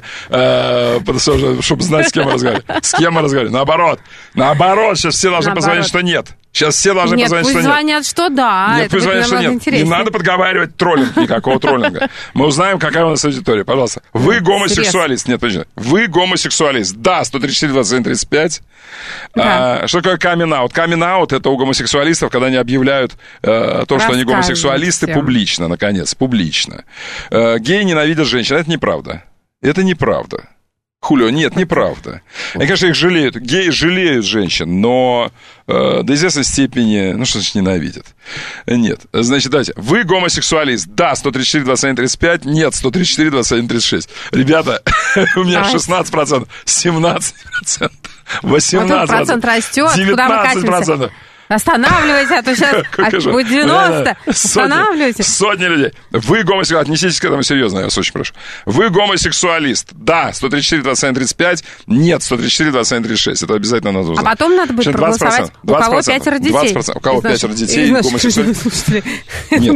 чтобы знать, с кем мы разговариваем. С кем мы разговариваем. Наоборот, наоборот, сейчас все должны позвонить, что нет. Сейчас все должны нет, позвонить, что нет. Нет, пусть звонят, что да. Нет, пусть звонят, что нет. Интереснее. Не надо подговаривать троллинг, никакого троллинга. Мы узнаем, какая у нас аудитория. Пожалуйста. Вы гомосексуалист. Нет, подожди. Вы гомосексуалист. Да, сто тридцать четыре двадцать один тридцать пять. Да. А, что такое камин-аут? Камин-аут — это у гомосексуалистов, когда они объявляют э, то, что они гомосексуалисты публично, наконец, публично. Э, геи ненавидят женщин. Это неправда. Это неправда. Хулио, нет, неправда. Они, конечно, их жалеют. Геи жалеют женщин, но э, до известной степени, ну, что значит ненавидят? Нет. Значит, давайте. Вы гомосексуалист? Да, сто тридцать четыре двадцать один тридцать пять. Нет, сто тридцать четыре двадцать один тридцать шесть. Ребята, у меня шестнадцать процентов, семнадцать процентов, восемнадцать процентов, процент растет, девятнадцать процентов. Останавливайте, а то сейчас будет девяносто. Останавливайте. Сотни людей. Вы гомосексуалист. Отнеситесь к этому серьезно, я вас очень прошу. Вы гомосексуалист. Да, сто тридцать четыре двадцать один тридцать пять. Нет, сто тридцать четыре двадцать один тридцать шесть. Это обязательно надо узнать. А потом надо будет проголосовать, у кого пятеро детей. двадцать процентов. У кого пятеро детей гомосексуалисты. Нет,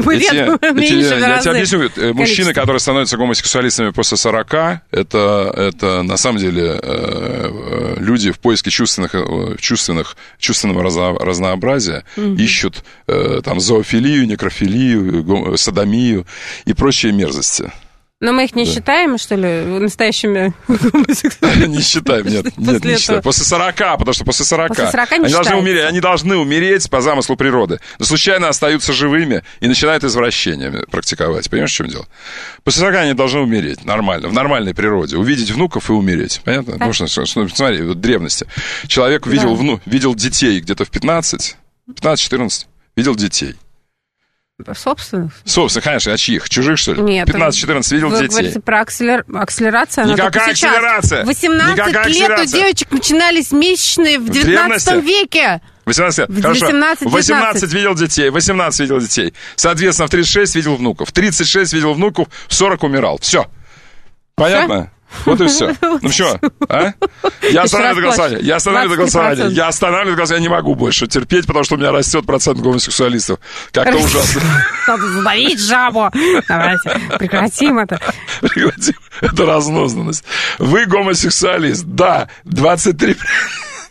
я тебе объясню. Мужчины, которые становятся гомосексуалистами после сорока, это на самом деле люди в поиске чувственных, чувственного разнообразия, Mm-hmm. ищут э, там зоофилию, некрофилию, содомию и прочие мерзости. Но мы их не да. считаем, что ли, настоящими гомосексуалистами? Не считаем, нет, нет, не считаем. После сорока, потому что после сорока. После сорока не они должны умереть, они должны умереть по замыслу природы. Но случайно остаются живыми и начинают извращения практиковать. Понимаешь, в чем дело? После сорока они должны умереть нормально, в нормальной природе. Увидеть внуков и умереть. Понятно? Потому что, смотри, в древности. Человек видел, да. вну, видел детей где-то в пятнадцать, пятнадцать-четырнадцать, видел детей. Собственных? Собственных, конечно. А чьих? Чужих, что ли? Нет. пятнадцать-четырнадцать видел вы детей. Вы говорите про акселер... акселерацию. Никакая акселерация. восемнадцать Никакая лет акселерация. у девочек начинались месячные в девятнадцатом веке. восемнадцать лет. В Хорошо. восемнадцать, восемнадцать видел детей, восемнадцать видел детей. Соответственно, в тридцать шесть видел внуков. В тридцать шесть видел внуков, в сорок умирал. Все. Понятно? Вот и все. Ну что, а? Я останавливаю это голосование. Я останавливаю это голосование. Я останавливаю это голосование. Я не могу больше терпеть, потому что у меня растет процент гомосексуалистов. Как-то ужасно. Надо задавить жабу. Давайте прекратим это. Прекратим. Это разнузданность. Вы гомосексуалист. Да, двадцать три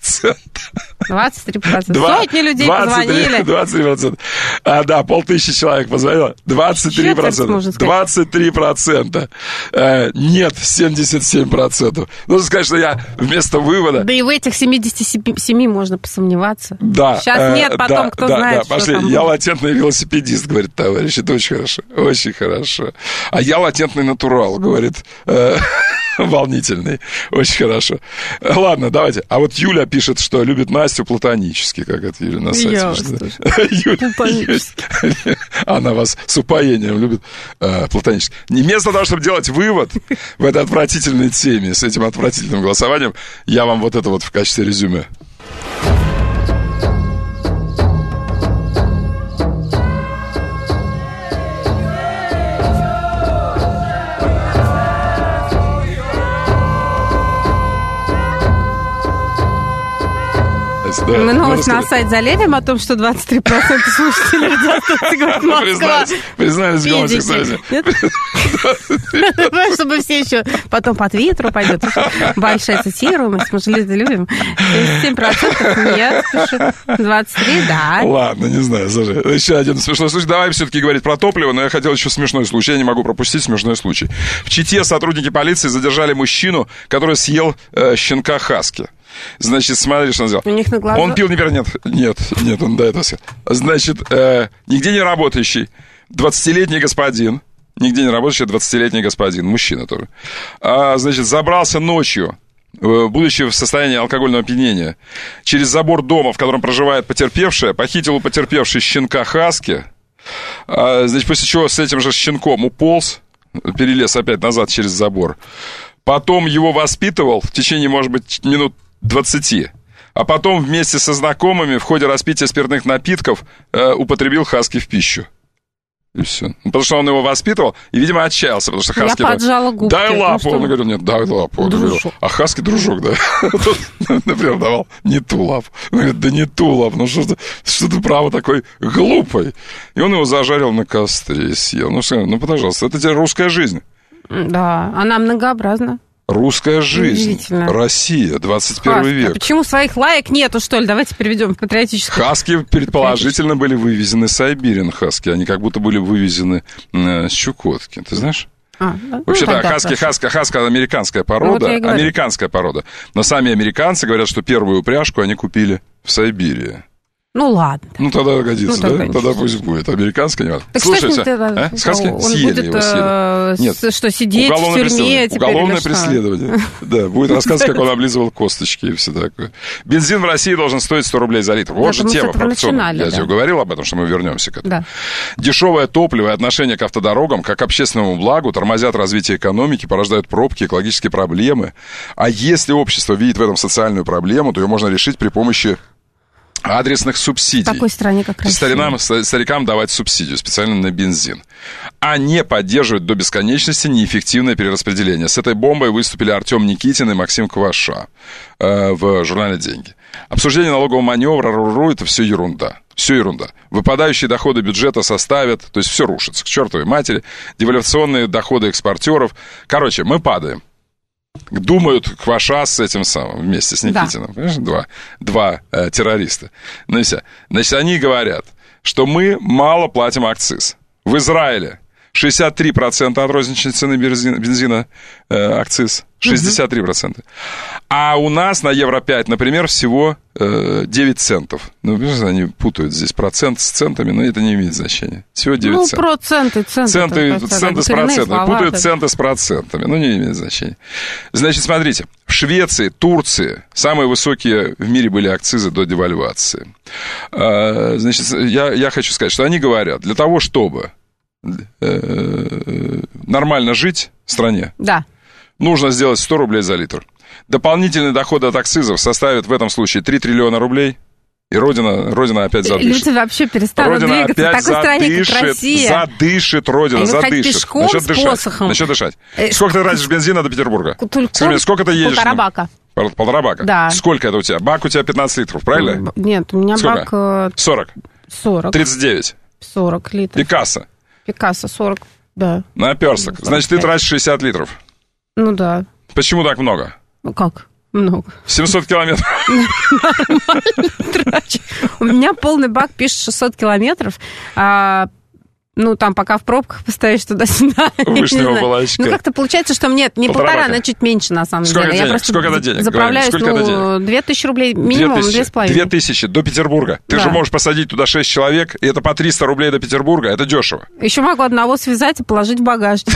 процента. двадцать три процента. Сотни людей позвонили. двадцать три процента. А, да, полтысячи человек позвонило. двадцать три процента. двадцать три процента. Э, нет, семьдесят семь процентов. Нужно сказать, что я вместо вывода... Да и в этих семидесяти семи можно посомневаться. Да. Сейчас э, нет, потом да, кто да, знает, да, что пошли. там. Я латентный велосипедист, говорит товарищ. Это очень хорошо. Очень хорошо. А я латентный натурал, говорит... Э, волнительный. Очень хорошо. Ладно, давайте. А вот Юля пишет, что любит Настю платонически, как это Юля на сайте. Я Юля, она вас с упоением любит э, платонически. Вместо того, чтобы делать вывод в этой отвратительной теме, с этим отвратительным голосованием, я вам вот это вот в качестве резюме. Да. Мы новость на сайт залезем о том, что двадцать три процента слушателей радиостанции говорят Москва. Признались в гомосексуализме. Чтобы все еще потом по Твиттеру пойдет. Большая цитируемость, мы же любим. семь процентов нет, пишет. двадцать три процента, да. Ладно, не знаю, слушай. Еще один смешной случай. Давай все-таки говорить про топливо, но я хотел еще смешной случай. Я не могу пропустить смешной случай. В Чите сотрудники полиции задержали мужчину, который съел э, щенка хаски. Значит, смотри, что он сделал. У них на глазах... Он пил, не нет, нет, нет, он до этого съел. Значит, э, нигде не работающий двадцатилетний господин, нигде не работающий двадцатилетний господин, мужчина тоже, а, значит, забрался ночью, будучи в состоянии алкогольного опьянения, через забор дома, в котором проживает потерпевшая, похитил у потерпевшей щенка хаски, а, значит, после чего с этим же щенком уполз, перелез опять назад через забор, потом его воспитывал в течение, может быть, минут двадцати, а потом вместе со знакомыми в ходе распития спиртных напитков э, употребил хаски в пищу. И все. Потому что он его воспитывал и, видимо, отчаялся, потому что хаски... Я поджала губки. Дай лапу. Ну, он говорил, нет, дай лапу. Он говорил, а хаски дружок, да. Например, давал не ту лапу. Он говорит, да не ту лапу. Ну, что ты, что ты, право, такой глупый. И он его зажарил на костре и съел. Ну, что, ну, пожалуйста, это тебе русская жизнь. Да, она многообразна. Русская жизнь, Россия, двадцать первый век. А почему своих лаек нету, что ли? Давайте переведем в патриотическую. Хаски, предположительно, были вывезены с Сайбирин хаски. Они как будто были вывезены э, с Чукотки. Ты знаешь? А, да? Вообще, ну, да, хаски, хаска, хаска американская порода. Ну, вот американская порода. Но сами американцы говорят, что первую упряжку они купили в Сайбирии. Ну, ладно. Ну, тогда годится, ну, да? Тогда, тогда пусть будет. Американская не надо. Так слушайте, а? Сказки он съели будет, его, съели. Нет. Что, сидеть в тюрьме теперь? Уголовное преследование. Да, будет рассказывать, как он облизывал косточки и все такое. Бензин в России должен стоить сто рублей за литр. Вот же тема провокационная. Я тебе говорил об этом, что мы вернемся к этому. Дешевое топливо и отношение к автодорогам, как к общественному благу, тормозят развитие экономики, порождают пробки, экологические проблемы. А если общество видит в этом социальную проблему, то ее можно решить при помощи адресных субсидий. В такой стране, как Россия. Старинам, старикам давать субсидию специально на бензин. А не поддерживать до бесконечности неэффективное перераспределение. С этой бомбой выступили Артем Никитин и Максим Кваша э, в журнале «Деньги». Обсуждение налогового маневра, РУ, это все ерунда. Все ерунда. Выпадающие доходы бюджета составят, то есть все рушится, к чертовой матери. Девальвационные доходы экспортеров. Короче, мы падаем. Думают Кваша с этим самым, вместе с Никитиным. Да. Понимаешь, два, два э, террориста. Ну и все. Значит, они говорят, что мы мало платим акциз. В Израиле шестьдесят три процента от розничной цены бензина, бензина э, акциз. шестьдесят три процента. А у нас на Евро пять, например, всего э, девять центов. Ну, они путают здесь процент с центами, но это не имеет значения. Всего девять ну, центов. Ну, проценты, центы. Центы, центы с процентами. Путают центы с процентами. Ну, не имеет значения. Значит, смотрите. В Швеции, Турции самые высокие в мире были акцизы до девальвации. А, значит, я, я хочу сказать, что они говорят, для того, чтобы э, нормально жить в стране, да. нужно сделать сто рублей за литр. Дополнительные доходы от акцизов составят в этом случае три триллиона рублей. И Родина, Родина опять задышит. Люди вообще перестанут Родина двигаться в такой задышит, стране, как Россия. Задышит Родина, Они задышит. Пешком Начнет с дышать. посохом. Начнет дышать. Сколько ты тратишь бензина до Петербурга? Скажи, сколько ты едешь? Полтора бака. Полтора бака? Да. Сколько это у тебя? Бак у тебя пятнадцать литров, правильно? Нет, у меня сколько? бак... сорок. сорок. тридцать девять. сорок литров. Пикассо. Пикассо сорок, да. Наперсток. Значит, ты тратишь шестьдесят литров. Ну да. Почему так много? Ну как? Много. семьсот километров. Нормально трачу. У меня полный бак пишет шестьсот километров. А, ну, там, пока в пробках постоишь туда-сюда. Вышнего волочка. Ну, как-то получается, что нет, не полтора, она чуть меньше, на самом Сколько деле. Денег? Я просто Сколько это денег? заправляюсь, Сколько ну, это денег? две тысячи рублей минимум, две с половиной. Две тысячи до Петербурга. Ты да. же можешь посадить туда шесть человек, и это по триста рублей до Петербурга. Это дешево. Еще могу одного связать и положить в багажник.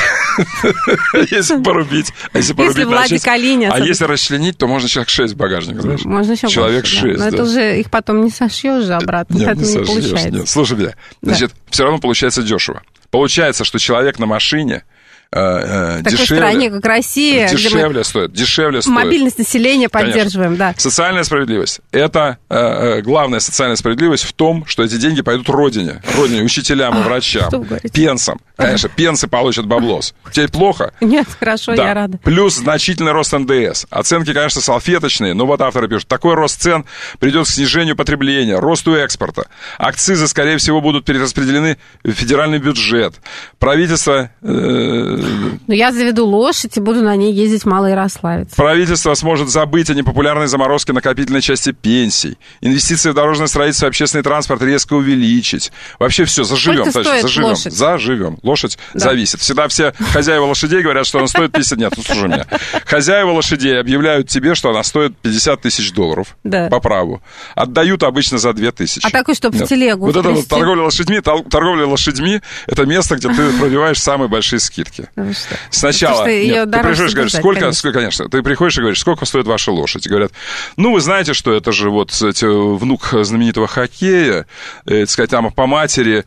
Если порубить. Если Владик Алиня. А если расчленить, то можно человек шесть в багажник, знаешь? Можно еще человек шесть. Но это уже их потом не сошьешь же обратно. Нет, не получается. Слушай меня, значит, все равно получается дешево. Получается, что человек на машине э, в такой дешевле, стране, как Россия, дешевле стоит, дешевле стоит. Мобильность населения поддерживаем, Конечно. да. Социальная справедливость. Это э, главная социальная справедливость в том, что эти деньги пойдут родине, родине, учителям и врачам, пенсам. Конечно, пенсы получат баблос. Тебе плохо? Нет, хорошо, да. я рада. Плюс значительный рост эн дэ эс. Оценки, конечно, салфеточные, но вот авторы пишут, такой рост цен придет к снижению потребления, росту экспорта. Акцизы, скорее всего, будут перераспределены в федеральный бюджет. Правительство... Э, ну, я заведу лошадь и буду на ней ездить в Малоярославец. Правительство сможет забыть о непопулярной заморозке накопительной части пенсий. Инвестиции в дорожное строительство и общественный транспорт резко увеличить. Вообще все, заживем. Сколько Значит, стоит заживем. лошадь? Заживем. Лошадь да. зависит. Всегда все хозяева лошадей говорят, что она стоит пятьдесят... Нет, ну слушай меня. Хозяева лошадей объявляют тебе, что она стоит пятьдесят тысяч долларов да. по праву. Отдают обычно за две тысячи. А такой, чтобы в телегу. Вот это вот торговля лошадьми, торговля лошадьми, это место, где ты пробиваешь самые большие скидки. Сначала нет, ты приходишь и говоришь, сколько, конечно. сколько, конечно, ты приходишь и говоришь, сколько стоит ваша лошадь? И говорят, ну, вы знаете, что это же вот эти, внук знаменитого хоккея, э, так сказать, там по матери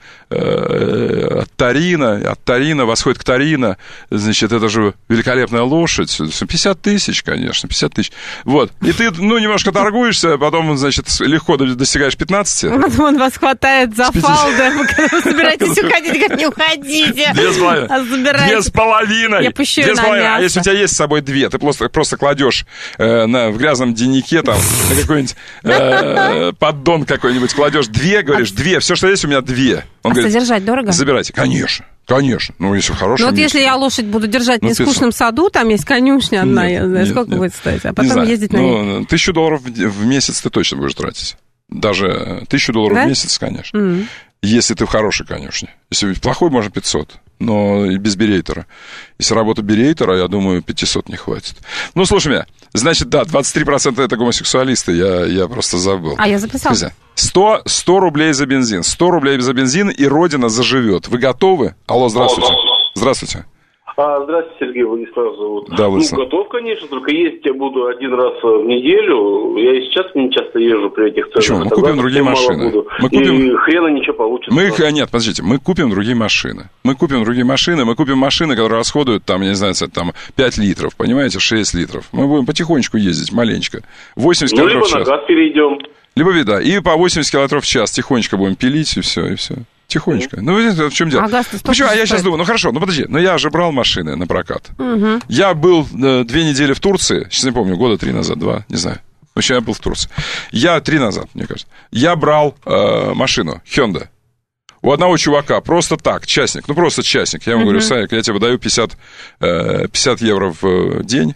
э, от Торина, от Торина восходит к Торино, значит, это же великолепная лошадь, пятьдесят тысяч, конечно, пятьдесят тысяч. Вот, и ты, ну, немножко торгуешься, потом, значит, легко достигаешь пятнадцати. Потом он вас хватает за фалды, когда вы собираетесь уходить, говорит, не уходите. Две с половиной. Две с половиной. Я пущу Две с половиной. мясо. А если у тебя есть с собой две, ты просто, просто кладешь э, на, в грязном деннике там на какой-нибудь э, поддон какой-нибудь, кладешь две, говоришь, две, все, что есть, у меня две. Он а говорит, содержать дорого? Забирайте. Конечно. Конечно, ну если хороший. Ну вот если я лошадь буду держать в ну, нескучном ты... саду, там есть конюшня одна, нет, я знаю, нет, сколько нет. будет стоить, а потом ездить на ну, ней. Тысячу долларов в месяц ты точно будешь тратить. Даже тысячу долларов да? в месяц, конечно. Mm-hmm. Если ты в хорошей конюшне. Если в плохой, можно пятьсот. Но и без берейтера. Если работа берейтера, я думаю, пятьсот не хватит. Ну, слушай меня. Значит, да, двадцать три процента это гомосексуалисты. Я, я просто забыл. А я записал. сто, сто рублей за бензин. сто рублей за бензин, и Родина заживет. Вы готовы? Алло, здравствуйте. Здравствуйте. А, здравствуйте, Сергей, Владислав зовут. Да, Владислав. Ну, готов, конечно, только ездить я буду один раз в неделю. Я и сейчас не часто езжу при этих ценах. Почему? Мы купим другие машины. Мы купим... И хрена ничего получится. Мы их... Нет, подождите, мы купим другие машины. Мы купим другие машины, мы купим машины, которые расходуют, там, я не знаю, там, пять литров, понимаете, шесть литров. Мы будем потихонечку ездить, маленечко. восемьдесят ну, километров в час. либо на газ перейдем. Либо, да, и по восемьдесят километров в час тихонечко будем пилить, и все, и все. Тихонечко. Ну, в чем дело? А Почему? А я сейчас думаю, ну хорошо, ну подожди, но я же брал машины на прокат. Угу. Я был э, две недели в Турции, сейчас не помню, года три назад, два, не знаю. В общем, я был в Турции. Я три назад, мне кажется. Я брал э, машину Hyundai. У одного чувака просто так, частник, ну просто частник. Я ему угу. говорю, Саик, я тебе даю пятьдесят, э, пятьдесят евро в день.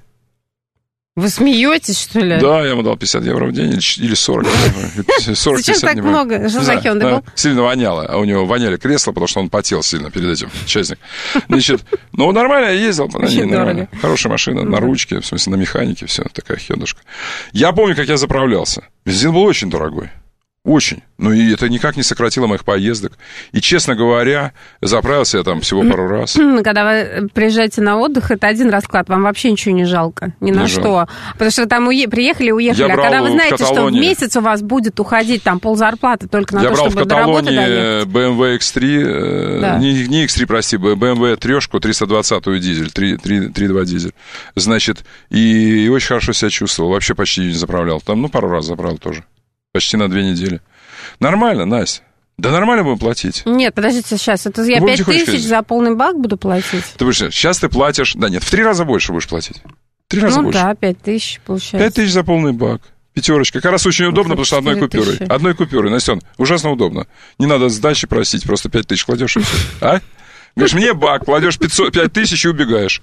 Вы смеетесь, что ли? Да, я ему дал пятьдесят евро в день или сорок. сорок, Зачем так много? Что за Hyundai был? Сильно воняло, а у него воняли кресла, потому что он потел сильно перед этим, частник. Значит, ну, нормально я ездил. Хорошая машина, на ручке, в смысле, на механике, все, такая хендушка. Я помню, как я заправлялся. Бензин был очень дорогой. Очень. Ну, и это никак не сократило моих поездок. И, честно говоря, заправился я там всего пару раз. Когда вы приезжаете на отдых, это один расклад, вам вообще ничего не жалко, ни не на жалко. Что. Потому что вы там уе- приехали, уехали. Я а когда вы знаете, что в месяц у вас будет уходить там ползарплаты только на я то, чтобы до работы доехать. Я брал в Каталонии бэ эм вэ икс три, да. не, не икс три, прости, бэ эм вэ трешку, триста двадцатую дизель, три точка два дизель. Значит, и, и очень хорошо себя чувствовал, вообще почти не заправлял. Там, ну, пару раз заправил тоже. Почти на две недели. Нормально, Настя. Да нормально будем платить. Нет, подождите, сейчас. Это я пять тысяч за полный бак буду платить. Ты будешь, сейчас ты платишь... Да нет, в три раза больше будешь платить. Три раза ну, больше. Ну да, пять тысяч получается. Пять тысяч за полный бак. Пятерочка. Как раз очень удобно, потому что одной купюрой. Одной купюрой, Настя, ужасно удобно. Не надо сдачи просить, просто пять тысяч кладешь и все. А? Говоришь, мне бак, кладешь пять тысяч и убегаешь.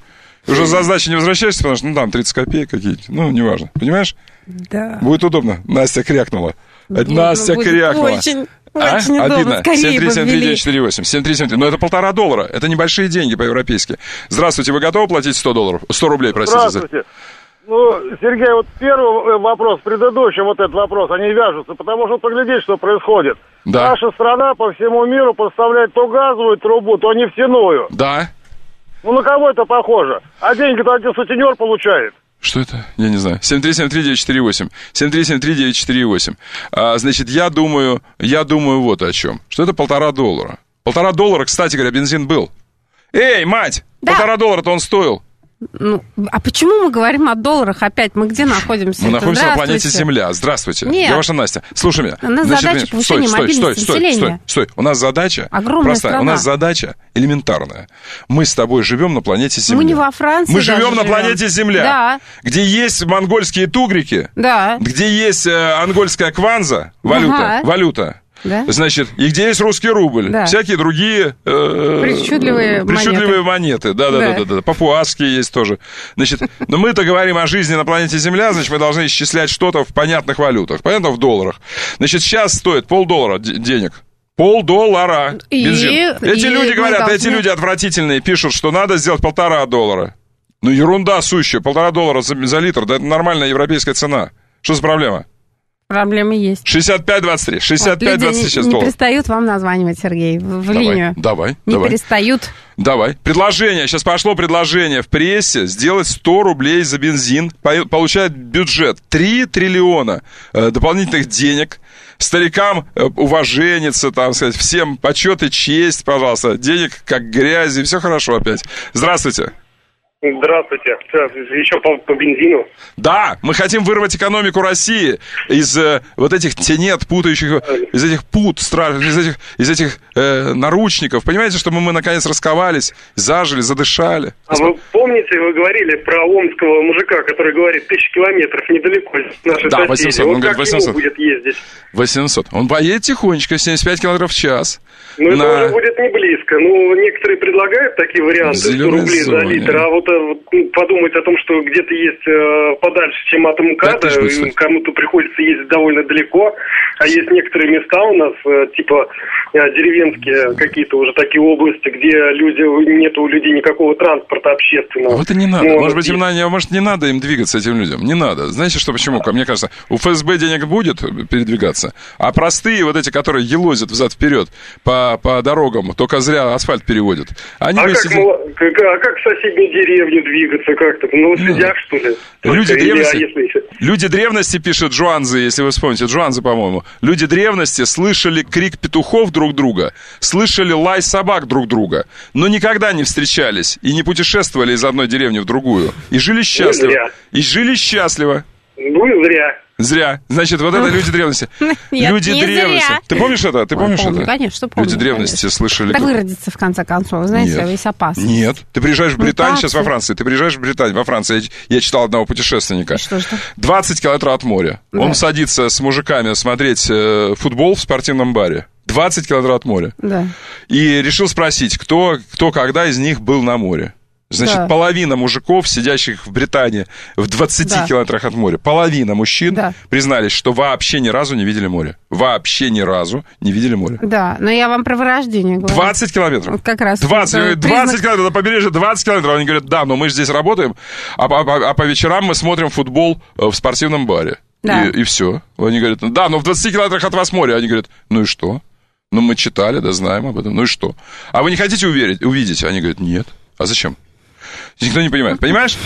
Уже за сдачу не возвращаешься, потому что, ну, там, тридцать копеек какие-то. Ну, неважно. Понимаешь? Да. Будет удобно. Настя крякнула. Это Настя крякнула. Очень, а? очень Обидно. удобно. Скорее семь три семь три девять четыре восемь. семь три семь три. Но это полтора доллара. Это небольшие деньги по-европейски. Здравствуйте, вы готовы платить сто долларов? сто рублей, простите. Здравствуйте. Ну, Сергей, вот первый вопрос, предыдущий вот этот вопрос, они вяжутся, потому что поглядеть, что происходит. Да. Наша страна по всему миру поставляет то газовую трубу, то нефтяную. Да. Ну, на кого это похоже? А деньги-то один сутенер получает. Что это? Я не знаю. семь три семь три девять четыре восемь. семь три семь три девять четыре восемь. А, значит, я думаю, я думаю вот о чем. Что это полтора доллара. Полтора доллара, кстати говоря, бензин был. Эй, мать! Да. Полтора доллара-то он стоил. Ну, а почему мы говорим о долларах опять? Мы где находимся? Мы находимся на планете Земля. Здравствуйте. Нет. Я ваша Настя. Слушай меня. У нас Значит, задача повышения стой, мобильности стой, стой, населения. Стой, стой, стой. У нас задача огромная простая. страна. У нас задача элементарная. Мы с тобой живем на планете Земля. Мы не во Франции. Мы живем живем на планете Земля. Да. Где есть монгольские тугрики. Да. Где есть э, ангольская кванза. Валюта. Ага. Валюта. Да? Значит, и где есть русский рубль, да. всякие другие э, причудливые, причудливые монеты. Да, да, да, да, да, да. Папуасские есть тоже. Значит, но мы-то говорим о жизни на планете Земля, значит, мы должны исчислять что-то в понятных валютах, понятно, в долларах. Значит, сейчас стоит полдоллара денег. Полдоллара бензин. И, эти и люди говорят, должны... эти люди отвратительные, пишут, что надо сделать полтора доллара. Ну, ерунда сущая, полтора доллара за, за литр, да это нормальная европейская цена. Что за проблема? Проблемы есть. шестьдесят пять двадцать три. шестьдесят пять двадцать шесть не, долларов. Не перестают вам названивать, Сергей, в, в давай, линию. Давай, Не давай. перестают. Давай. Предложение. Сейчас пошло предложение в прессе сделать сто рублей за бензин. Получает бюджет три триллиона э, дополнительных денег. Старикам э, уважениться, там сказать, всем почет и честь, пожалуйста. Денег как грязи. Все хорошо опять. Здравствуйте. Здравствуйте. Еще по, по бензину. Да, мы хотим вырвать экономику России из э, вот этих тенет, путающих, из этих пут, страшных, из этих, из этих э, наручников. Понимаете, чтобы мы наконец расковались, зажили, задышали. А вы помните, вы говорили про омского мужика, который говорит, тысяча километров недалеко нашей да, соседи. восемьсот. Он, он как говорит, восемьсот. ему будет ездить? восемьсот. Он поедет тихонечко, семьдесят пять километров в час. Ну, на... это уже будет не близко. Ну, некоторые предлагают такие варианты, сто рублей за литр, а вот подумать о том, что где-то есть э, подальше, чем от МКАДа, кому-то приходится ездить довольно далеко, а есть некоторые места у нас, э, типа э, деревенские какие-то уже такие области, где люди, нет у людей никакого транспорта общественного. А вот и не надо. Ну, может быть, и... им надо, может, не надо им двигаться, этим людям. Не надо. Знаете, что почему? Мне кажется, у ФСБ денег будет передвигаться, а простые вот эти, которые елозят взад-вперед по, по дорогам, только зря асфальт переводят. Они а, как, сидят... как, а как в соседнюю деревню двигаться как-то? В Новосидях, что ли? Люди Или, древности, а если... люди древности, пишет Джуанзе, если вы вспомните, Джуанзе, по-моему. Люди древности слышали крик петухов друг друга, слышали лай собак друг друга, но никогда не встречались и не путешествовали из одной деревни в другую. И жили счастливо. Ну, и жили счастливо. Ну и зря. Зря. Значит, вот это люди древности. Нет, люди не древности. зря. Ты помнишь это? Ты помнишь помню, это? Конечно, помню. Люди древности конечно. слышали... Да выродиться, в конце концов. Знаете, Нет. весь опасность. Нет. Ты приезжаешь в Британию, Мутации. сейчас во Франции. Ты приезжаешь в Британию, во Франции. Я, я читал одного путешественника. Что же? двадцать километров от моря. Да. Он садится с мужиками смотреть э, футбол в спортивном баре. двадцать километров от моря. Да. И решил спросить, кто, кто когда из них был на море. Значит, да. половина мужиков, сидящих в Британии в двадцати да. километрах от моря, половина мужчин да. признались, что вообще ни разу не видели море. Вообще ни разу не видели море. Да, но я вам про вырождение говорю. двадцать километров. Вот как раз. двадцать, двадцать километров, до побережья двадцать километров. Они говорят, да, но мы же здесь работаем, а, а, а по вечерам мы смотрим футбол в спортивном баре. Да. И, и все. Они говорят, да, но в двадцати километрах от вас море. Они говорят, ну и что? Ну мы читали, да, знаем об этом. Ну и что? А вы не хотите уверить, увидеть? Они говорят, нет. А зачем? Никто не понимает. Понимаешь?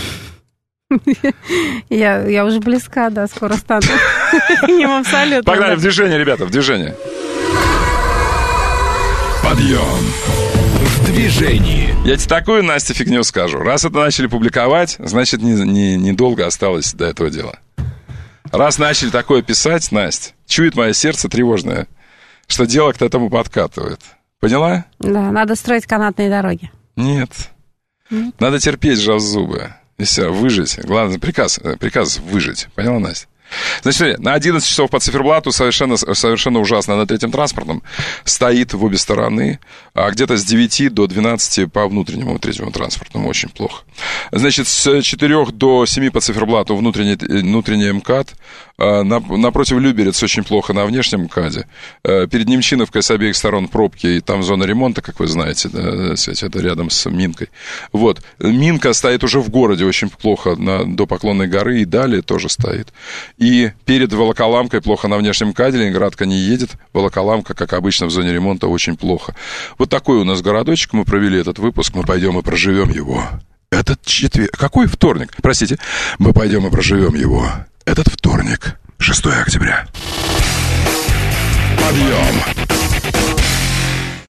Я, я уже близка, да, скоро стану. Ним абсолютно. Погнали в движение, ребята, в движение. Подъем. В движении. Я тебе такую, Настя, фигню скажу. Раз это начали публиковать, значит, недолго не, не, не осталось до этого дела. Раз начали такое писать, Настя, чует мое сердце тревожное, что дело к этому подкатывает. Поняла? Да, надо строить канатные дороги. Нет. Нет. Надо терпеть, сжав зубы. И все, выжить. Главное, приказ, приказ выжить. Поняла, Настя? Значит, смотри, на одиннадцать часов по циферблату совершенно, совершенно ужасно на третьем транспортном стоит в обе стороны, а где-то с девяти до двенадцати по внутреннему третьему транспортному очень плохо. Значит, с четырёх до семи по циферблату внутренний, внутренний МКАД. Напротив Люберец очень плохо на внешнем МКАДе. Перед Немчиновкой с обеих сторон пробки, и там зона ремонта, как вы знаете, да, это рядом с Минкой. Вот. Минка стоит уже в городе очень плохо, на, до Поклонной горы и далее тоже стоит. И перед Волоколамкой плохо на внешнем МКАДе, Ленинградка не едет, Волоколамка, как обычно, в зоне ремонта очень плохо. Вот такой у нас городочек, мы провели этот выпуск, мы пойдем и проживем его. Этот четверг... Какой вторник? Простите. Мы пойдем и проживем его. Этот вторник, шестое октября. Подъем!